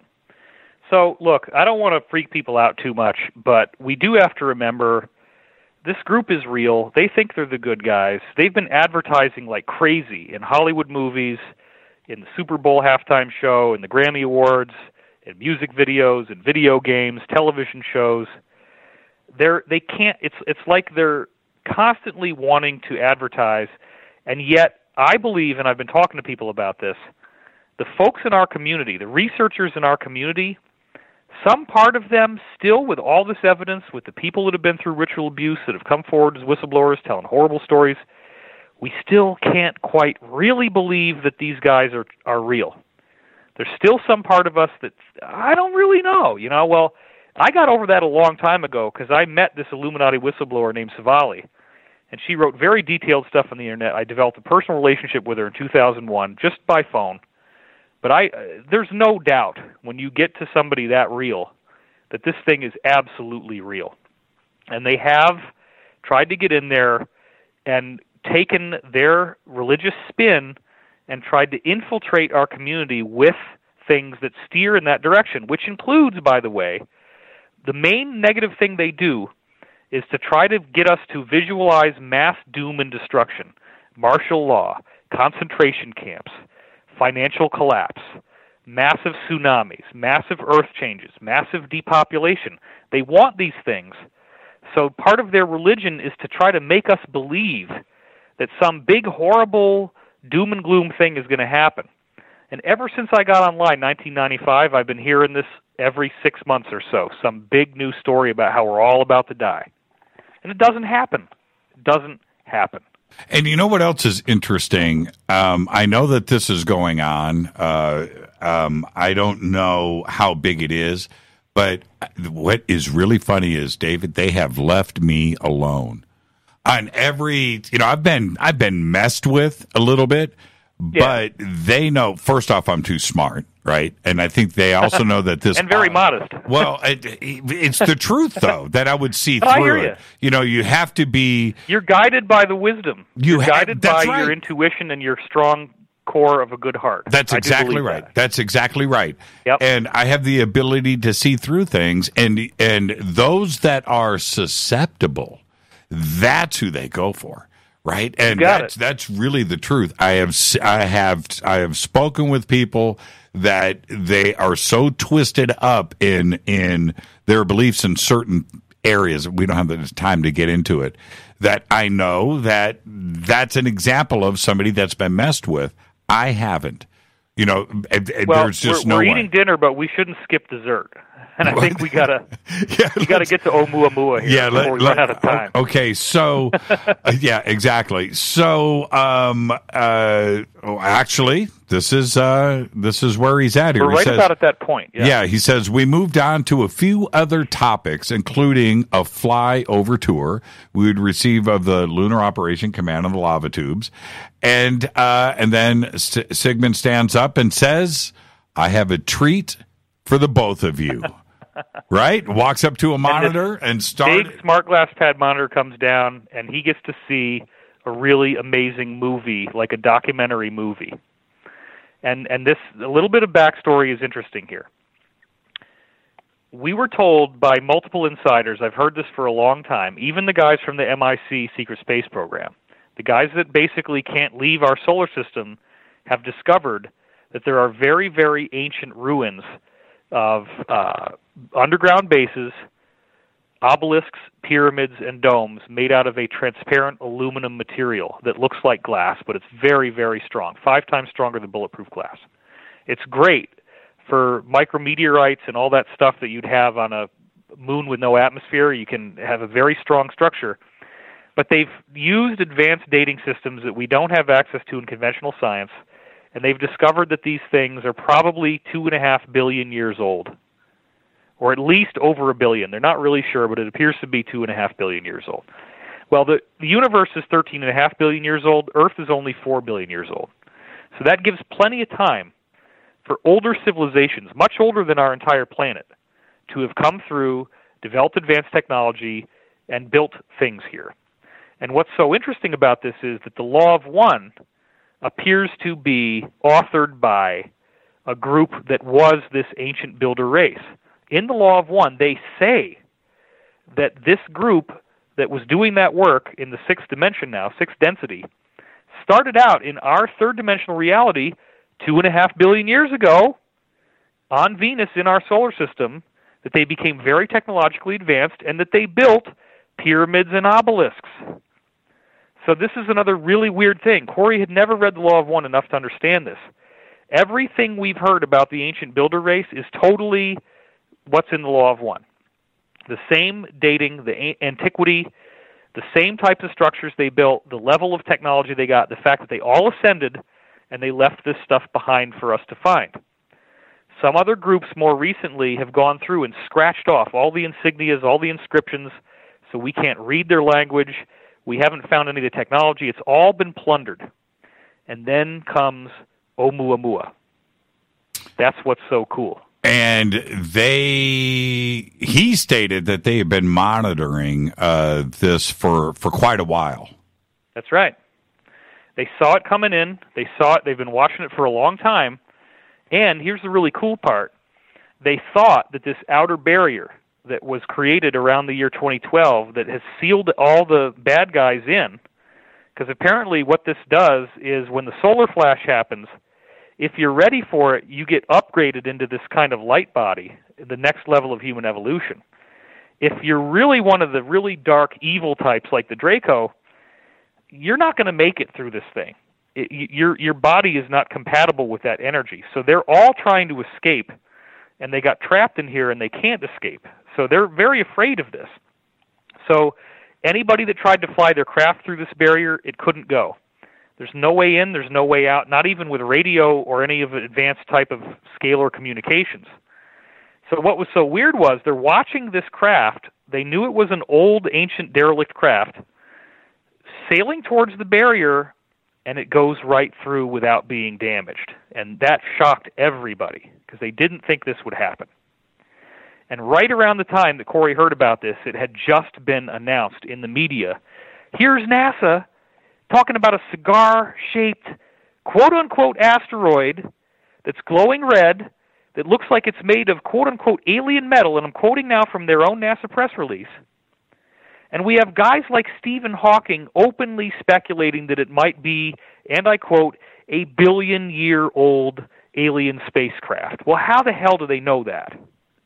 So, look, I don't want to freak people out too much, but we do have to remember this group is real. They think they're the good guys. They've been advertising like crazy in Hollywood movies, in the Super Bowl halftime show, in the Grammy Awards, in music videos, in video games, television shows. They're, they can't, it's, it's like they're constantly wanting to advertise, and yet I believe, and I've been talking to people about this, the folks in our community, the researchers in our community, some part of them still, with all this evidence, with the people that have been through ritual abuse, that have come forward as whistleblowers telling horrible stories, we still can't quite really believe that these guys are are real. There's still some part of us that I don't really know. You know, well, I got over that a long time ago because I met this Illuminati whistleblower named Savali, and she wrote very detailed stuff on the internet. I developed a personal relationship with her in two thousand one just by phone. But I, uh, there's no doubt when you get to somebody that real that this thing is absolutely real. And they have tried to get in there and taken their religious spin and tried to infiltrate our community with things that steer in that direction, which includes, by the way, the main negative thing they do is to try to get us to visualize mass doom and destruction, martial law, concentration camps, financial collapse, massive tsunamis, massive earth changes, massive depopulation. They want these things. So part of their religion is to try to make us believe that some big, horrible doom and gloom thing is going to happen. And ever since I got online, nineteen ninety-five, I've been hearing this every six months or so, some big new story about how we're all about to die. And it doesn't happen. It doesn't happen. And you know what else is interesting? Um, I know that this is going on. Uh, um, I don't know how big it is, but what is really funny is, David, they have left me alone. On every, you know, I've been I've been messed with a little bit, but yeah. They know. First off, I'm too smart, right? And I think they also know that this and very uh, modest. Well, it, it's the truth, though, that I would see through I hear it. You. you know, you have to be. You're guided by the wisdom. You You're ha- guided by right. your intuition and your strong core of a good heart. That's exactly right. That. That's exactly right. Yep. And I have the ability to see through things, and and those that are susceptible, that's who they go for. Right, and that's it. That's really the truth. I have I have I have spoken with people that they are so twisted up in in their beliefs in certain areas. We don't have the time to get into it. That I know that that's an example of somebody that's been messed with. I haven't. You know, well, there's just we're, no we're way. eating dinner, but we shouldn't skip dessert. And I think we gotta yeah, we gotta get to Oumuamua here yeah, before let, we let, run out of time. Okay, so uh, yeah, exactly. So um, uh, oh, actually, this is uh, this is where he's at here. We're he right says, about at that point. Yeah. yeah, he says we moved on to a few other topics, including a flyover tour we would receive of the Lunar Operation Command of the Lava Tubes, and uh, and then S- Sigmund stands up and says, "I have a treat for the both of you." Right? Walks up to a monitor and, and starts. Big smart glass pad monitor comes down, and he gets to see a really amazing movie, like a documentary movie. And and this a little bit of backstory is interesting here. We were told by multiple insiders, I've heard this for a long time, even the guys from the M I C Secret Space Program, the guys that basically can't leave our solar system, have discovered that there are very, very ancient ruins of uh, underground bases, obelisks, pyramids, and domes made out of a transparent aluminum material that looks like glass, but it's very, very strong, five times stronger than bulletproof glass. It's great for micrometeorites and all that stuff that you'd have on a moon with no atmosphere. You can have a very strong structure. But they've used advanced dating systems that we don't have access to in conventional science, and they've discovered that these things are probably two and a half billion years old, or at least over a billion. They're not really sure, but it appears to be two and a half billion years old. Well, the, the universe is thirteen and a half billion years old. Earth is only four billion years old. So that gives plenty of time for older civilizations, much older than our entire planet, to have come through, developed advanced technology, and built things here. And what's so interesting about this is that the Law of One appears to be authored by a group that was this ancient builder race. In the Law of One, they say that this group that was doing that work in the sixth dimension now, sixth density, started out in our third dimensional reality two and a half billion years ago on Venus in our solar system, that they became very technologically advanced and that they built pyramids and obelisks. So this is another really weird thing. Corey had never read the Law of One enough to understand this. Everything we've heard about the ancient builder race is totally what's in the Law of One. The same dating, the antiquity, the same types of structures they built, the level of technology they got, the fact that they all ascended and they left this stuff behind for us to find. Some other groups more recently have gone through and scratched off all the insignias, all the inscriptions, so we can't read their language. We haven't found any of the technology. It's all been plundered. And then comes Oumuamua. That's what's so cool. And they, he stated that they have been monitoring uh, this for, for quite a while. That's right. They saw it coming in. They saw it. They've been watching it for a long time. And here's the really cool part. They thought that this outer barrier that was created around the year twenty twelve that has sealed all the bad guys in, because apparently what this does is when the solar flash happens, if you're ready for it, you get upgraded into this kind of light body, the next level of human evolution. If you're really one of the really dark evil types like the Draco, you're not going to make it through this thing. It, your your body is not compatible with that energy. So they're all trying to escape, and they got trapped in here and they can't escape. So they're very afraid of this. So anybody that tried to fly their craft through this barrier, it couldn't go. There's no way in, there's no way out, not even with radio or any of the advanced type of scalar communications. So what was so weird was they're watching this craft. They knew it was an old, ancient, derelict craft sailing towards the barrier, and it goes right through without being damaged. And that shocked everybody because they didn't think this would happen. And right around the time that Corey heard about this, it had just been announced in the media. Here's NASA talking about a cigar-shaped, quote-unquote, asteroid that's glowing red, that looks like it's made of, quote-unquote, alien metal, and I'm quoting now from their own NASA press release. And we have guys like Stephen Hawking openly speculating that it might be, and I quote, a billion-year-old alien spacecraft. Well, how the hell do they know that?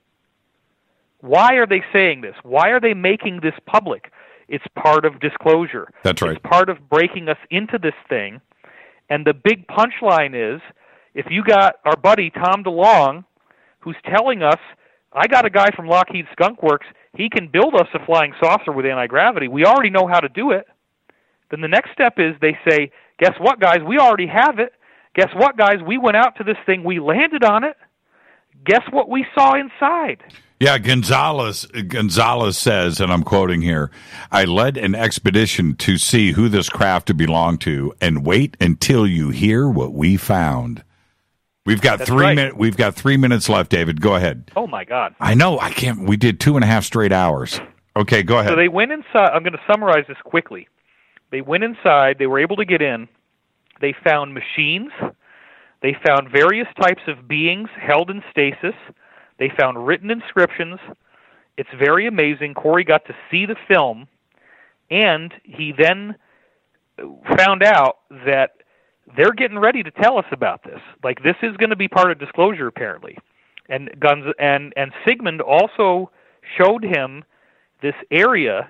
Why are they saying this? Why are they making this public? It's part of disclosure. That's right. It's part of breaking us into this thing. And the big punchline is, if you got our buddy Tom DeLonge, who's telling us, I got a guy from Lockheed Skunk Works, he can build us a flying saucer with anti-gravity. We already know how to do it. Then the next step is they say, guess what, guys? We already have it. Guess what, guys? We went out to this thing. We landed on it. Guess what we saw inside? Yeah, Gonzalez Gonzalez says, and I'm quoting here, I led an expedition to see who this craft belonged to, and wait until you hear what we found. We've got That's three right. minutes. We've got three minutes left, David. Go ahead. Oh my God! I know. I can't. We did two and a half straight hours. Okay, go ahead. So they went inside. I'm going to summarize this quickly. They went inside. They were able to get in. They found machines. They found various types of beings held in stasis. They found written inscriptions. It's very amazing. Corey got to see the film, and he then found out that they're getting ready to tell us about this. Like, this is going to be part of disclosure, apparently. And Guns and and Sigmund also showed him this area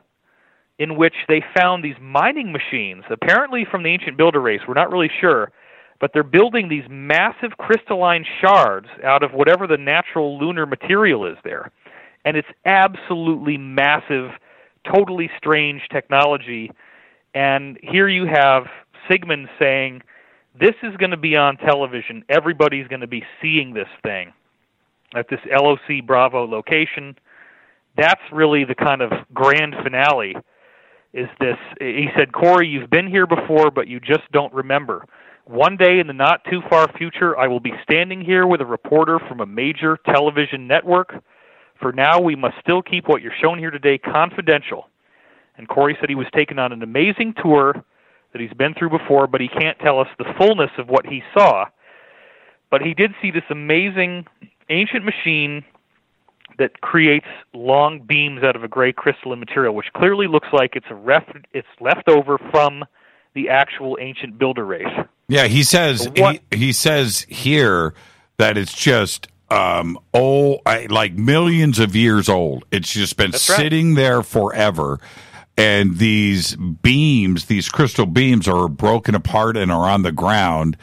in which they found these mining machines, apparently from the ancient builder race. We're not really sure. But they're building these massive crystalline shards out of whatever the natural lunar material is there. And it's absolutely massive, totally strange technology. And here you have Sigmund saying, this is going to be on television. Everybody's going to be seeing this thing at this L O C Bravo location. That's really the kind of grand finale, is this. He said, Corey, you've been here before, but you just don't remember. One day in the not-too-far future, I will be standing here with a reporter from a major television network. For now, we must still keep what you're shown here today confidential. And Corey said he was taken on an amazing tour that he's been through before, but he can't tell us the fullness of what he saw. But he did see this amazing ancient machine that creates long beams out of a gray crystalline material, which clearly looks like it's a ref- it's left over from the actual ancient builder race. Yeah, he says he, he says here that it's just um, old, like millions of years old. It's just been That's sitting right. there forever. And these beams, these crystal beams, are broken apart and are on the ground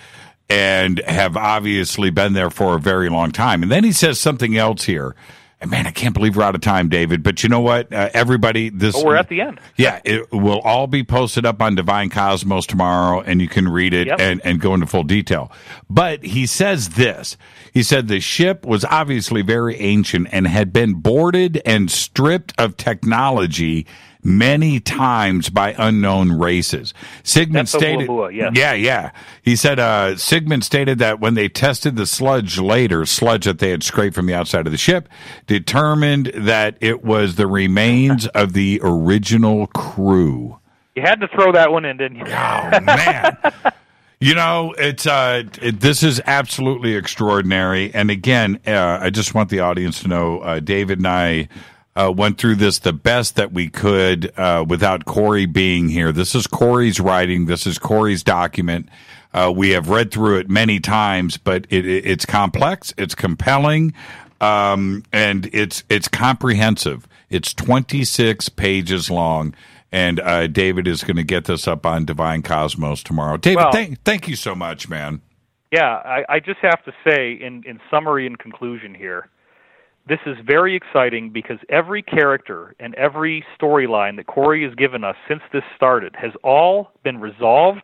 and have obviously been there for a very long time. And then he says something else here. And man, I can't believe we're out of time, David. But you know what? Uh, everybody, this. Oh, we're at the end. Yeah, it will all be posted up on Divine Cosmos tomorrow, and you can read it Yep. and, and go into full detail. But he says this. He said the ship was obviously very ancient and had been boarded and stripped of technology many times by unknown races. Sigmund That's stated, Oumuamua, yes. yeah, yeah. He said, uh, Sigmund stated that when they tested the sludge later, sludge that they had scraped from the outside of the ship, determined that it was the remains of the original crew. You had to throw that one in, didn't you? Oh, man. You know, it's uh, it, this is absolutely extraordinary. And again, uh, I just want the audience to know, uh, David and I uh, went through this the best that we could uh, without Corey being here. This is Corey's writing. This is Corey's document. Uh, we have read through it many times, but it, it, it's complex, it's compelling, um, and it's it's comprehensive. It's twenty-six pages long, and uh, David is going to get this up on Divine Cosmos tomorrow. David, well, thank, thank you so much, man. Yeah, I, I just have to say, in, in summary and conclusion here, this is very exciting because every character and every storyline that Corey has given us since this started has all been resolved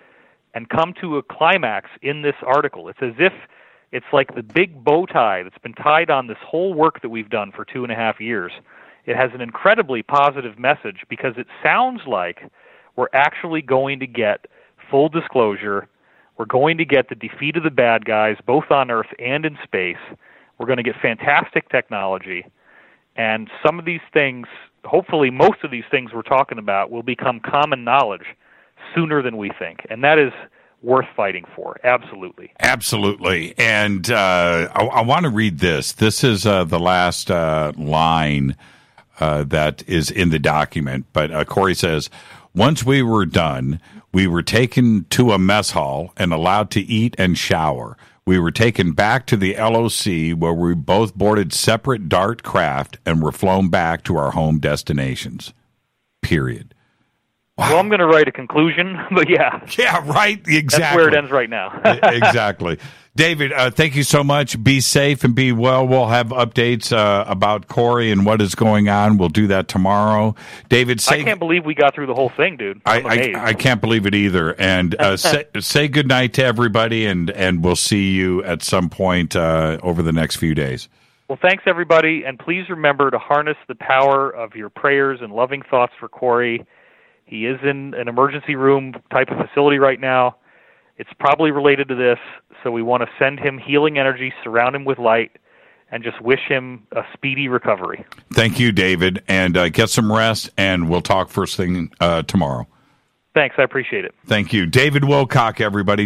and come to a climax in this article. It's as if it's like the big bow tie that's been tied on this whole work that we've done for two and a half years. It has an incredibly positive message because it sounds like we're actually going to get full disclosure. We're going to get the defeat of the bad guys, both on Earth and in space. We're going to get fantastic technology. And some of these things, hopefully most of these things we're talking about, will become common knowledge sooner than we think. And that is worth fighting for. Absolutely. Absolutely. And uh, I, I want to read this. This is uh, the last uh, line uh, that is in the document. But uh, Corey says, once we were done, we were taken to a mess hall and allowed to eat and shower. We were taken back to the L O C where we both boarded separate DART craft and were flown back to our home destinations. Period. Wow. Well, I'm going to write a conclusion, but yeah. Yeah, right. Exactly. That's where it ends right now. Exactly. David, uh, thank you so much. Be safe and be well. We'll have updates uh, about Corey and what is going on. We'll do that tomorrow. David, say, I can't believe we got through the whole thing, dude. I, I, I can't believe it either. And uh, say, say good night to everybody, and, and we'll see you at some point uh, over the next few days. Well, thanks, everybody. And please remember to harness the power of your prayers and loving thoughts for Corey. He is in an emergency room type of facility right now. It's probably related to this, so we want to send him healing energy, surround him with light, and just wish him a speedy recovery. Thank you, David, and uh, get some rest, and we'll talk first thing uh, tomorrow. Thanks, I appreciate it. Thank you. David Wilcock, everybody.